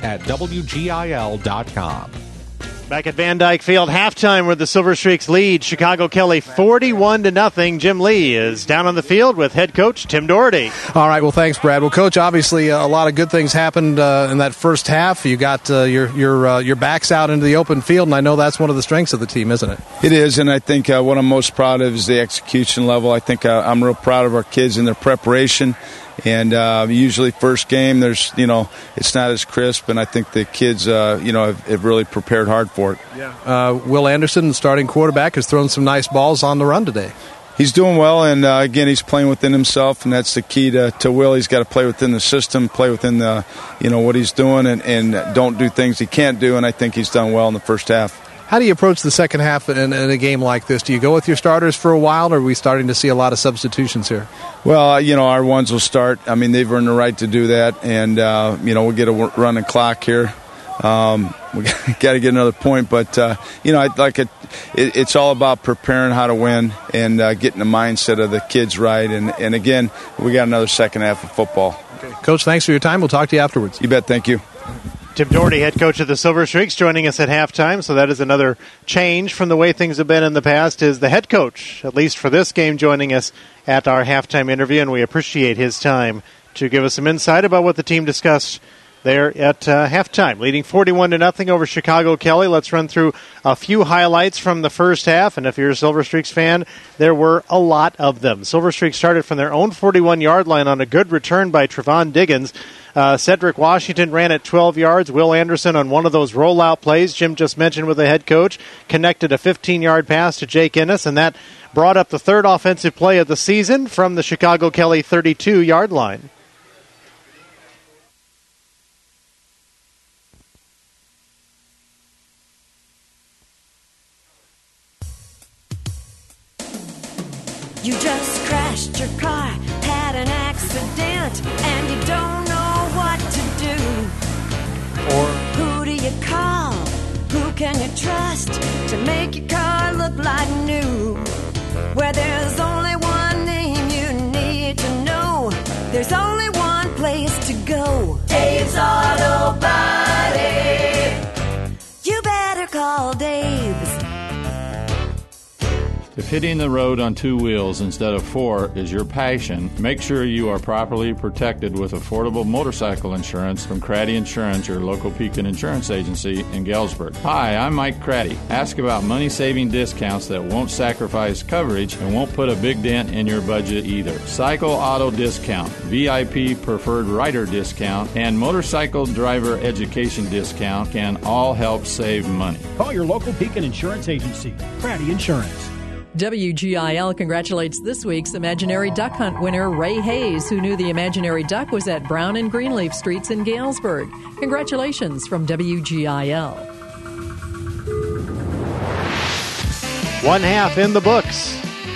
news@WGIL.com. Back at Van Dyke Field, halftime where the Silver Streaks lead Chicago Kelly 41-0. Jim Lee is down on the field with head coach Tim Doherty. All right, well, thanks, Brad. Well, Coach, obviously a lot of good things happened in that first half. You got your backs out into the open field, and I know that's one of the strengths of the team, isn't it? It is, and I think what I'm most proud of is the execution level. I think I'm real proud of our kids and their preparation. And usually first game, it's not as crisp, and I think the kids, have really prepared hard for it. Yeah. Will Anderson, the starting quarterback, has thrown some nice balls on the run today. He's doing well, and again, he's playing within himself, and that's the key to Will. He's got to play within the system, play within the, what he's doing, and don't do things he can't do, and I think he's done well in the first half. How do you approach the second half in a game like this? Do you go with your starters for a while, or are we starting to see a lot of substitutions here? Well, our ones will start. I mean, they've earned the right to do that, and, we'll get a running clock here. We got to get another point, but, it's all about preparing how to win and getting the mindset of the kids right, and again, we got another second half of football. Okay. Coach, thanks for your time. We'll talk to you afterwards. You bet. Thank you. Tim Doherty, head coach of the Silver Streaks, joining us at halftime. So that is another change from the way things have been in the past, is the head coach, at least for this game, joining us at our halftime interview, and we appreciate his time to give us some insight about what the team discussed there at halftime, leading 41-0 over Chicago Kelly. Let's run through a few highlights from the first half, and if you're a Silver Streaks fan, there were a lot of them. Silver Streaks started from their own 41-yard line on a good return by Trevon Diggins. Cedric Washington ran at 12 yards. Will Anderson on one of those rollout plays Jim just mentioned with the head coach connected a 15-yard pass to Jake Ennis, and that brought up the third offensive play of the season from the Chicago Kelly 32-yard line. You just crashed your car, had an accident, and you don't know what to do. Or who do you call? Who can you trust to make your car look like new? Where there's only one name you need to know, there's only one place to go. Dave's Auto Body. You better call Dave's. If hitting the road on two wheels instead of four is your passion, make sure you are properly protected with affordable motorcycle insurance from Craddy Insurance, your local Pekin insurance agency in Galesburg. Hi, I'm Mike Craddy. Ask about money-saving discounts that won't sacrifice coverage and won't put a big dent in your budget either. Cycle Auto Discount, VIP Preferred Rider Discount, and Motorcycle Driver Education Discount can all help save money. Call your local Pekin insurance agency, Craddy Insurance. WGIL congratulates this week's Imaginary Duck Hunt winner, Ray Hayes, who knew the imaginary duck was at Brown and Greenleaf Streets in Galesburg. Congratulations from WGIL. One half in the books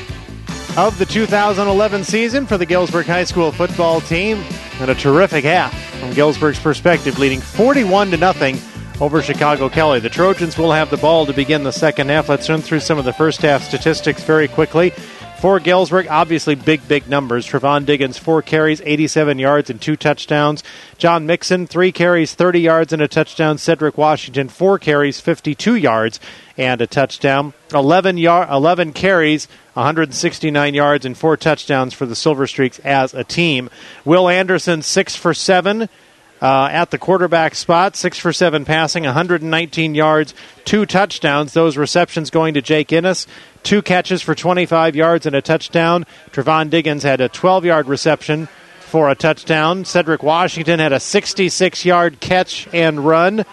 of the 2011 season for the Galesburg High School football team, and a terrific half from Galesburg's perspective, leading 41-0 over Chicago Kelly. The Trojans will have the ball to begin the second half. Let's run through some of the first half statistics very quickly. For Galesburg, obviously big numbers. Trevon Diggins, 4 carries, 87 yards, and 2 touchdowns. John Mixon, 3 carries, 30 yards, and a touchdown. Cedric Washington, 4 carries, 52 yards, and a touchdown. 11 carries, 169 yards, and 4 touchdowns for the Silver Streaks as a team. Will Anderson, 6 for 7. At the quarterback spot, 6 for 7 passing, 119 yards, 2 touchdowns. Those receptions going to Jake Ennis, 2 catches for 25 yards and a touchdown. Trevon Diggins had a 12-yard reception for a touchdown. Cedric Washington had a 66-yard catch and run.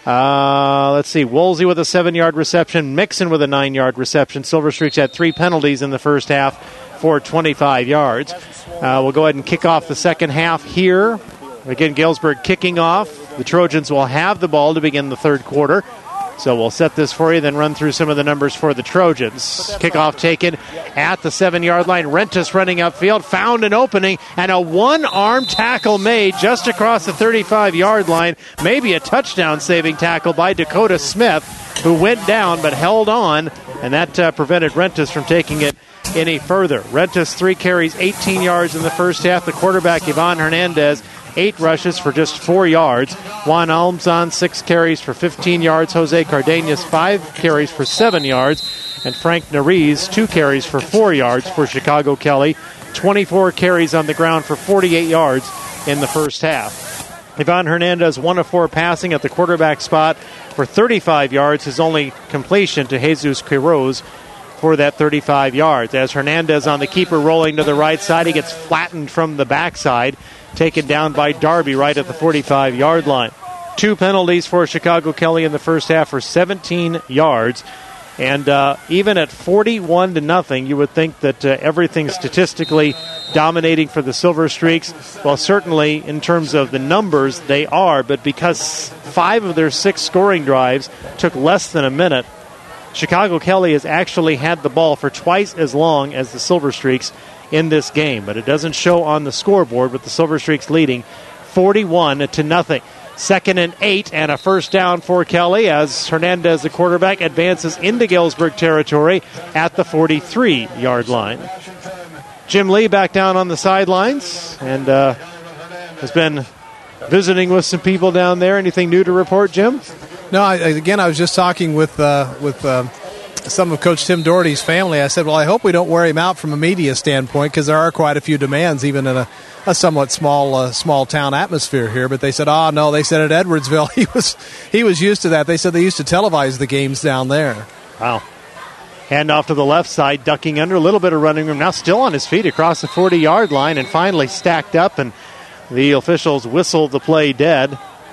Let's see, Woolsey with a 7-yard reception, Mixon with a 9-yard reception. Silver Streaks had 3 penalties in the first half for 25 yards. We'll go ahead and kick off the second half here. Again, Galesburg kicking off. The Trojans will have the ball to begin the third quarter. So we'll set this for you, then run through some of the numbers for the Trojans. Kickoff taken at the 7-yard line. Rentis running upfield, found an opening, and a one-arm tackle made just across the 35-yard line. Maybe a touchdown-saving tackle by Dakota Smith, who went down but held on, and that prevented Rentis from taking it any further. Rentis, 3 carries, 18 yards in the first half. The quarterback, Ivan Hernandez, 8 rushes for just 4 yards. Juan Almzan, 6 carries for 15 yards. Jose Cardenas, 5 carries for 7 yards. And Frank Nariz, 2 carries for 4 yards for Chicago Kelly. 24 carries on the ground for 48 yards in the first half. Ivan Hernandez, 1 of 4 passing at the quarterback spot for 35 yards. His only completion to Jesus Quiroz for that 35 yards. As Hernandez on the keeper rolling to the right side, he gets flattened from the backside. Taken down by Darby right at the 45-yard line. 2 penalties for Chicago Kelly in the first half for 17 yards. And even at 41-0, you would think that everything statistically dominating for the Silver Streaks. Well, certainly in terms of the numbers, they are. But because 5 of their 6 scoring drives took less than a minute, Chicago Kelly has actually had the ball for twice as long as the Silver Streaks in this game, but it doesn't show on the scoreboard, with the Silver Streaks leading 41-0. 2nd and 8 and a first down for Kelly as Hernandez, the quarterback, advances into Galesburg territory at the 43-yard line. Jim Lee back down on the sidelines and has been visiting with some people down there. Anything new to report, Jim? No, I was just talking with some of Coach Tim Doherty's family, I said, well, I hope we don't wear him out from a media standpoint because there are quite a few demands, even in a somewhat small town atmosphere here. But they said, no, they said at Edwardsville he was used to that. They said they used to televise the games down there. Wow. Hand off to the left side, ducking under, a little bit of running room. Now still on his feet across the 40-yard line and finally stacked up, and the officials whistled the play dead.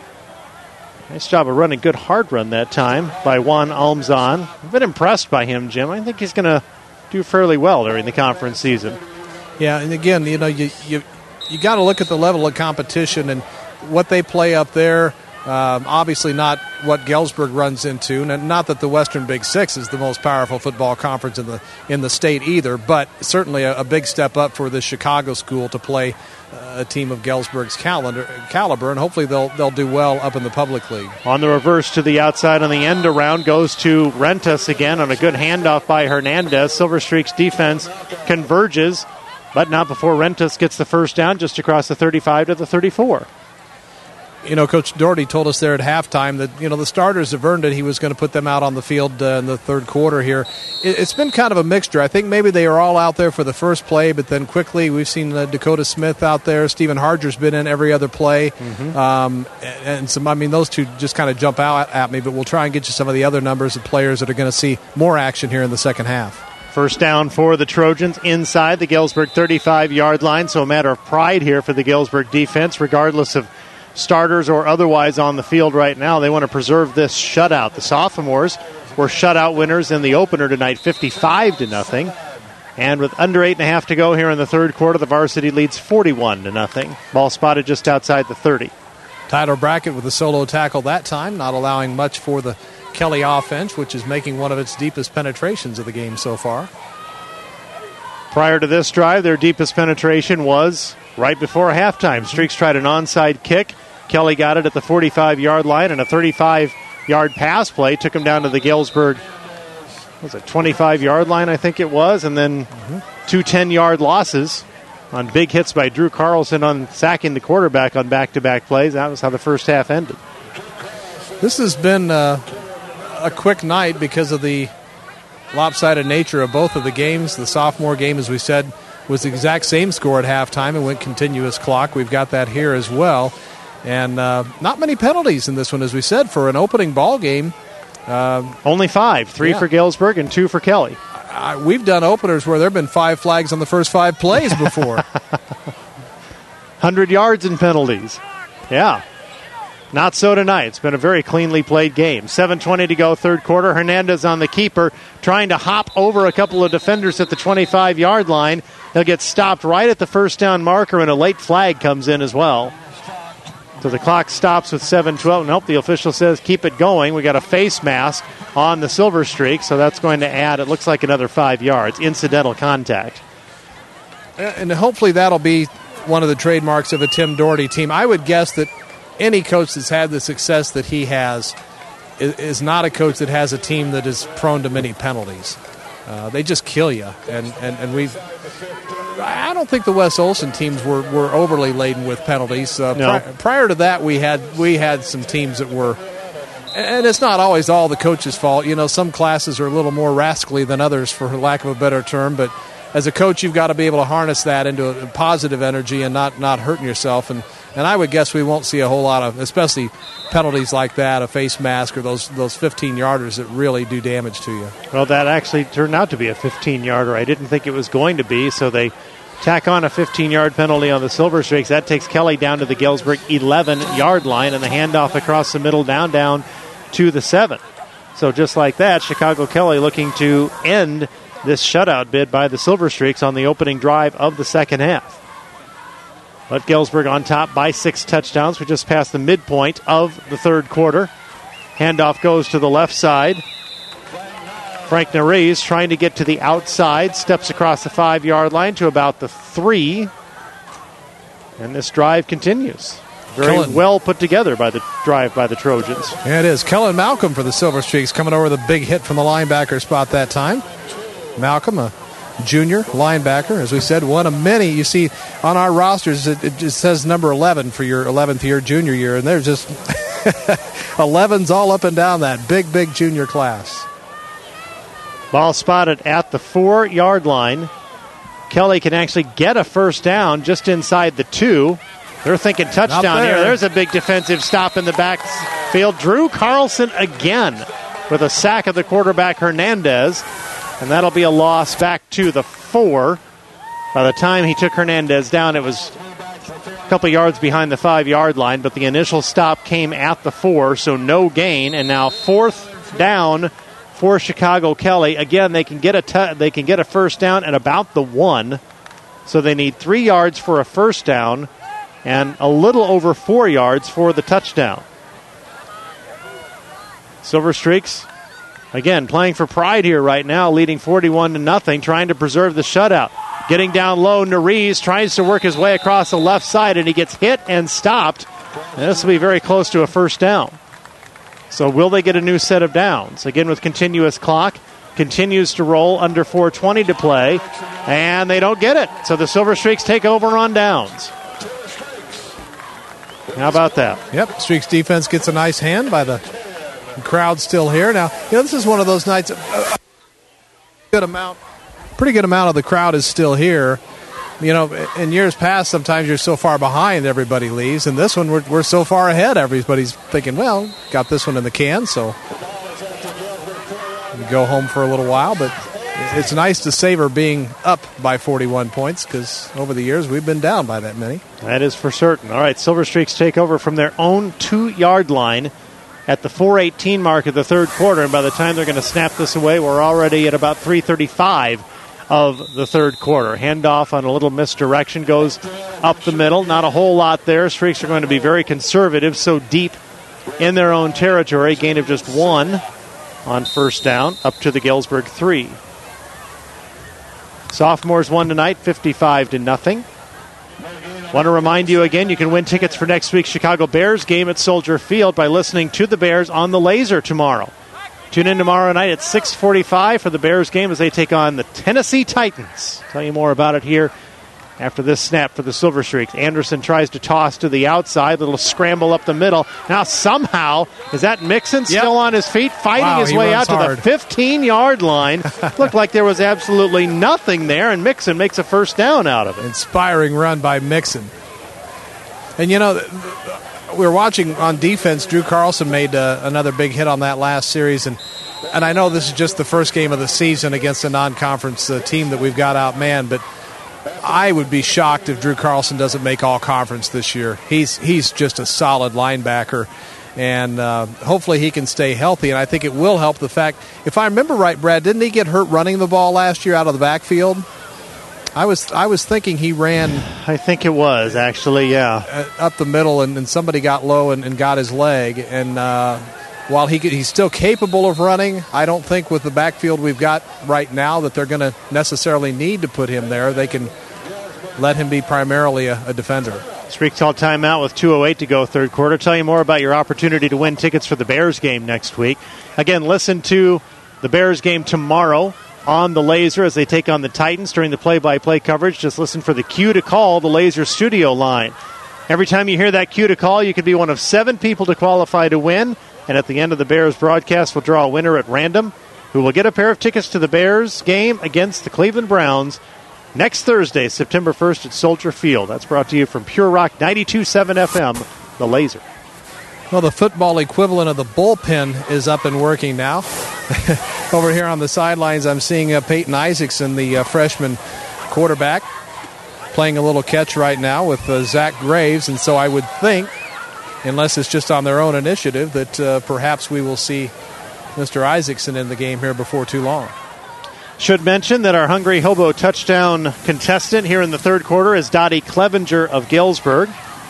Nice job of running. Good hard run that time by Juan Almzan. I've been impressed by him, Jim. I think he's going to do fairly well during the conference season. Yeah, and again, you got to look at the level of competition and what they play up there. Obviously not what Galesburg runs into, and not that the Western Big Six is the most powerful football conference in the state either, but certainly a big step up for the Chicago school to play a team of Galesburg's caliber, and hopefully they'll do well up in the public league. On the reverse to the outside on the end around goes to Rentas again on a good handoff by Hernandez. Silver Streak's defense converges, but not before Rentas gets the first down just across the 35 to the 34. Coach Doherty told us there at halftime that, the starters have earned it. He was going to put them out on the field in the third quarter here. It's been kind of a mixture. I think maybe they are all out there for the first play, but then quickly we've seen Dakota Smith out there. Stephen Harger's been in every other play. And those two just kind of jump out at me, but we'll try and get you some of the other numbers of players that are going to see more action here in the second half. First down for the Trojans inside the Galesburg 35-yard line, so a matter of pride here for the Galesburg defense, regardless of starters or otherwise on the field right now. They want to preserve this shutout. The sophomores were shutout winners in the opener tonight, 55-0. And with under 8.5 to go here in the third quarter, the varsity leads 41-0. Ball spotted just outside the 30. Tyler Brackett with a solo tackle that time, not allowing much for the Kelly offense, which is making one of its deepest penetrations of the game so far. Prior to this drive, their deepest penetration was right before halftime. Streaks tried an onside kick. Kelly got it at the 45-yard line, and a 35-yard pass play took him down to the Galesburg, 25-yard line, I think it was, and then two 10-yard losses on big hits by Drew Carlson on sacking the quarterback on back-to-back plays. That was how the first half ended. This has been a quick night because of the lopsided nature of both of the games. The sophomore game, as we said, was the exact same score at halftime and went continuous clock. We've got that here as well. And not many penalties in this one, as we said, for an opening ball game. Only 5. 3 for Galesburg and 2 for Kelly. We've done openers where there have been 5 flags on the first 5 plays before. 100 yards in penalties. Yeah. Not so tonight. It's been a very cleanly played game. 7:20 to go, third quarter. Hernandez on the keeper, trying to hop over a couple of defenders at the 25-yard line. He'll get stopped right at the first down marker, and a late flag comes in as well. So the clock stops with 7:12. Nope, the official says keep it going. We got a face mask on the Silver Streak, so that's going to add, it looks like, another 5 yards. Incidental contact. And hopefully that'll be one of the trademarks of a Tim Doherty team. I would guess that any coach that's had the success that he has is not a coach that has a team that is prone to many penalties. They just kill you. And I don't think the Wes Olson teams were overly laden with penalties. No. Prior to that, we had some teams that were, and it's not always all the coach's fault. Some classes are a little more rascally than others, for lack of a better term. But as a coach, you've got to be able to harness that into a positive energy and not hurting yourself. And I would guess we won't see a whole lot of, especially penalties like that, a face mask, or those 15-yarders that really do damage to you. Well, that actually turned out to be a 15-yarder. I didn't think it was going to be, so they tack on a 15-yard penalty on the Silver Streaks. That takes Kelly down to the Galesburg 11-yard line, and the handoff across the middle down to the 7. So just like that, Chicago Kelly looking to end this shutout bid by the Silver Streaks on the opening drive of the second half. But Galesburg on top by 6 touchdowns. We just passed the midpoint of the third quarter. Handoff goes to the left side. Frank Nerez trying to get to the outside. Steps across the 5-yard line to about the 3. And this drive continues. Very well put together by the drive by the Trojans. Yeah, it is. Kellen Malcolm for the Silver Streaks coming over the big hit from the linebacker spot that time. Malcolm, a junior linebacker, as we said, one of many. You see on our rosters, it just says number 11 for your 11th year, junior year, and there's just 11s all up and down that big junior class. Ball spotted at the 4-yard line. Kelly can actually get a first down just inside the 2. They're thinking touchdown here. There's a big defensive stop in the backfield. Drew Carlson again with a sack of the quarterback Hernandez. And that'll be a loss back to the 4. By the time he took Hernandez down, it was a couple yards behind the 5-yard line, but the initial stop came at the 4, so no gain. And now 4th down for Chicago Kelly. Again, they can get a first down at about the 1, so they need 3 yards for a first down and a little over 4 yards for the touchdown. Silver Streaks, again, playing for pride here right now, leading 41-0, trying to preserve the shutout. Getting down low, Nariz tries to work his way across the left side, and he gets hit and stopped. And this will be very close to a first down. So will they get a new set of downs? Again, with continuous clock, continues to roll, under 4:20 to play, and they don't get it. So the Silver Streaks take over on downs. How about that? Yep, Streaks defense gets a nice hand by the crowd still here. Now, this is one of those nights, pretty good amount of the crowd is still here. In years past, sometimes you're so far behind, everybody leaves. And this one, we're so far ahead, everybody's thinking, well, got this one in the can, so we go home for a little while. But it's nice to savor being up by 41 points because over the years, we've been down by that many. That is for certain. All right, Silver Streaks take over from their own 2-yard line at the 4:18 mark of the third quarter. And by the time they're going to snap this away, we're already at about 3:35 of the third quarter. Handoff on a little misdirection goes up the middle. Not a whole lot there. Streaks are going to be very conservative, so deep in their own territory. Gain of just 1 on first down, up to the Galesburg 3. Sophomores won tonight, 55-0. Want to remind you again, you can win tickets for next week's Chicago Bears game at Soldier Field by listening to the Bears on the Laser tomorrow. Tune in tomorrow night at 6:45 for the Bears game as they take on the Tennessee Titans. Tell you more about it here after this snap for the Silver Streaks. Anderson tries to toss to the outside, little scramble up the middle. Now somehow, is that Mixon still on his feet, fighting his way out to the 15-yard line? Looked like there was absolutely nothing there, and Mixon makes a first down out of it. Inspiring run by Mixon. And we were watching on defense. Drew Carlson made another big hit on that last series, and I know this is just the first game of the season against a non-conference team that we've got outmanned, but I would be shocked if Drew Carlson doesn't make all-conference this year. He's just a solid linebacker, and hopefully he can stay healthy, and I think it will help the fact, if I remember right, Brad, didn't he get hurt running the ball last year out of the backfield? I was thinking he ran. I think it was, actually, yeah. Up the middle, and somebody got low and got his leg. And while he's still capable of running, I don't think with the backfield we've got right now that they're going to necessarily need to put him there. They can let him be primarily a defender. Streaks all timeout with 2:08 to go third quarter. Tell you more about your opportunity to win tickets for the Bears game next week. Again, listen to the Bears game tomorrow on the Laser as they take on the Titans during the play-by-play coverage. Just listen for the cue to call the Laser studio line. Every time you hear that cue to call, you could be one of 7 people to qualify to win. And at the end of the Bears broadcast, we'll draw a winner at random who will get a pair of tickets to the Bears game against the Cleveland Browns next Thursday, September 1st at Soldier Field. That's brought to you from Pure Rock 92.7 FM, the Laser. Well, the football equivalent of the bullpen is up and working now. Over here on the sidelines, I'm seeing Peyton Isaacson, the freshman quarterback, playing a little catch right now with Zach Graves. And so I would think, unless it's just on their own initiative, that perhaps we will see Mr. Isaacson in the game here before too long. Should mention that our Hungry Hobo touchdown contestant here in the third quarter is Dottie Clevenger of Galesburg.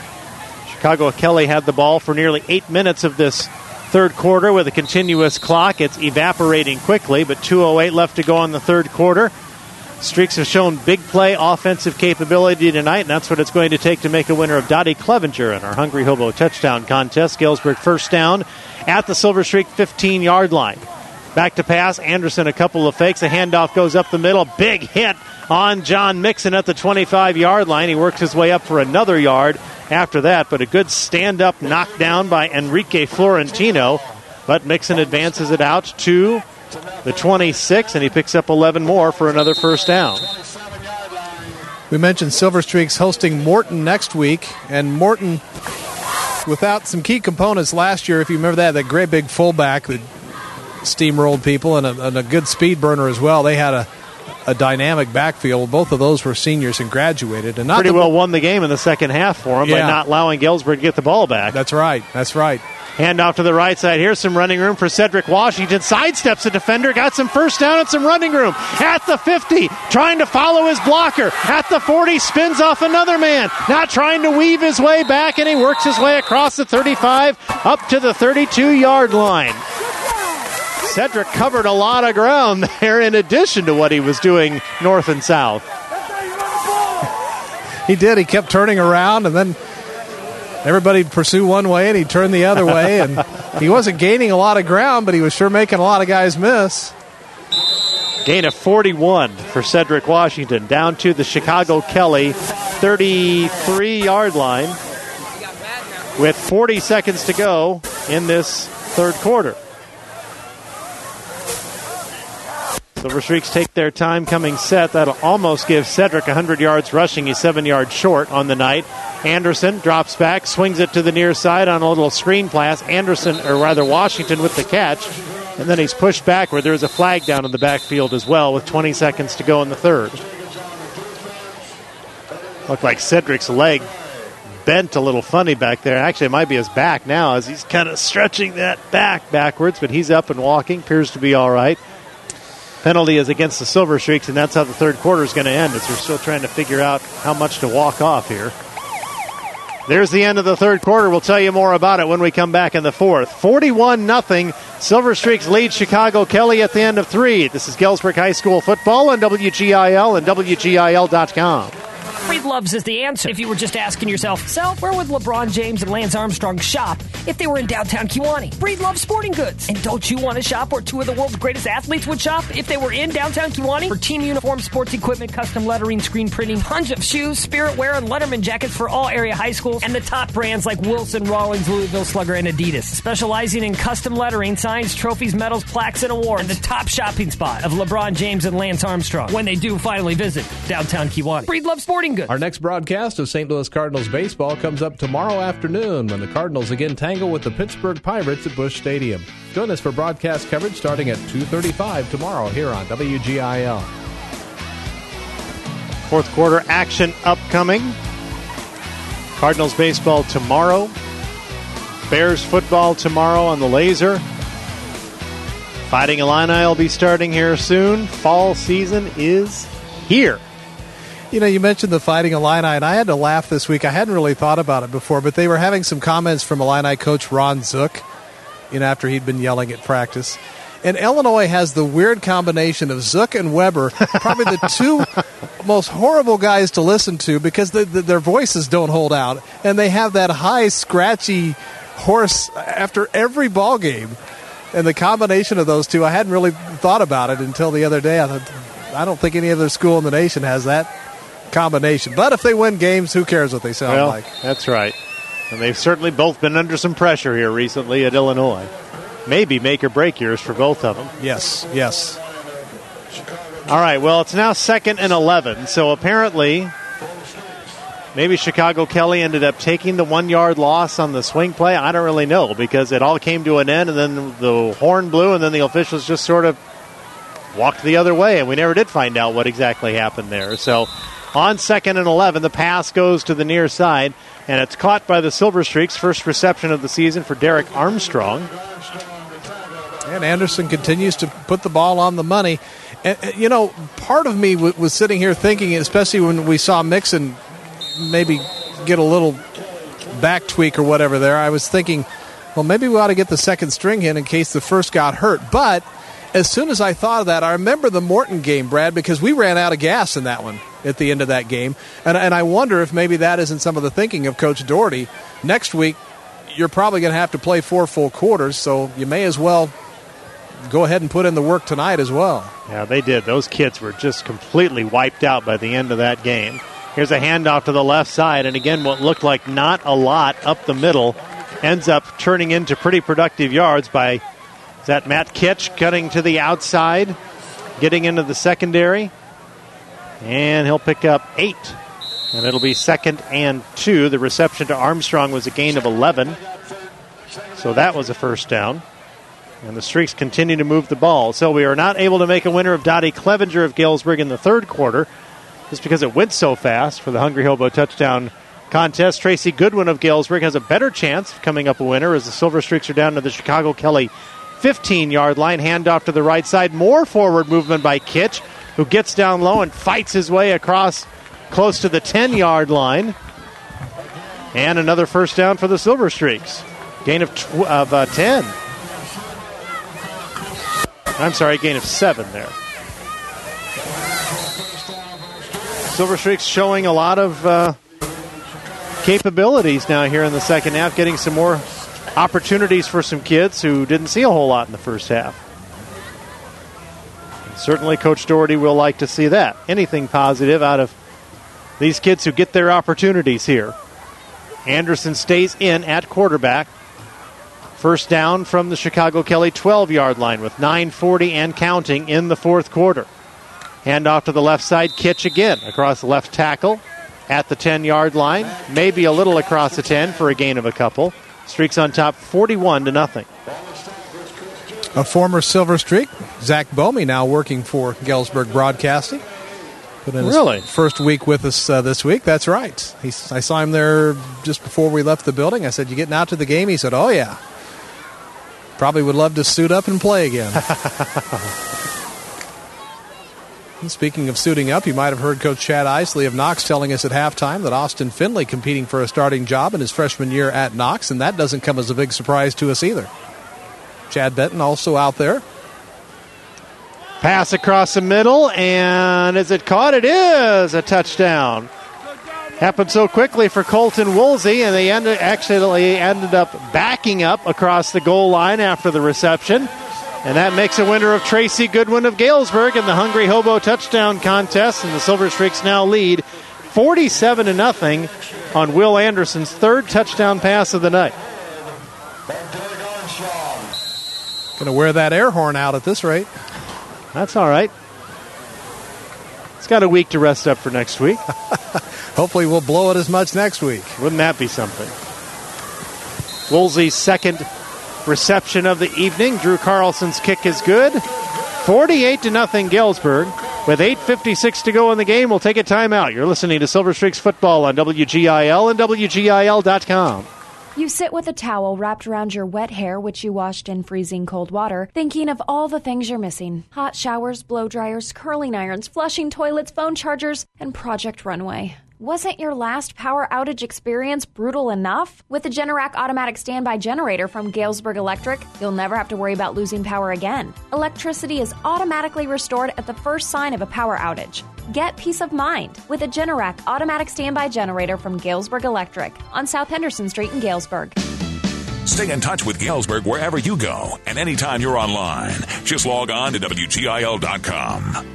Chicago Kelly had the ball for nearly 8 minutes of this third quarter with a continuous clock. It's evaporating quickly, but 2:08 left to go in the third quarter. Streaks have shown big play offensive capability tonight, and that's what it's going to take to make a winner of Dottie Clevenger in our Hungry Hobo touchdown contest. Galesburg first down at the Silver Streak 15-yard line. Back to pass, Anderson a couple of fakes. A handoff goes up the middle. Big hit on John Mixon at the 25-yard line. He works his way up for another yard after that, but a good stand-up knockdown by Enrique Florentino. But Mixon advances it out to the 26, and he picks up 11 more for another first down. We mentioned Silver Streaks hosting Morton next week, and Morton, without some key components last year, if you remember that great big fullback that steamrolled people and a good speed burner as well, they had a dynamic backfield. Both of those were seniors and graduated. And pretty well won the game in the second half for them by not allowing Galesburg to get the ball back. That's right. Hand off to the right side. Here's some running room for Cedric Washington. Sidesteps a defender. Got some first down and some running room. At the 50, trying to follow his blocker. At the 40, spins off another man. Now trying to weave his way back, and he works his way across the 35 up to the 32-yard line. Cedric covered a lot of ground there in addition to what he was doing north and south. He did. He kept turning around, and then everybody would pursue one way, and he'd turn the other way. And he wasn't gaining a lot of ground, but he was sure making a lot of guys miss. Gain of 41 for Cedric Washington, down to the Chicago Kelly 33-yard line with 40 seconds to go in this third quarter. Silver Streaks take their time coming set. That'll almost give Cedric 100 yards rushing. He's 7 yards short on the night. Anderson drops back, swings it to the near side on a little screen pass. Washington with the catch. And then he's pushed backward. There's a flag down in the backfield as well with 20 seconds to go in the third. Looked like Cedric's leg bent a little funny back there. Actually, it might be his back now as he's kind of stretching that back backwards, but he's up and walking. Appears to be all right. Penalty is against the Silver Streaks, and that's how the third quarter is going to end, as they're still trying to figure out how much to walk off here. There's the end of the third quarter. We'll tell you more about it when we come back in the fourth. 41-0. Silver Streaks lead Chicago Kelly at the end of 3. This is Galesburg High School football on WGIL and WGIL.com. Breedlove's is the answer. If you were just asking yourself, so where would LeBron James and Lance Armstrong shop if they were in downtown Kewanee? Breedlove Sporting Goods. And don't you want to shop where two of the world's greatest athletes would shop if they were in downtown Kewanee? For team uniforms, sports equipment, custom lettering, screen printing, tons of shoes, Spirit wear, and Letterman jackets for all area high schools, and the top brands like Wilson, Rawlings, Louisville Slugger, and Adidas. Specializing in custom lettering, signs, trophies, medals, plaques, and awards. And the top shopping spot of LeBron James and Lance Armstrong when they do finally visit downtown Kewanee. Breedlove Sporting Goods. Our next broadcast of St. Louis Cardinals baseball comes up tomorrow afternoon when the Cardinals again tangle with the Pittsburgh Pirates at Busch Stadium. Join us for broadcast coverage starting at 2:35 tomorrow here on WGIL. Fourth quarter action upcoming. Cardinals baseball tomorrow. Bears football tomorrow on the Laser. Fighting Illini will be starting here soon. Fall season is here. You know, you mentioned the Fighting Illini, and I had to laugh this week. I hadn't really thought about it before, but they were having some comments from Illini coach Ron Zook, after he'd been yelling at practice. And Illinois has the weird combination of Zook and Weber, probably the two most horrible guys to listen to because their voices don't hold out, and they have that high, scratchy hoarse after every ball game. And the combination of those two, I hadn't really thought about it until the other day. I thought, I don't think any other school in the nation has that combination. But if they win games, who cares what they sound like? That's right. And they've certainly both been under some pressure here recently at Illinois. Maybe make or break years for both of them. Yes. All right, well, it's now 2nd and 11. So apparently, maybe Chicago Kelly ended up taking the 1-yard loss on the swing play. I don't really know because it all came to an end and then the horn blew and then the officials just sort of walked the other way, and we never did find out what exactly happened there. So on 2nd and 11, the pass goes to the near side, and it's caught by the Silver Streaks. First reception of the season for Derek Armstrong. And Anderson continues to put the ball on the money. And, part of me was sitting here thinking, especially when we saw Mixon maybe get a little back tweak or whatever there, I was thinking, well, maybe we ought to get the second string in case the first got hurt. But as soon as I thought of that, I remember the Morton game, Brad, because we ran out of gas in that one at the end of that game. And I wonder if maybe that isn't some of the thinking of Coach Doherty. Next week, you're probably going to have to play 4 full quarters, so you may as well go ahead and put in the work tonight as well. Yeah, they did. Those kids were just completely wiped out by the end of that game. Here's a handoff to the left side, and again, what looked like not a lot up the middle ends up turning into pretty productive yards by Is that Matt Kitch cutting to the outside, getting into the secondary? And he'll pick up 8. And it'll be 2nd and 2. The reception to Armstrong was a gain of 11. So that was a first down. And the Streaks continue to move the ball. So we are not able to make a winner of Dottie Clevenger of Galesburg in the third quarter, just because it went so fast for the Hungry Hobo touchdown contest. Tracy Goodwin of Galesburg has a better chance of coming up a winner as the Silver Streaks are down to the Chicago Kelly 15-yard line. Handoff to the right side. More forward movement by Kitch, who gets down low and fights his way across close to the 10-yard line. And another first down for the Silver Streaks. Gain of 10. I'm sorry, gain of 7 there. Silver Streaks showing a lot of capabilities now here in the second half, getting some more opportunities for some kids who didn't see a whole lot in the first half. Certainly Coach Doherty will like to see that. Anything positive out of these kids who get their opportunities here. Anderson stays in at quarterback. First down from the Chicago Kelly 12-yard line with 9:40 and counting in the fourth quarter. Handoff to the left side. Kitch again across the left tackle at the 10-yard line. Maybe a little across the 10 for a gain of a couple. Streaks on top 41-0. A former Silver Streak, Zach Bomey, now working for Galesburg Broadcasting. Put in really? His first week with us this week. That's right. I saw him there just before we left the building. I said, "You getting out to the game?" He said, "Oh, yeah. Probably would love to suit up and play again." And speaking of suiting up, you might have heard Coach Chad Isley of Knox telling us at halftime that Austin Finley competing for a starting job in his freshman year at Knox, and that doesn't come as a big surprise to us either. Chad Benton also out there. Pass across the middle, and is it caught? It is a touchdown. Happened so quickly for Colton Woolsey, and they actually ended up backing up across the goal line after the reception. And that makes a winner of Tracy Goodwin of Galesburg in the Hungry Hobo touchdown contest. And the Silver Streaks now lead 47-0 on Will Anderson's third touchdown pass of the night. Going to wear that air horn out at this rate. That's all right. It's got a week to rest up for next week. Hopefully we'll blow it as much next week. Wouldn't that be something? Woolsey's second reception of the evening. Drew Carlson's kick is good. 48-0 Galesburg. With 8:56 to go in the game, we'll take a timeout. You're listening to Silver Streaks Football on WGIL and WGIL.com. You sit with a towel wrapped around your wet hair, which you washed in freezing cold water, thinking of all the things you're missing. Hot showers, blow dryers, curling irons, flushing toilets, phone chargers, and Project Runway. Wasn't your last power outage experience brutal enough? With the Generac automatic standby generator from Galesburg Electric, you'll never have to worry about losing power again. Electricity is automatically restored at the first sign of a power outage. Get peace of mind with a Generac automatic standby generator from Galesburg Electric on South Henderson Street in Galesburg. Stay in touch with Galesburg wherever you go and anytime you're online. Just log on to WGIL.com.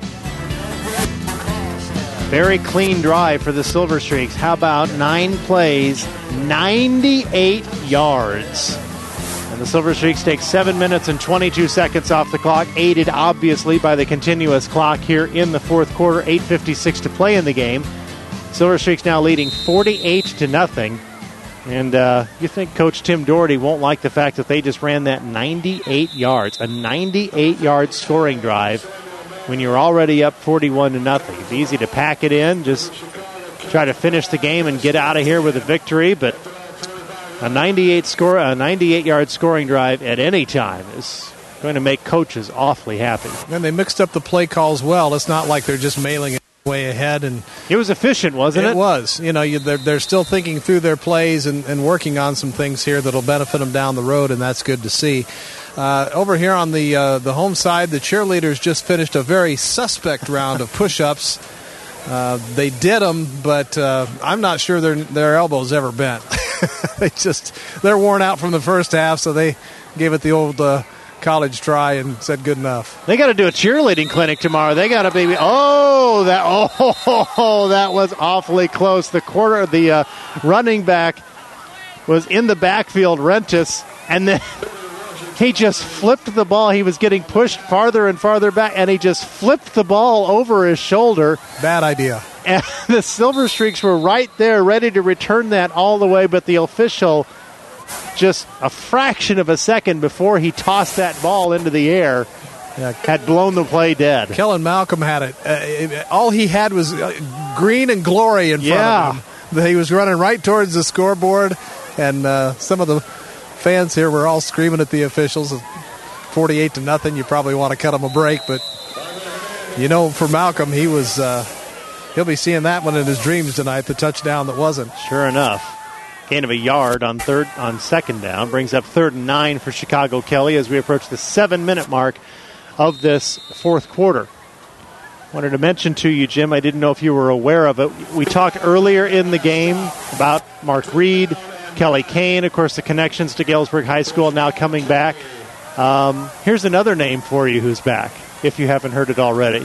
Very clean drive for the Silver Streaks. How about 9 plays, 98 yards? And the Silver Streaks take 7 minutes and 22 seconds off the clock, aided obviously by the continuous clock here in the fourth quarter. 8:56 to play in the game. Silver Streaks now leading 48-0. And you think Coach Tim Doherty won't like the fact that they just ran that 98 yards, a 98-yard scoring drive when you're already up 41-0. It's easy to pack it in, just try to finish the game and get out of here with a victory, but a 98-yard scoring drive at any time is going to make coaches awfully happy. And they mixed up the play calls well. It's not like they're just mailing it way ahead. And it was efficient, wasn't it? It was. You know, they're still thinking through their plays and working on some things here that'll benefit them down the road, and that's good to see. Over here on the home side, the cheerleaders just finished a very suspect round of push-ups. They did them, but I'm not sure their elbows ever bent. They're worn out from the first half, so they gave it the old college try and said good enough. They got to do a cheerleading clinic tomorrow. They got to be that was awfully close. The running back was in the backfield, Rentis, and then He just flipped the ball. He was getting pushed farther and farther back, and he just flipped the ball over his shoulder. Bad idea. And the Silver Streaks were right there ready to return that all the way, but the official, just a fraction of a second before he tossed that ball into the air, had blown the play dead. Kellen Malcolm had it. All he had was green and glory in front of him. He was running right towards the scoreboard, and some of the fans here were all screaming at the officials. 48-0. You probably want to cut him a break, but for Malcolm, he was. He'll be seeing that one in his dreams tonight. The touchdown that wasn't. Sure enough, gain of a yard on second down brings up 3rd and 9 for Chicago Kelly as we approach the 7-minute mark of this fourth quarter. Wanted to mention to you, Jim, I didn't know if you were aware of it. We talked earlier in the game about Mark Reed, Kelly Kane, of course, the connections to Galesburg High School now coming back. Here's another name for you who's back, if you haven't heard it already.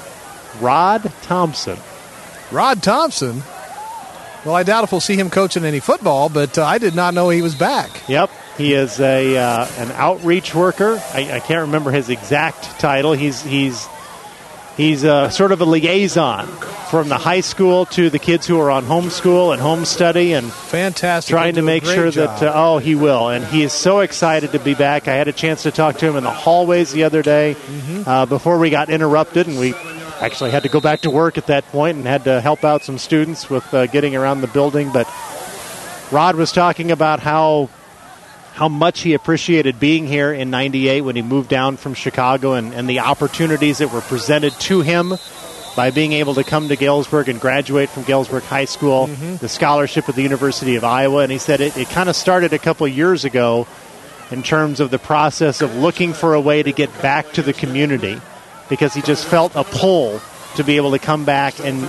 Rod Thompson. Rod Thompson? Well, I doubt if we'll see him coaching any football, but I did not know he was back. Yep. He is an outreach worker. I can't remember his exact title. He's sort of a liaison from the high school to the kids who are on homeschool and home study, and fantastic, trying to make sure that he will. And he is so excited to be back. I had a chance to talk to him in the hallways the other day before we got interrupted, and we actually had to go back to work at that point and had to help out some students with getting around the building. But Rod was talking about how much he appreciated being here in '98 when he moved down from Chicago, and the opportunities that were presented to him by being able to come to Galesburg and graduate from Galesburg High School, the scholarship at the University of Iowa. And he said it kind of started a couple of years ago in terms of the process of looking for a way to get back to the community, because he just felt a pull to be able to come back and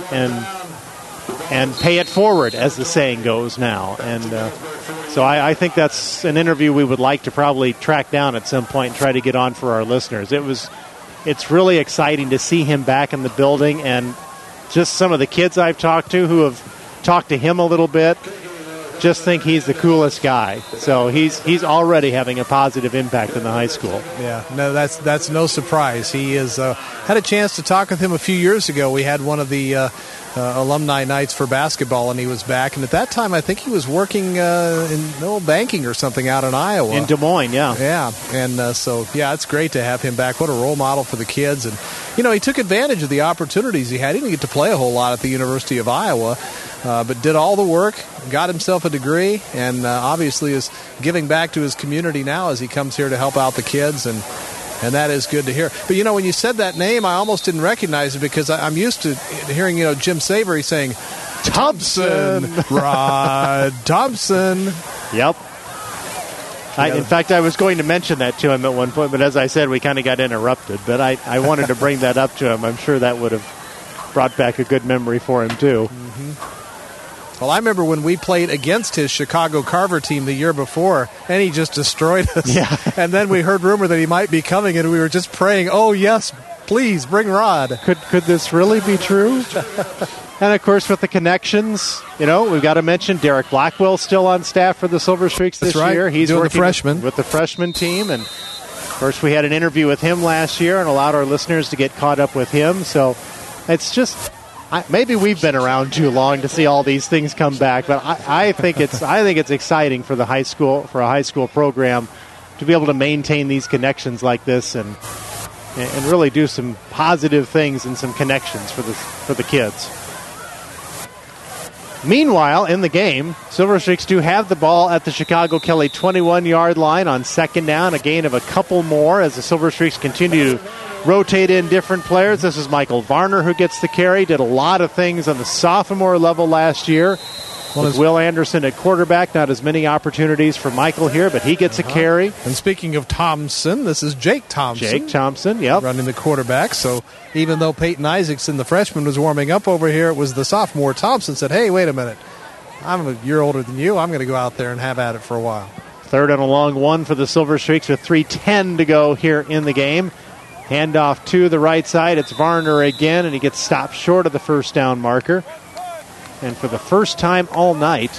pay it forward, as the saying goes now. And so I think that's an interview we would like to probably track down at some point and try to get on for our listeners. It's really exciting to see him back in the building, and just some of the kids I've talked to who have talked to him a little bit just think he's the coolest guy. So he's already having a positive impact in the high school. Yeah, no, that's no surprise. He is had a chance to talk with him a few years ago. We had one of the alumni nights for basketball, and he was back. And at that time, I think he was working in banking or something out in Iowa. In Des Moines, yeah. Yeah, and so it's great to have him back. What a role model for the kids. And, he took advantage of the opportunities he had. He didn't get to play a whole lot at the University of Iowa, but did all the work, got himself a degree, and obviously is giving back to his community now as he comes here to help out the kids, and that is good to hear. But, when you said that name, I almost didn't recognize it, because I'm used to hearing, Jim Savory saying, Thompson, Rod Thompson. Yep. In fact, I was going to mention that to him at one point, but as I said, we kind of got interrupted. But I wanted to bring that up to him. I'm sure that would have brought back a good memory for him, too. Well, I remember when we played against his Chicago Carver team the year before, and he just destroyed us. Yeah. And then we heard rumor that he might be coming, and we were just praying, oh, yes, please, bring Rod. Could this really be true? And, of course, with the connections, we've got to mention Derek Blackwell still on staff for the Silver Streaks this year. He's doing working the freshman. with the freshman team. And, of course, we had an interview with him last year and allowed our listeners to get caught up with him. So it's just... maybe we've been around too long to see all these things come back, but I think it's exciting for the high school, for a high school program, to be able to maintain these connections like this and really do some positive things and some connections for the kids. Meanwhile, in the game, Silver Streaks do have the ball at the Chicago Kelly 21-yard line on second down, a gain of a couple more as the Silver Streaks continue to rotate in different players. This is Michael Varner who gets the carry. Did a lot of things on the sophomore level last year. With Will Anderson at quarterback, not as many opportunities for Michael here, but he gets a carry. And speaking of Thompson, this is Jake Thompson. Jake Thompson, yep. Running the quarterback. So even though Peyton Isaacson, the freshman, was warming up over here, it was the sophomore Thompson said, hey, wait a minute. I'm a year older than you. I'm going to go out there and have at it for a while. Third and a long one for the Silver Streaks with 3:10 to go here in the game. Handoff to the right side. It's Varner again, and he gets stopped short of the first down marker. And for the first time all night,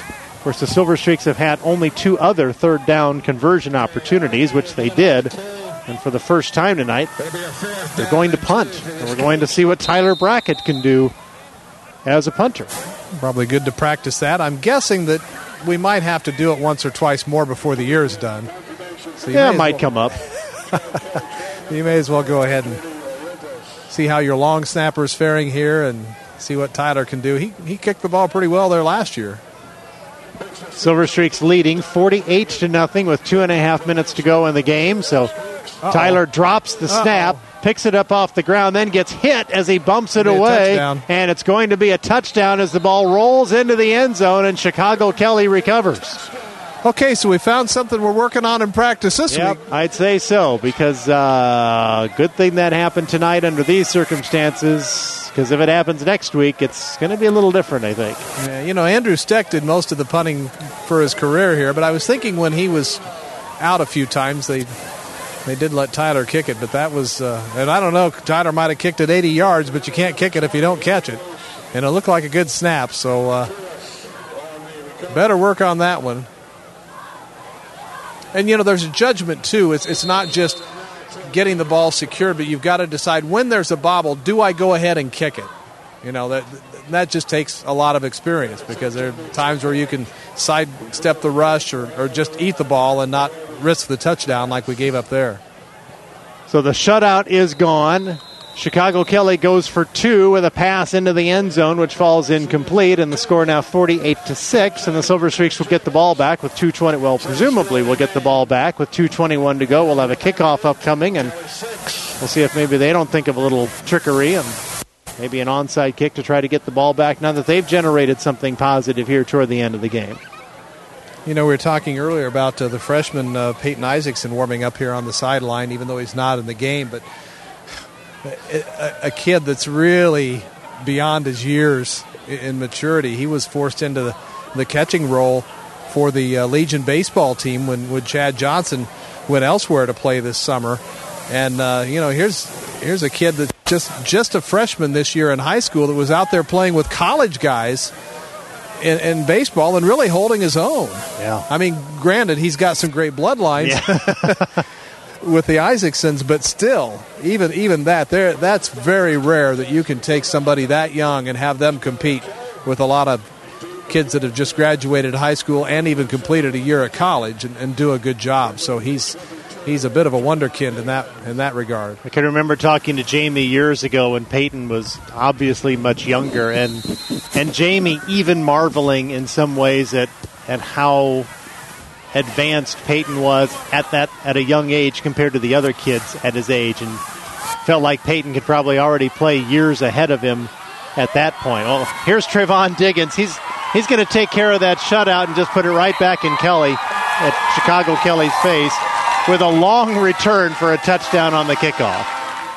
course, the Silver Streaks have had only 2 other third down conversion opportunities, which they did. And for the first time tonight, they're going to punt. And we're going to see what Tyler Brackett can do as a punter. Probably good to practice that. I'm guessing that we might have to do it once or twice more before the year is done. So it might come up. You may as well go ahead and see how your long snapper's faring here and see what Tyler can do. He kicked the ball pretty well there last year. Silver Streaks leading 48-0 with 2.5 minutes to go in the game. So Tyler drops the snap, picks it up off the ground, then gets hit as he bumps it away. And it's going to be a touchdown as the ball rolls into the end zone and Chicago Kelly recovers. Okay, so we found something we're working on in practice this week. I'd say so, because good thing that happened tonight under these circumstances, because if it happens next week, it's going to be a little different, I think. Yeah, Andrew Steck did most of the punting for his career here, but I was thinking when he was out a few times, they did let Tyler kick it, but that was, and I don't know, Tyler might have kicked it 80 yards, but you can't kick it if you don't catch it. And it looked like a good snap, so better work on that one. And, there's a judgment, too. It's not just getting the ball secured, but you've got to decide when there's a bobble, do I go ahead and kick it? That just takes a lot of experience, because there are times where you can sidestep the rush or just eat the ball and not risk the touchdown like we gave up there. So the shutout is gone. Chicago Kelly goes for 2 with a pass into the end zone, which falls incomplete, and the score now 48-6, and the Silver Streaks will get the ball back with 2:20. Well, presumably we'll get the ball back with 2:21 to go. We'll have a kickoff upcoming, and we'll see if maybe they don't think of a little trickery and maybe an onside kick to try to get the ball back now that they've generated something positive here toward the end of the game. We were talking earlier about the freshman Peyton Isaacson warming up here on the sideline, even though he's not in the game, but a kid that's really beyond his years in maturity. He was forced into the catching role for the Legion baseball team when Chad Johnson went elsewhere to play this summer. And, here's a kid that's just a freshman this year in high school that was out there playing with college guys in baseball and really holding his own. Yeah. I mean, granted, he's got some great bloodlines. Yeah. With the Isaacsons, but still, even that's very rare that you can take somebody that young and have them compete with a lot of kids that have just graduated high school and even completed a year at college and do a good job. So he's a bit of a wonderkind in that regard. I can remember talking to Jamie years ago when Peyton was obviously much younger, and Jamie even marveling in some ways at how advanced Peyton was at a young age compared to the other kids at his age, and felt like Peyton could probably already play years ahead of him at that point. Well, here's Trayvon Diggins. He's going to take care of that shutout and just put it right back in Chicago Kelly's face with a long return for a touchdown on the kickoff.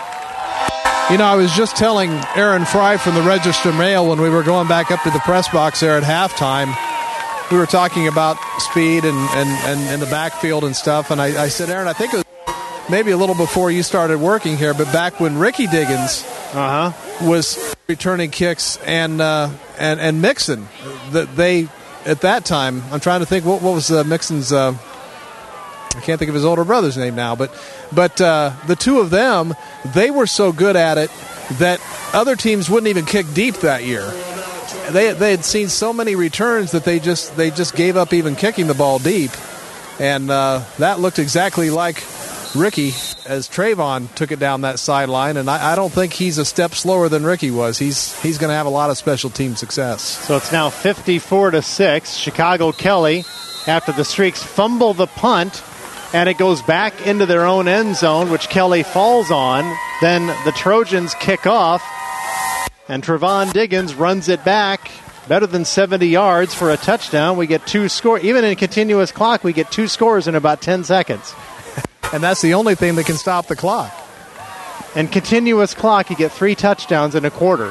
I was just telling Aaron Fry from the Register Mail when we were going back up to the press box there at halftime, we were talking about speed and the backfield and stuff, and I said, Aaron, I think it was maybe a little before you started working here, but back when Ricky Diggins was returning kicks and Mixon, they at that time, I'm trying to think what was Mixon's. I can't think of his older brother's name now, but the two of them, they were so good at it that other teams wouldn't even kick deep that year. They had seen so many returns that they just gave up even kicking the ball deep, and that looked exactly like Ricky as Trayvon took it down that sideline. And I don't think he's a step slower than Ricky was. He's going to have a lot of special team success. So it's now 54-6. Chicago Kelly, after the Streaks fumble the punt, and it goes back into their own end zone, which Kelly falls on. Then the Trojans kick off. And Trayvon Diggins runs it back better than 70 yards for a touchdown. We get 2 scores. Even in continuous clock, we get 2 scores in about 10 seconds. And that's the only thing that can stop the clock. And continuous clock, you get 3 touchdowns in a quarter.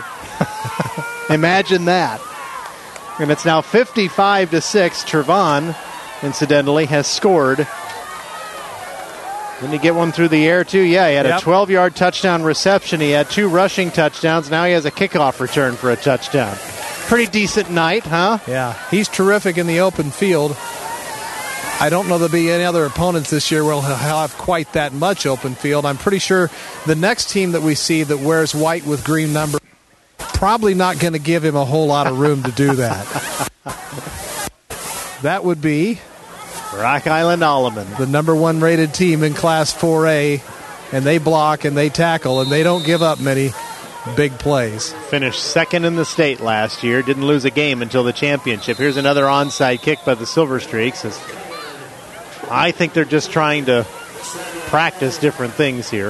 Imagine that. And it's now 55-6. Trayvon, incidentally, has scored. Didn't he get one through the air, too? Yeah, he had a 12-yard touchdown reception. He had 2 rushing touchdowns. Now he has a kickoff return for a touchdown. Pretty decent night, huh? Yeah, he's terrific in the open field. I don't know there'll be any other opponents this year where he'll have quite that much open field. I'm pretty sure the next team that we see that wears white with green number probably not going to give him a whole lot of room to do that. That would be Rock Island Alleman, the number 1 rated team in Class 4A, and they block and they tackle and they don't give up many big plays. Finished second in the state last year. Didn't lose a game until the championship. Here's another onside kick by the Silver Streaks. I think they're just trying to practice different things here.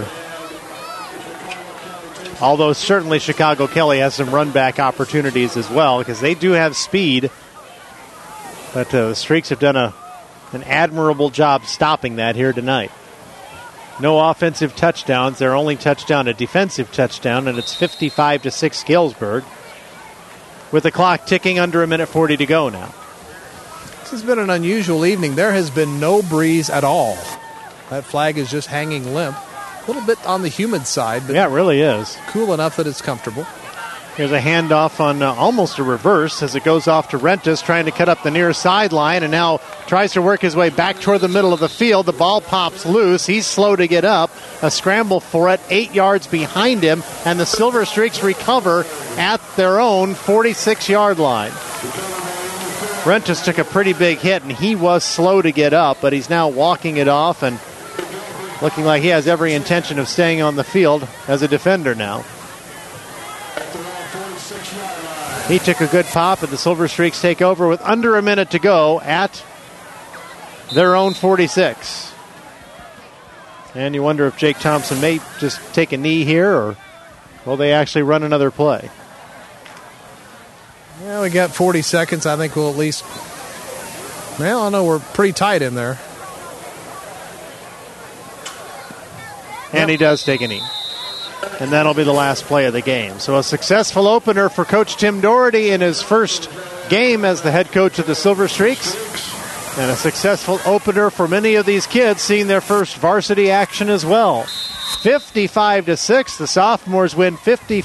Although certainly Chicago Kelly has some run-back opportunities as well because they do have speed. But the Streaks have done an admirable job stopping that here tonight. No offensive touchdowns. Their only touchdown, a defensive touchdown, and it's 55-6 Galesburg. With the clock ticking under 1:40 to go now. This has been an unusual evening. There has been no breeze at all. That flag is just hanging limp. A little bit on the humid side, but yeah, it really is. Cool enough that it's comfortable. Here's a handoff on almost a reverse as it goes off to Rentis, trying to cut up the near sideline, and now tries to work his way back toward the middle of the field. The ball pops loose. He's slow to get up. A scramble for it, 8 yards behind him, and the Silver Streaks recover at their own 46-yard line. Rentis took a pretty big hit, and he was slow to get up, but he's now walking it off and looking like he has every intention of staying on the field as a defender now. He took a good pop, and the Silver Streaks take over with under a minute to go at their own 46. And you wonder if Jake Thompson may just take a knee here, or will they actually run another play? Yeah, we got 40 seconds. I think we'll at least... Well, I know we're pretty tight in there. And he does take a knee. And that'll be the last play of the game. So a successful opener for Coach Tim Doherty in his first game as the head coach of the Silver Streaks. And a successful opener for many of these kids seeing their first varsity action as well. 55-6. The sophomores win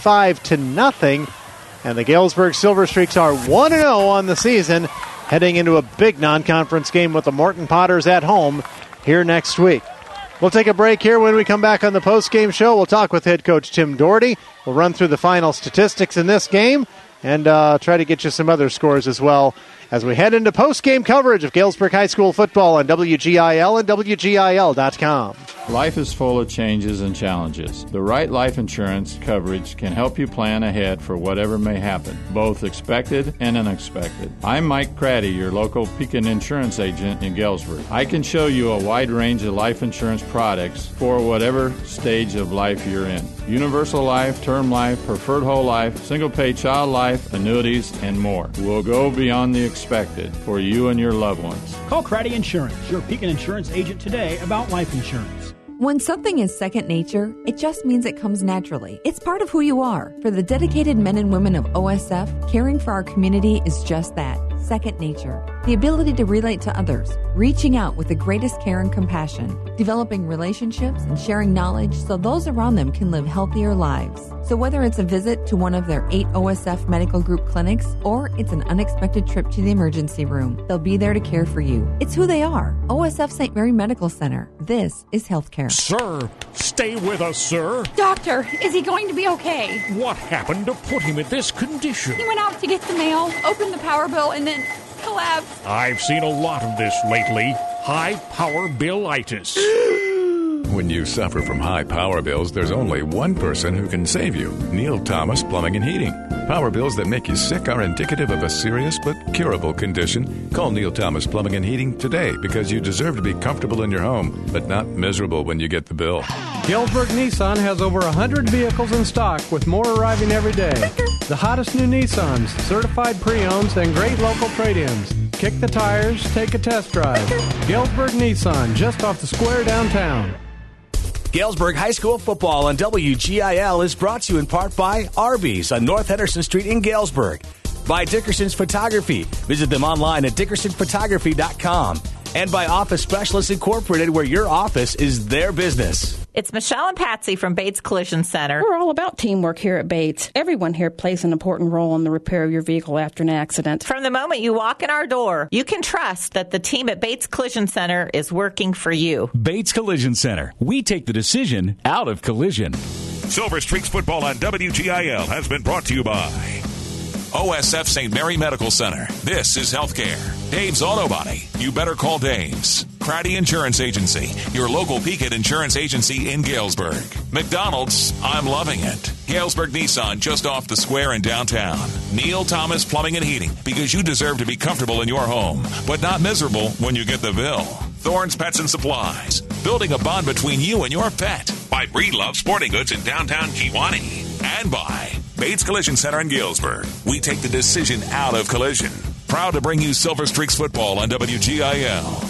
55-0. And the Galesburg Silver Streaks are 1-0 on the season, heading into a big non-conference game with the Morton Potters at home here next week. We'll take a break here. When we come back on the post-game show, we'll talk with head coach Tim Doherty. We'll run through the final statistics in this game and try to get you some other scores as well as we head into post-game coverage of Galesburg High School football on WGIL and WGIL.com. Life is full of changes and challenges. The right life insurance coverage can help you plan ahead for whatever may happen, both expected and unexpected. I'm Mike Craddy, your local Pekin insurance agent in Galesburg. I can show you a wide range of life insurance products for whatever stage of life you're in. Universal life, term life, preferred whole life, single-pay child life, annuities, and more. We'll go beyond the expected for you and your loved ones. Call Craddy Insurance, your Pekin insurance agent today about life insurance. When something is second nature, it just means it comes naturally. It's part of who you are. For the dedicated men and women of OSF, caring for our community is just that, second nature. The ability to relate to others, reaching out with the greatest care and compassion, developing relationships and sharing knowledge so those around them can live healthier lives. So whether it's a visit to one of their 8 OSF medical group clinics or it's an unexpected trip to the emergency room, they'll be there to care for you. It's who they are. OSF St. Mary Medical Center. This is healthcare. Sir, stay with us, sir. Doctor, is he going to be okay? What happened to put him in this condition? He went out to get the mail, opened the power bill, and then collapsed. I've seen a lot of this lately. High-power bill-itis. When you suffer from high power bills, there's only one person who can save you. Neil Thomas Plumbing and Heating. Power bills that make you sick are indicative of a serious but curable condition. Call Neil Thomas Plumbing and Heating today because you deserve to be comfortable in your home, but not miserable when you get the bill. Galesburg Nissan has over 100 vehicles in stock with more arriving every day. The hottest new Nissans, certified pre-owns, and great local trade-ins. Kick the tires, take a test drive. Galesburg Nissan, just off the square downtown. Galesburg High School football on WGIL is brought to you in part by Arby's on North Henderson Street in Galesburg. By Dickerson's Photography. Visit them online at dickersonphotography.com. And by Office Specialists Incorporated, where your office is their business. It's Michelle and Patsy from Bates Collision Center. We're all about teamwork here at Bates. Everyone here plays an important role in the repair of your vehicle after an accident. From the moment you walk in our door, you can trust that the team at Bates Collision Center is working for you. Bates Collision Center. We take the decision out of collision. Silver Streaks football on WGIL has been brought to you by OSF St. Mary Medical Center. This is healthcare. Dave's Auto Body. You better call Dave's. Craddy Insurance Agency, your local Pekin insurance agency in Galesburg. McDonald's, I'm loving it. Galesburg Nissan, just off the square in downtown. Neil Thomas Plumbing and Heating, because you deserve to be comfortable in your home, but not miserable when you get the bill. Thorne's Pets and Supplies, building a bond between you and your pet. By Breedlove Sporting Goods in downtown Kewanee. And by Bates Collision Center in Galesburg. We take the decision out of collision. Proud to bring you Silver Streaks football on WGIL.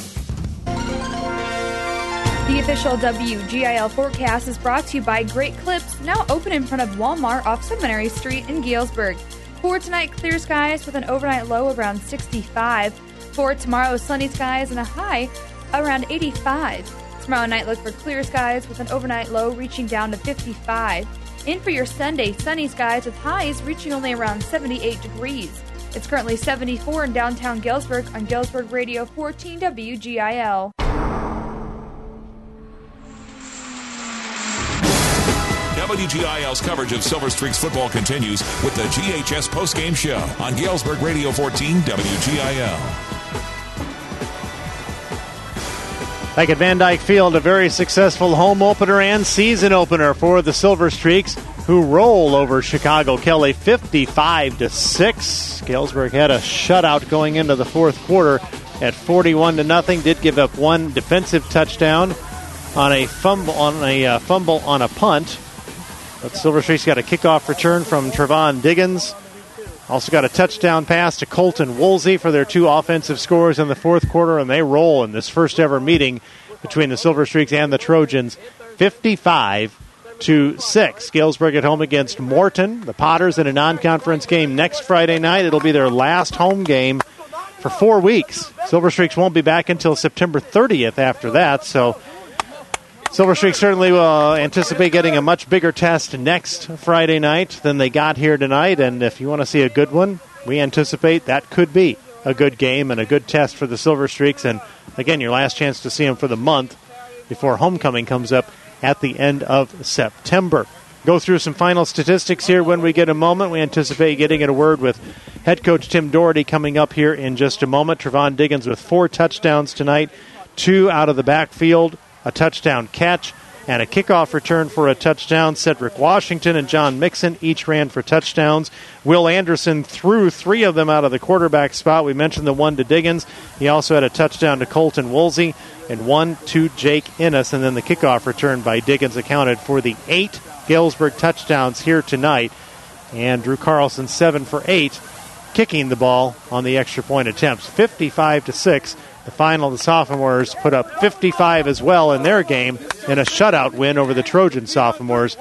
The official WGIL forecast is brought to you by Great Clips, now open in front of Walmart off Seminary Street in Galesburg. For tonight, clear skies with an overnight low around 65. For tomorrow, sunny skies and a high around 85. Tomorrow night, look for clear skies with an overnight low reaching down to 55. In for your Sunday, sunny skies with highs reaching only around 78 degrees. It's currently 74 in downtown Galesburg on Galesburg Radio 14 WGIL. WGIL's coverage of Silver Streaks football continues with the GHS postgame show on Galesburg Radio 14 WGIL. Back at Van Dyke Field, a very successful home opener and season opener for the Silver Streaks, who roll over Chicago Kelly 55-6. Galesburg had a shutout going into the fourth quarter at 41-0. Did give up one defensive touchdown on a fumble on a punt. But Silver Streaks got a kickoff return from Trevon Diggins. Also got a touchdown pass to Colton Woolsey for their two offensive scores in the fourth quarter, and they roll in this first ever meeting between the Silver Streaks and the Trojans, 55-6. Galesburg at home against Morton. The Potters in a non-conference game next Friday night. It'll be their last home game for 4 weeks. Silver Streaks won't be back until September 30th after that, so Silver Streaks certainly will anticipate getting a much bigger test next Friday night than they got here tonight. And if you want to see a good one, we anticipate that could be a good game and a good test for the Silver Streaks. And again, your last chance to see them for the month before homecoming comes up at the end of September. Go through some final statistics here when we get a moment. We anticipate getting a word with head coach Tim Doherty coming up here in just a moment. Trevon Diggins with 4 touchdowns tonight, 2 out of the backfield, a touchdown catch, and a kickoff return for a touchdown. Cedric Washington and John Mixon each ran for touchdowns. Will Anderson threw 3 of them out of the quarterback spot. We mentioned the one to Diggins. He also had a touchdown to Colton Woolsey and one to Jake Innes. And then the kickoff return by Diggins accounted for the 8 Galesburg touchdowns here tonight. And Drew Carlson 7 for 8, kicking the ball on the extra point attempts. 55-6. The final, the sophomores put up 55 as well in their game in a shutout win over the Trojan sophomores,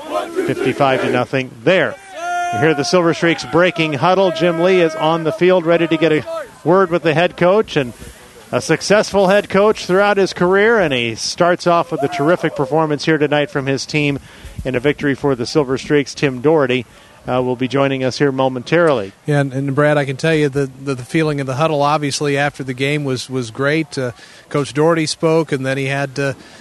55-0 there. You hear the Silver Streaks breaking huddle. Jim Lee is on the field ready to get a word with the head coach, and a successful head coach throughout his career, and he starts off with a terrific performance here tonight from his team in a victory for the Silver Streaks. Tim Doherty will be joining us here momentarily. Yeah, and Brad, I can tell you the feeling of the huddle, obviously, after the game was great. Coach Doherty spoke, and then he had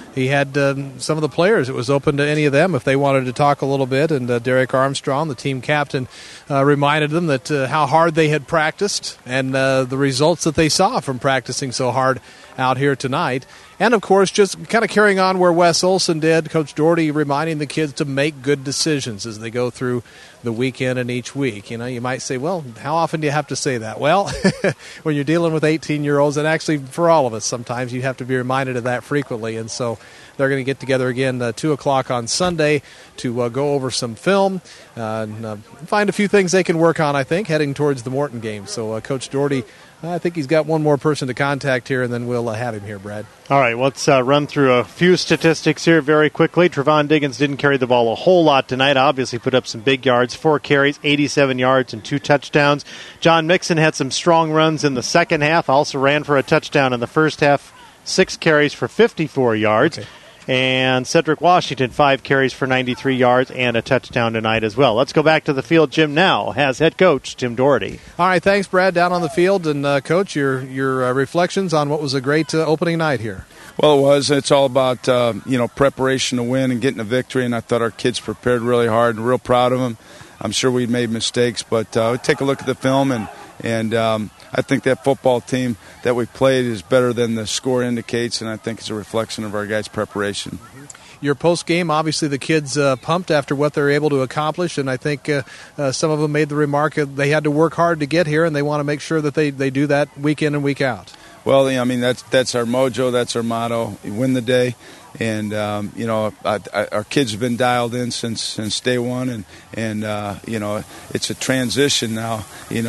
some of the players. It was open to any of them if they wanted to talk a little bit. And Derek Armstrong, the team captain, reminded them that how hard they had practiced and the results that they saw from practicing so hard out here tonight. And, of course, just kind of carrying on where Wes Olson did, Coach Doherty reminding the kids to make good decisions as they go through the weekend and each week. You know, you might say, well, how often do you have to say that? Well, when you're dealing with 18-year-olds, and actually for all of us sometimes, you have to be reminded of that frequently. And so they're going to get together again 2 o'clock on Sunday to go over some film and find a few things they can work on, I think, heading towards the Morton game. So Coach Doherty, I think he's got one more person to contact here, and then we'll have him here, Brad. All right, let's run through a few statistics here very quickly. Trevon Diggins didn't carry the ball a whole lot tonight. Obviously put up some big yards, 4 carries, 87 yards, and 2 touchdowns. John Mixon had some strong runs in the second half, also ran for a touchdown in the first half 6 carries for 54 yards. Okay. And Cedric Washington, 5 carries for 93 yards and a touchdown tonight as well. Let's go back to the field. Jim now has head coach Tim Doherty. All right, thanks, Brad. Down on the field. And, Coach, your reflections on what was a great opening night here. Well, it was. It's all about, preparation to win and getting a victory, and I thought our kids prepared really hard and real proud of them. I'm sure we made mistakes, but take a look at the film, and I think that football team that we played is better than the score indicates, and I think it's a reflection of our guys' preparation. Your post-game, obviously the kids pumped after what they were able to accomplish, and I think some of them made the remark that they had to work hard to get here, and they want to make sure that they do that week in and week out. Well, I mean, that's our mojo, that's our motto, win the day. And, our kids have been dialed in since day one, and it's a transition now,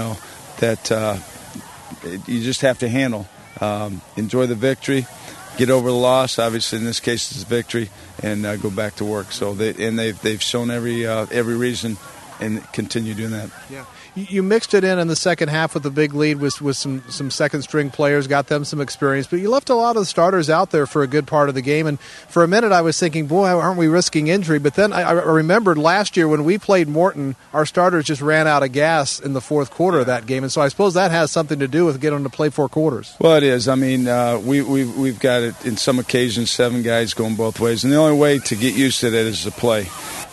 that you just have to handle. Enjoy the victory, get over the loss. Obviously, in this case, it's a victory, and go back to work. So they've shown every reason, and continue doing that. Yeah. You mixed it in the second half with the big lead with some second-string players, got them some experience, but you left a lot of the starters out there for a good part of the game. And for a minute I was thinking, boy, aren't we risking injury? But then I remembered last year when we played Morton, our starters just ran out of gas in the fourth quarter of that game. And so I suppose that has something to do with getting them to play 4 quarters. Well, it is. I mean, we've got it in some occasions, 7 guys going both ways. And the only way to get used to that is to play.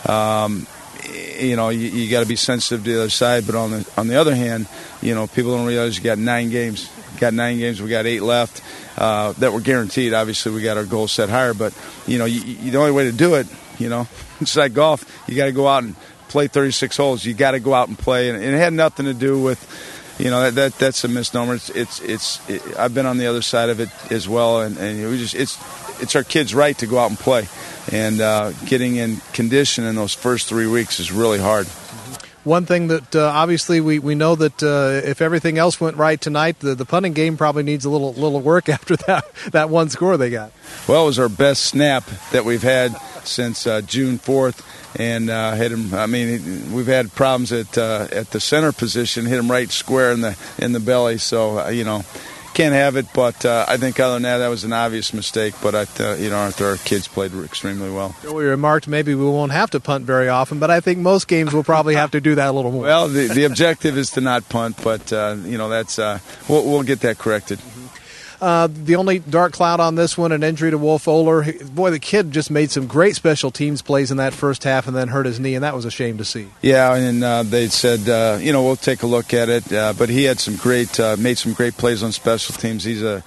You got to be sensitive to the other side, but on the other hand, people don't realize you got 9 games. We got 8 left that were guaranteed. Obviously, we got our goals set higher, but the only way to do it, it's like golf. You got to go out and play 36 holes. You got to go out and play, and it had nothing to do with, that's a misnomer. I've been on the other side of it as well, and it's our kids' right to go out and play. And getting in condition in those first 3 weeks is really hard. One thing that obviously we know that if everything else went right tonight, the punting game probably needs a little work after that one score they got. Well, it was our best snap that we've had since June 4th, and hit him. I mean, we've had problems at the center position, hit him right square in the belly. So can't have it, but I think other than that was an obvious mistake. But our kids played extremely well. We remarked maybe we won't have to punt very often, but I think most games we'll probably have to do that a little more. Well, the objective is to not punt, but that's we'll get that corrected. The only dark cloud on this one, an injury to Wolf Oler. Boy, the kid just made some great special teams plays in that first half and then hurt his knee, and that was a shame to see. Yeah, and they said, we'll take a look at it. But he had made some great plays on special teams. He's a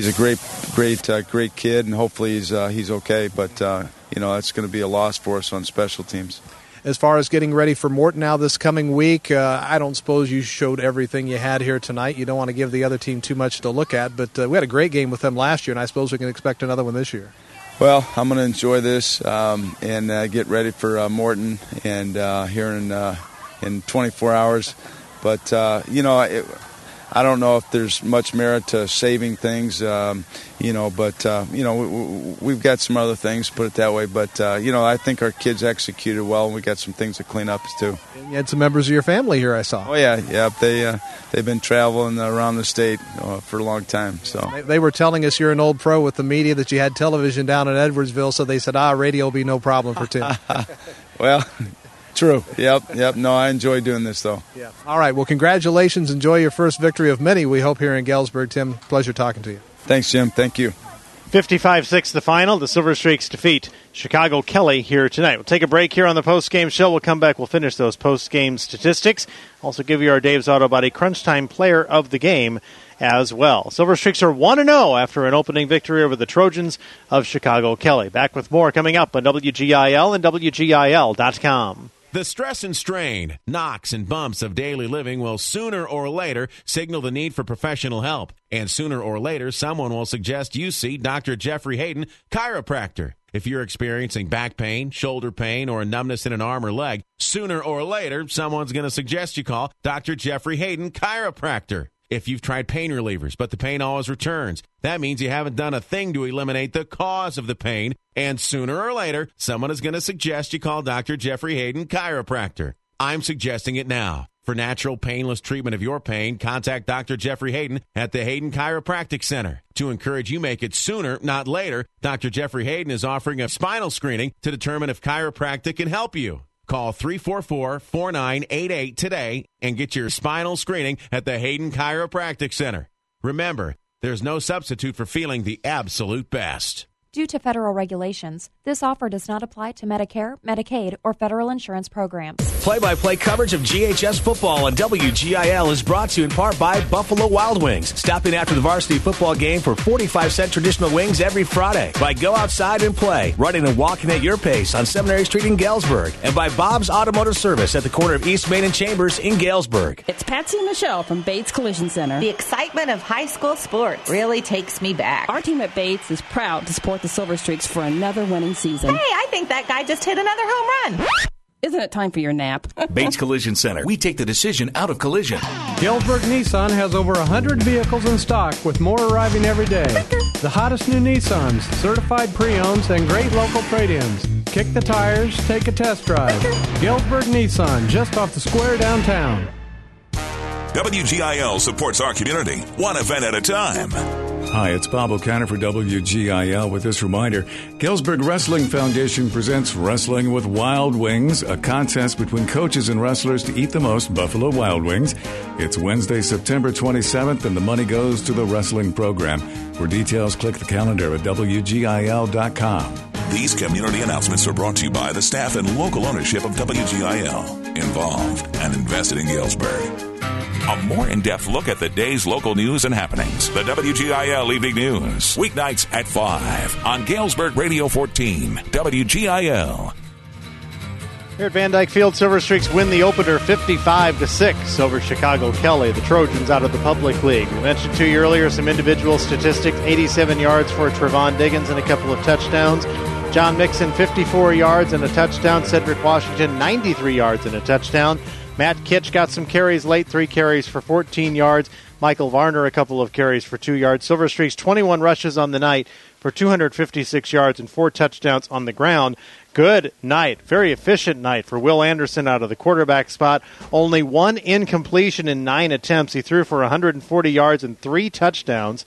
great kid, and hopefully he's okay. But that's going to be a loss for us on special teams. As far as getting ready for Morton now this coming week, I don't suppose you showed everything you had here tonight. You don't want to give the other team too much to look at, but we had a great game with them last year, and I suppose we can expect another one this year. Well, I'm going to enjoy this and get ready for Morton and here in 24 hours. But, I don't know if there's much merit to saving things, but we've got some other things, put it that way. But, I think our kids executed well, and we got some things to clean up, too. And you had some members of your family here, I saw. Oh, yeah. They've been traveling around the state for a long time. So they were telling us you're an old pro with the media, that you had television down in Edwardsville, so they said, radio will be no problem for Tim. Well... True. Yep. No, I enjoy doing this, though. Yeah. All right. Well, congratulations. Enjoy your first victory of many, we hope, here in Galesburg. Tim, pleasure talking to you. Thanks, Jim. Thank you. 55-6 the final. The Silver Streaks defeat Chicago Kelly here tonight. We'll take a break here on the post-game show. We'll come back. We'll finish those post-game statistics. Also give you our Dave's Auto Body Crunch Time player of the game as well. Silver Streaks are 1-0 after an opening victory over the Trojans of Chicago Kelly. Back with more coming up on WGIL and WGIL.com. The stress and strain, knocks and bumps of daily living will sooner or later signal the need for professional help. And sooner or later, someone will suggest you see Dr. Jeffrey Hayden, chiropractor. If you're experiencing back pain, shoulder pain, or a numbness in an arm or leg, sooner or later, someone's going to suggest you call Dr. Jeffrey Hayden, chiropractor. If you've tried pain relievers, but the pain always returns, that means you haven't done a thing to eliminate the cause of the pain, and sooner or later, someone is going to suggest you call Dr. Jeffrey Hayden, chiropractor. I'm suggesting it now. For natural, painless treatment of your pain, contact Dr. Jeffrey Hayden at the Hayden Chiropractic Center. To encourage you make it sooner, not later, Dr. Jeffrey Hayden is offering a spinal screening to determine if chiropractic can help you. Call 344-4988 today and get your spinal screening at the Hayden Chiropractic Center. Remember, there's no substitute for feeling the absolute best. Due to federal regulations, this offer does not apply to Medicare, Medicaid, or federal insurance programs. Play-by-play coverage of GHS football on WGIL is brought to you in part by Buffalo Wild Wings. Stop in after the varsity football game for 45-cent traditional wings every Friday. By Go Outside and Play, running and walking at your pace on Seminary Street in Galesburg. And by Bob's Automotive Service at the corner of East Main and Chambers in Galesburg. It's Patsy and Michelle from Bates Collision Center. The excitement of high school sports really takes me back. Our team at Bates is proud to support the Silver Streaks for another winning season. Hey, I think that guy just hit another home run. Isn't it time for your nap? Bates Collision Center. We take the decision out of collision. Galesburg Nissan has over 100 vehicles in stock with more arriving every day. The hottest new Nissans, certified pre-owns, and great local trade-ins. Kick the tires, take a test drive. Galesburg Nissan, just off the square downtown. WGIL supports our community, one event at a time. Hi, it's Bob O'Connor for WGIL with this reminder. Galesburg Wrestling Foundation presents Wrestling with Wild Wings, a contest between coaches and wrestlers to eat the most Buffalo Wild Wings. It's Wednesday, September 27th, and the money goes to the wrestling program. For details, click the calendar at WGIL.com. These community announcements are brought to you by the staff and local ownership of WGIL, involved and invested in Galesburg. A more in-depth look at the day's local news and happenings. The WGIL Evening News. Weeknights at 5 on Galesburg Radio 14. WGIL. Here at Van Dyke Field, Silver Streaks win the opener 55-6 over Chicago Kelly, the Trojans out of the Public League. We mentioned to you earlier some individual statistics, 87 yards for Trevon Diggins and a couple of touchdowns. John Mixon, 54 yards and a touchdown. Cedric Washington, 93 yards and a touchdown. Matt Kitch got some carries late, 3 carries for 14 yards. Michael Varner, a couple of carries for 2 yards. Silver Streaks, 21 rushes on the night for 256 yards and 4 touchdowns on the ground. Good night, very efficient night for Will Anderson out of the quarterback spot. Only 1 incompletion in 9 attempts. He threw for 140 yards and 3 touchdowns.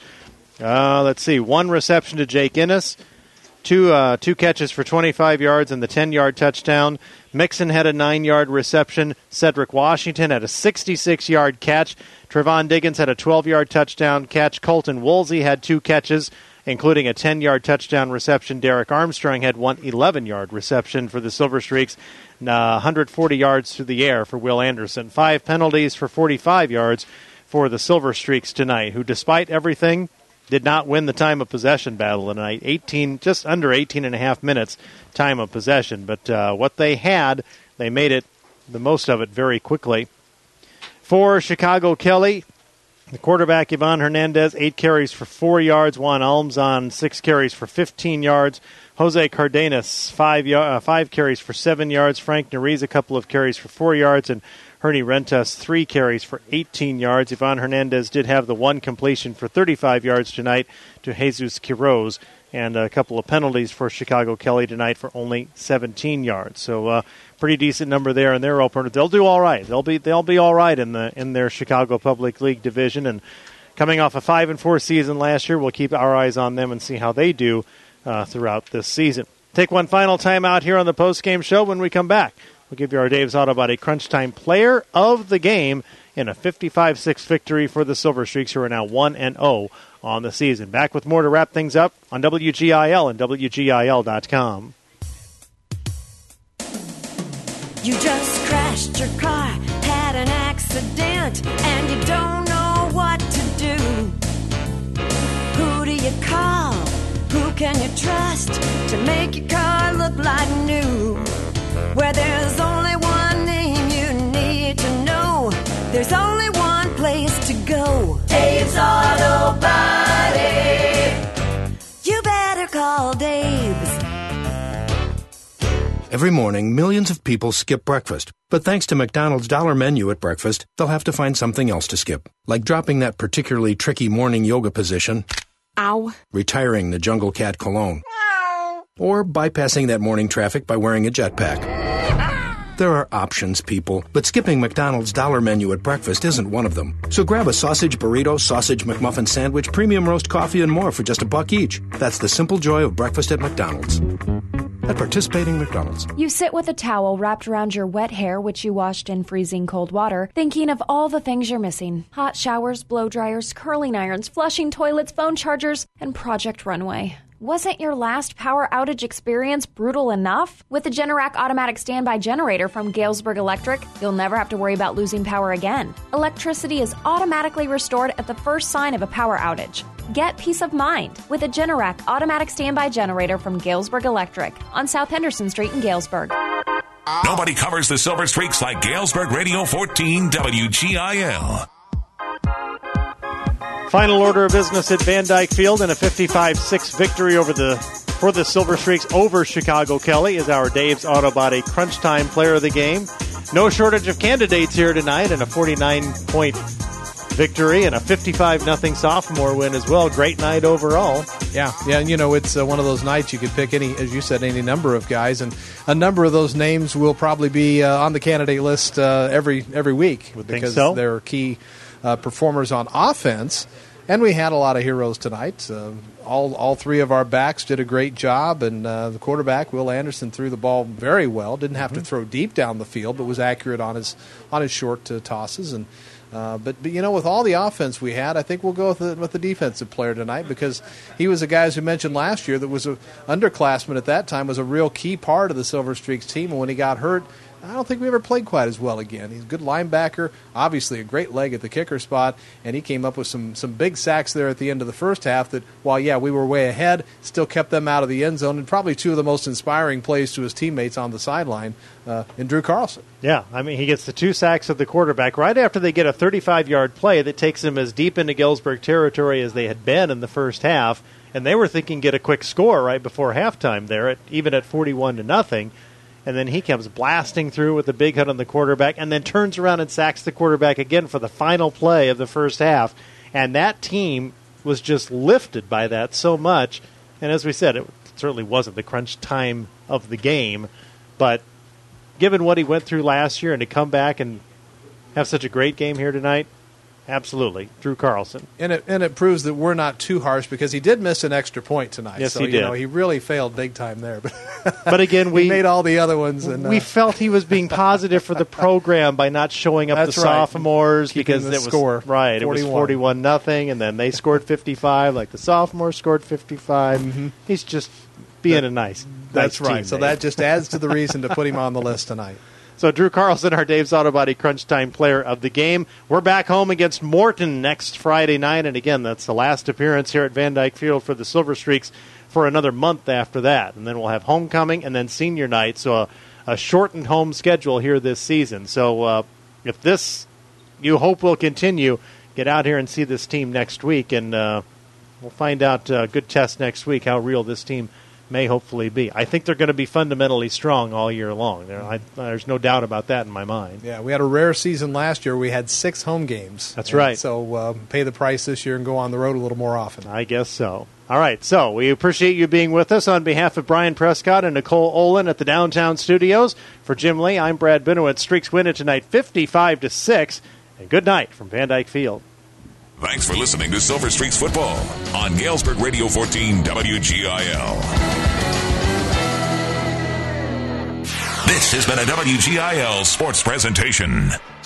1 reception to Jake Innes. Two catches for 25 yards and the 10-yard touchdown. Mixon had a 9-yard reception. Cedric Washington had a 66-yard catch. Trevon Diggins had a 12-yard touchdown catch. Colton Woolsey had 2 catches, including a 10-yard touchdown reception. Derek Armstrong had 1 11-yard reception for the Silver Streaks. 140 yards through the air for Will Anderson. 5 penalties for 45 yards for the Silver Streaks tonight, who, despite everything, did not win the time of possession battle tonight. Just under 18 and a half minutes time of possession. But what they had, they made it, the most of it, very quickly. For Chicago Kelly, the quarterback, Ivan Hernandez, 8 carries for 4 yards. Juan Alms on 6 carries for 15 yards. Jose Cardenas, 5 carries for 7 yards. Frank Nariz, a couple of carries for 4 yards. And Hernie Rentas, 3 carries for 18 yards. Ivan Hernandez did have the 1 completion for 35 yards tonight to Jesus Quiroz, and a couple of penalties for Chicago Kelly tonight for only 17 yards. So pretty decent number there in their opener. They'll do all right. They'll be all right in their Chicago Public League division. And coming off a 5-4 season last year, we'll keep our eyes on them and see how they do throughout this season. Take one final time out here on the postgame show. When we come back, we'll give you our Dave's Auto Body Crunch Time Player of the Game in a 55-6 victory for the Silver Streaks, who are now 1-0 on the season. Back with more to wrap things up on WGIL and WGIL.com. You just crashed your car, had an accident, and you don't know what to do. Who do you call? Who can you trust to make your car look like new? Where there's only one name you need to know, there's only one place to go. Dave's Auto Body. You better call Dave's. Every morning, millions of people skip breakfast. But thanks to McDonald's Dollar Menu at breakfast, they'll have to find something else to skip. Like dropping that particularly tricky morning yoga position. Ow. Retiring the Jungle Cat cologne. Or bypassing that morning traffic by wearing a jetpack. There are options, people, but skipping McDonald's dollar menu at breakfast isn't one of them. So grab a sausage burrito, sausage McMuffin sandwich, premium roast coffee, and more for just $1 each. That's the simple joy of breakfast at McDonald's. At participating McDonald's. You sit with a towel wrapped around your wet hair, which you washed in freezing cold water, thinking of all the things you're missing. Hot showers, blow dryers, curling irons, flushing toilets, phone chargers, and Project Runway. Wasn't your last power outage experience brutal enough? With the Generac automatic standby generator from Galesburg Electric, you'll never have to worry about losing power again. Electricity is automatically restored at the first sign of a power outage. Get peace of mind with a Generac automatic standby generator from Galesburg Electric on South Henderson Street in Galesburg. Nobody covers the Silver Streaks like Galesburg Radio 14 WGIL. Final order of business at Van Dyke Field, and a 55-6 victory for the Silver Streaks over Chicago Kelly is our Dave's Auto Body Crunch Time Player of the Game. No shortage of candidates here tonight, and a 49-point victory and a 55-0 sophomore win as well. Great night overall. Yeah, and it's one of those nights you could pick as you said, any number of guys, and a number of those names will probably be on the candidate list every week because they're key performers on offense. And we had a lot of heroes tonight. All three of our backs did a great job, and the quarterback, Will Anderson, threw the ball very well. Didn't have to throw deep down the field, but was accurate on his short tosses. And but with all the offense we had, I think we'll go with the defensive player tonight, because he was a guy, as we mentioned last year, that was an underclassman at that time, was a real key part of the Silver Streaks team. And when he got hurt, I don't think we ever played quite as well again. He's a good linebacker, obviously a great leg at the kicker spot, and he came up with some big sacks there at the end of the first half that, while, we were way ahead, still kept them out of the end zone, and probably two of the most inspiring plays to his teammates on the sideline in Drew Carlson. Yeah, he gets the 2 sacks of the quarterback right after they get a 35-yard play that takes them as deep into Galesburg territory as they had been in the first half, and they were thinking get a quick score right before halftime there, even at 41-0. And then he comes blasting through with a big hit on the quarterback, and then turns around and sacks the quarterback again for the final play of the first half. And that team was just lifted by that so much. And as we said, it certainly wasn't the crunch time of the game. But given what he went through last year, and to come back and have such a great game here tonight, absolutely, Drew Carlson. And it proves that we're not too harsh, because he did miss an extra point tonight. Yes, so, he did. He really failed big time there. But again, we made all the other ones. And we felt he was being positive for the program by not showing up the sophomores, because it was score. Right. 41. It was 41-0, and then they scored 55, like the sophomores scored 55. Mm-hmm. He's just being a nice. That's right. Teammate. So that just adds to the reason to put him on the list tonight. So Drew Carlson, our Dave's Auto Body Crunch Time Player of the Game. We're back home against Morton next Friday night, and again, that's the last appearance here at Van Dyke Field for the Silver Streaks for another month after that. And then we'll have homecoming and then senior night, so a shortened home schedule here this season. So if this you hope will continue, get out here and see this team next week, and we'll find out good test next week how real this team may hopefully be. I think they're going to be fundamentally strong all year long. There's no doubt about that in my mind. Yeah, we had a rare season last year. We had 6 home games. That's right. So pay the price this year and go on the road a little more often. I guess so. All right, so we appreciate you being with us on behalf of Brian Prescott and Nicole Olin at the downtown studios. For Jim Lee, I'm Brad Benowitz. Streaks win it tonight 55-6. And good night from Van Dyke Field. Thanks for listening to Silver Streaks Football on Galesburg Radio 14 WGIL. This has been a WGIL sports presentation.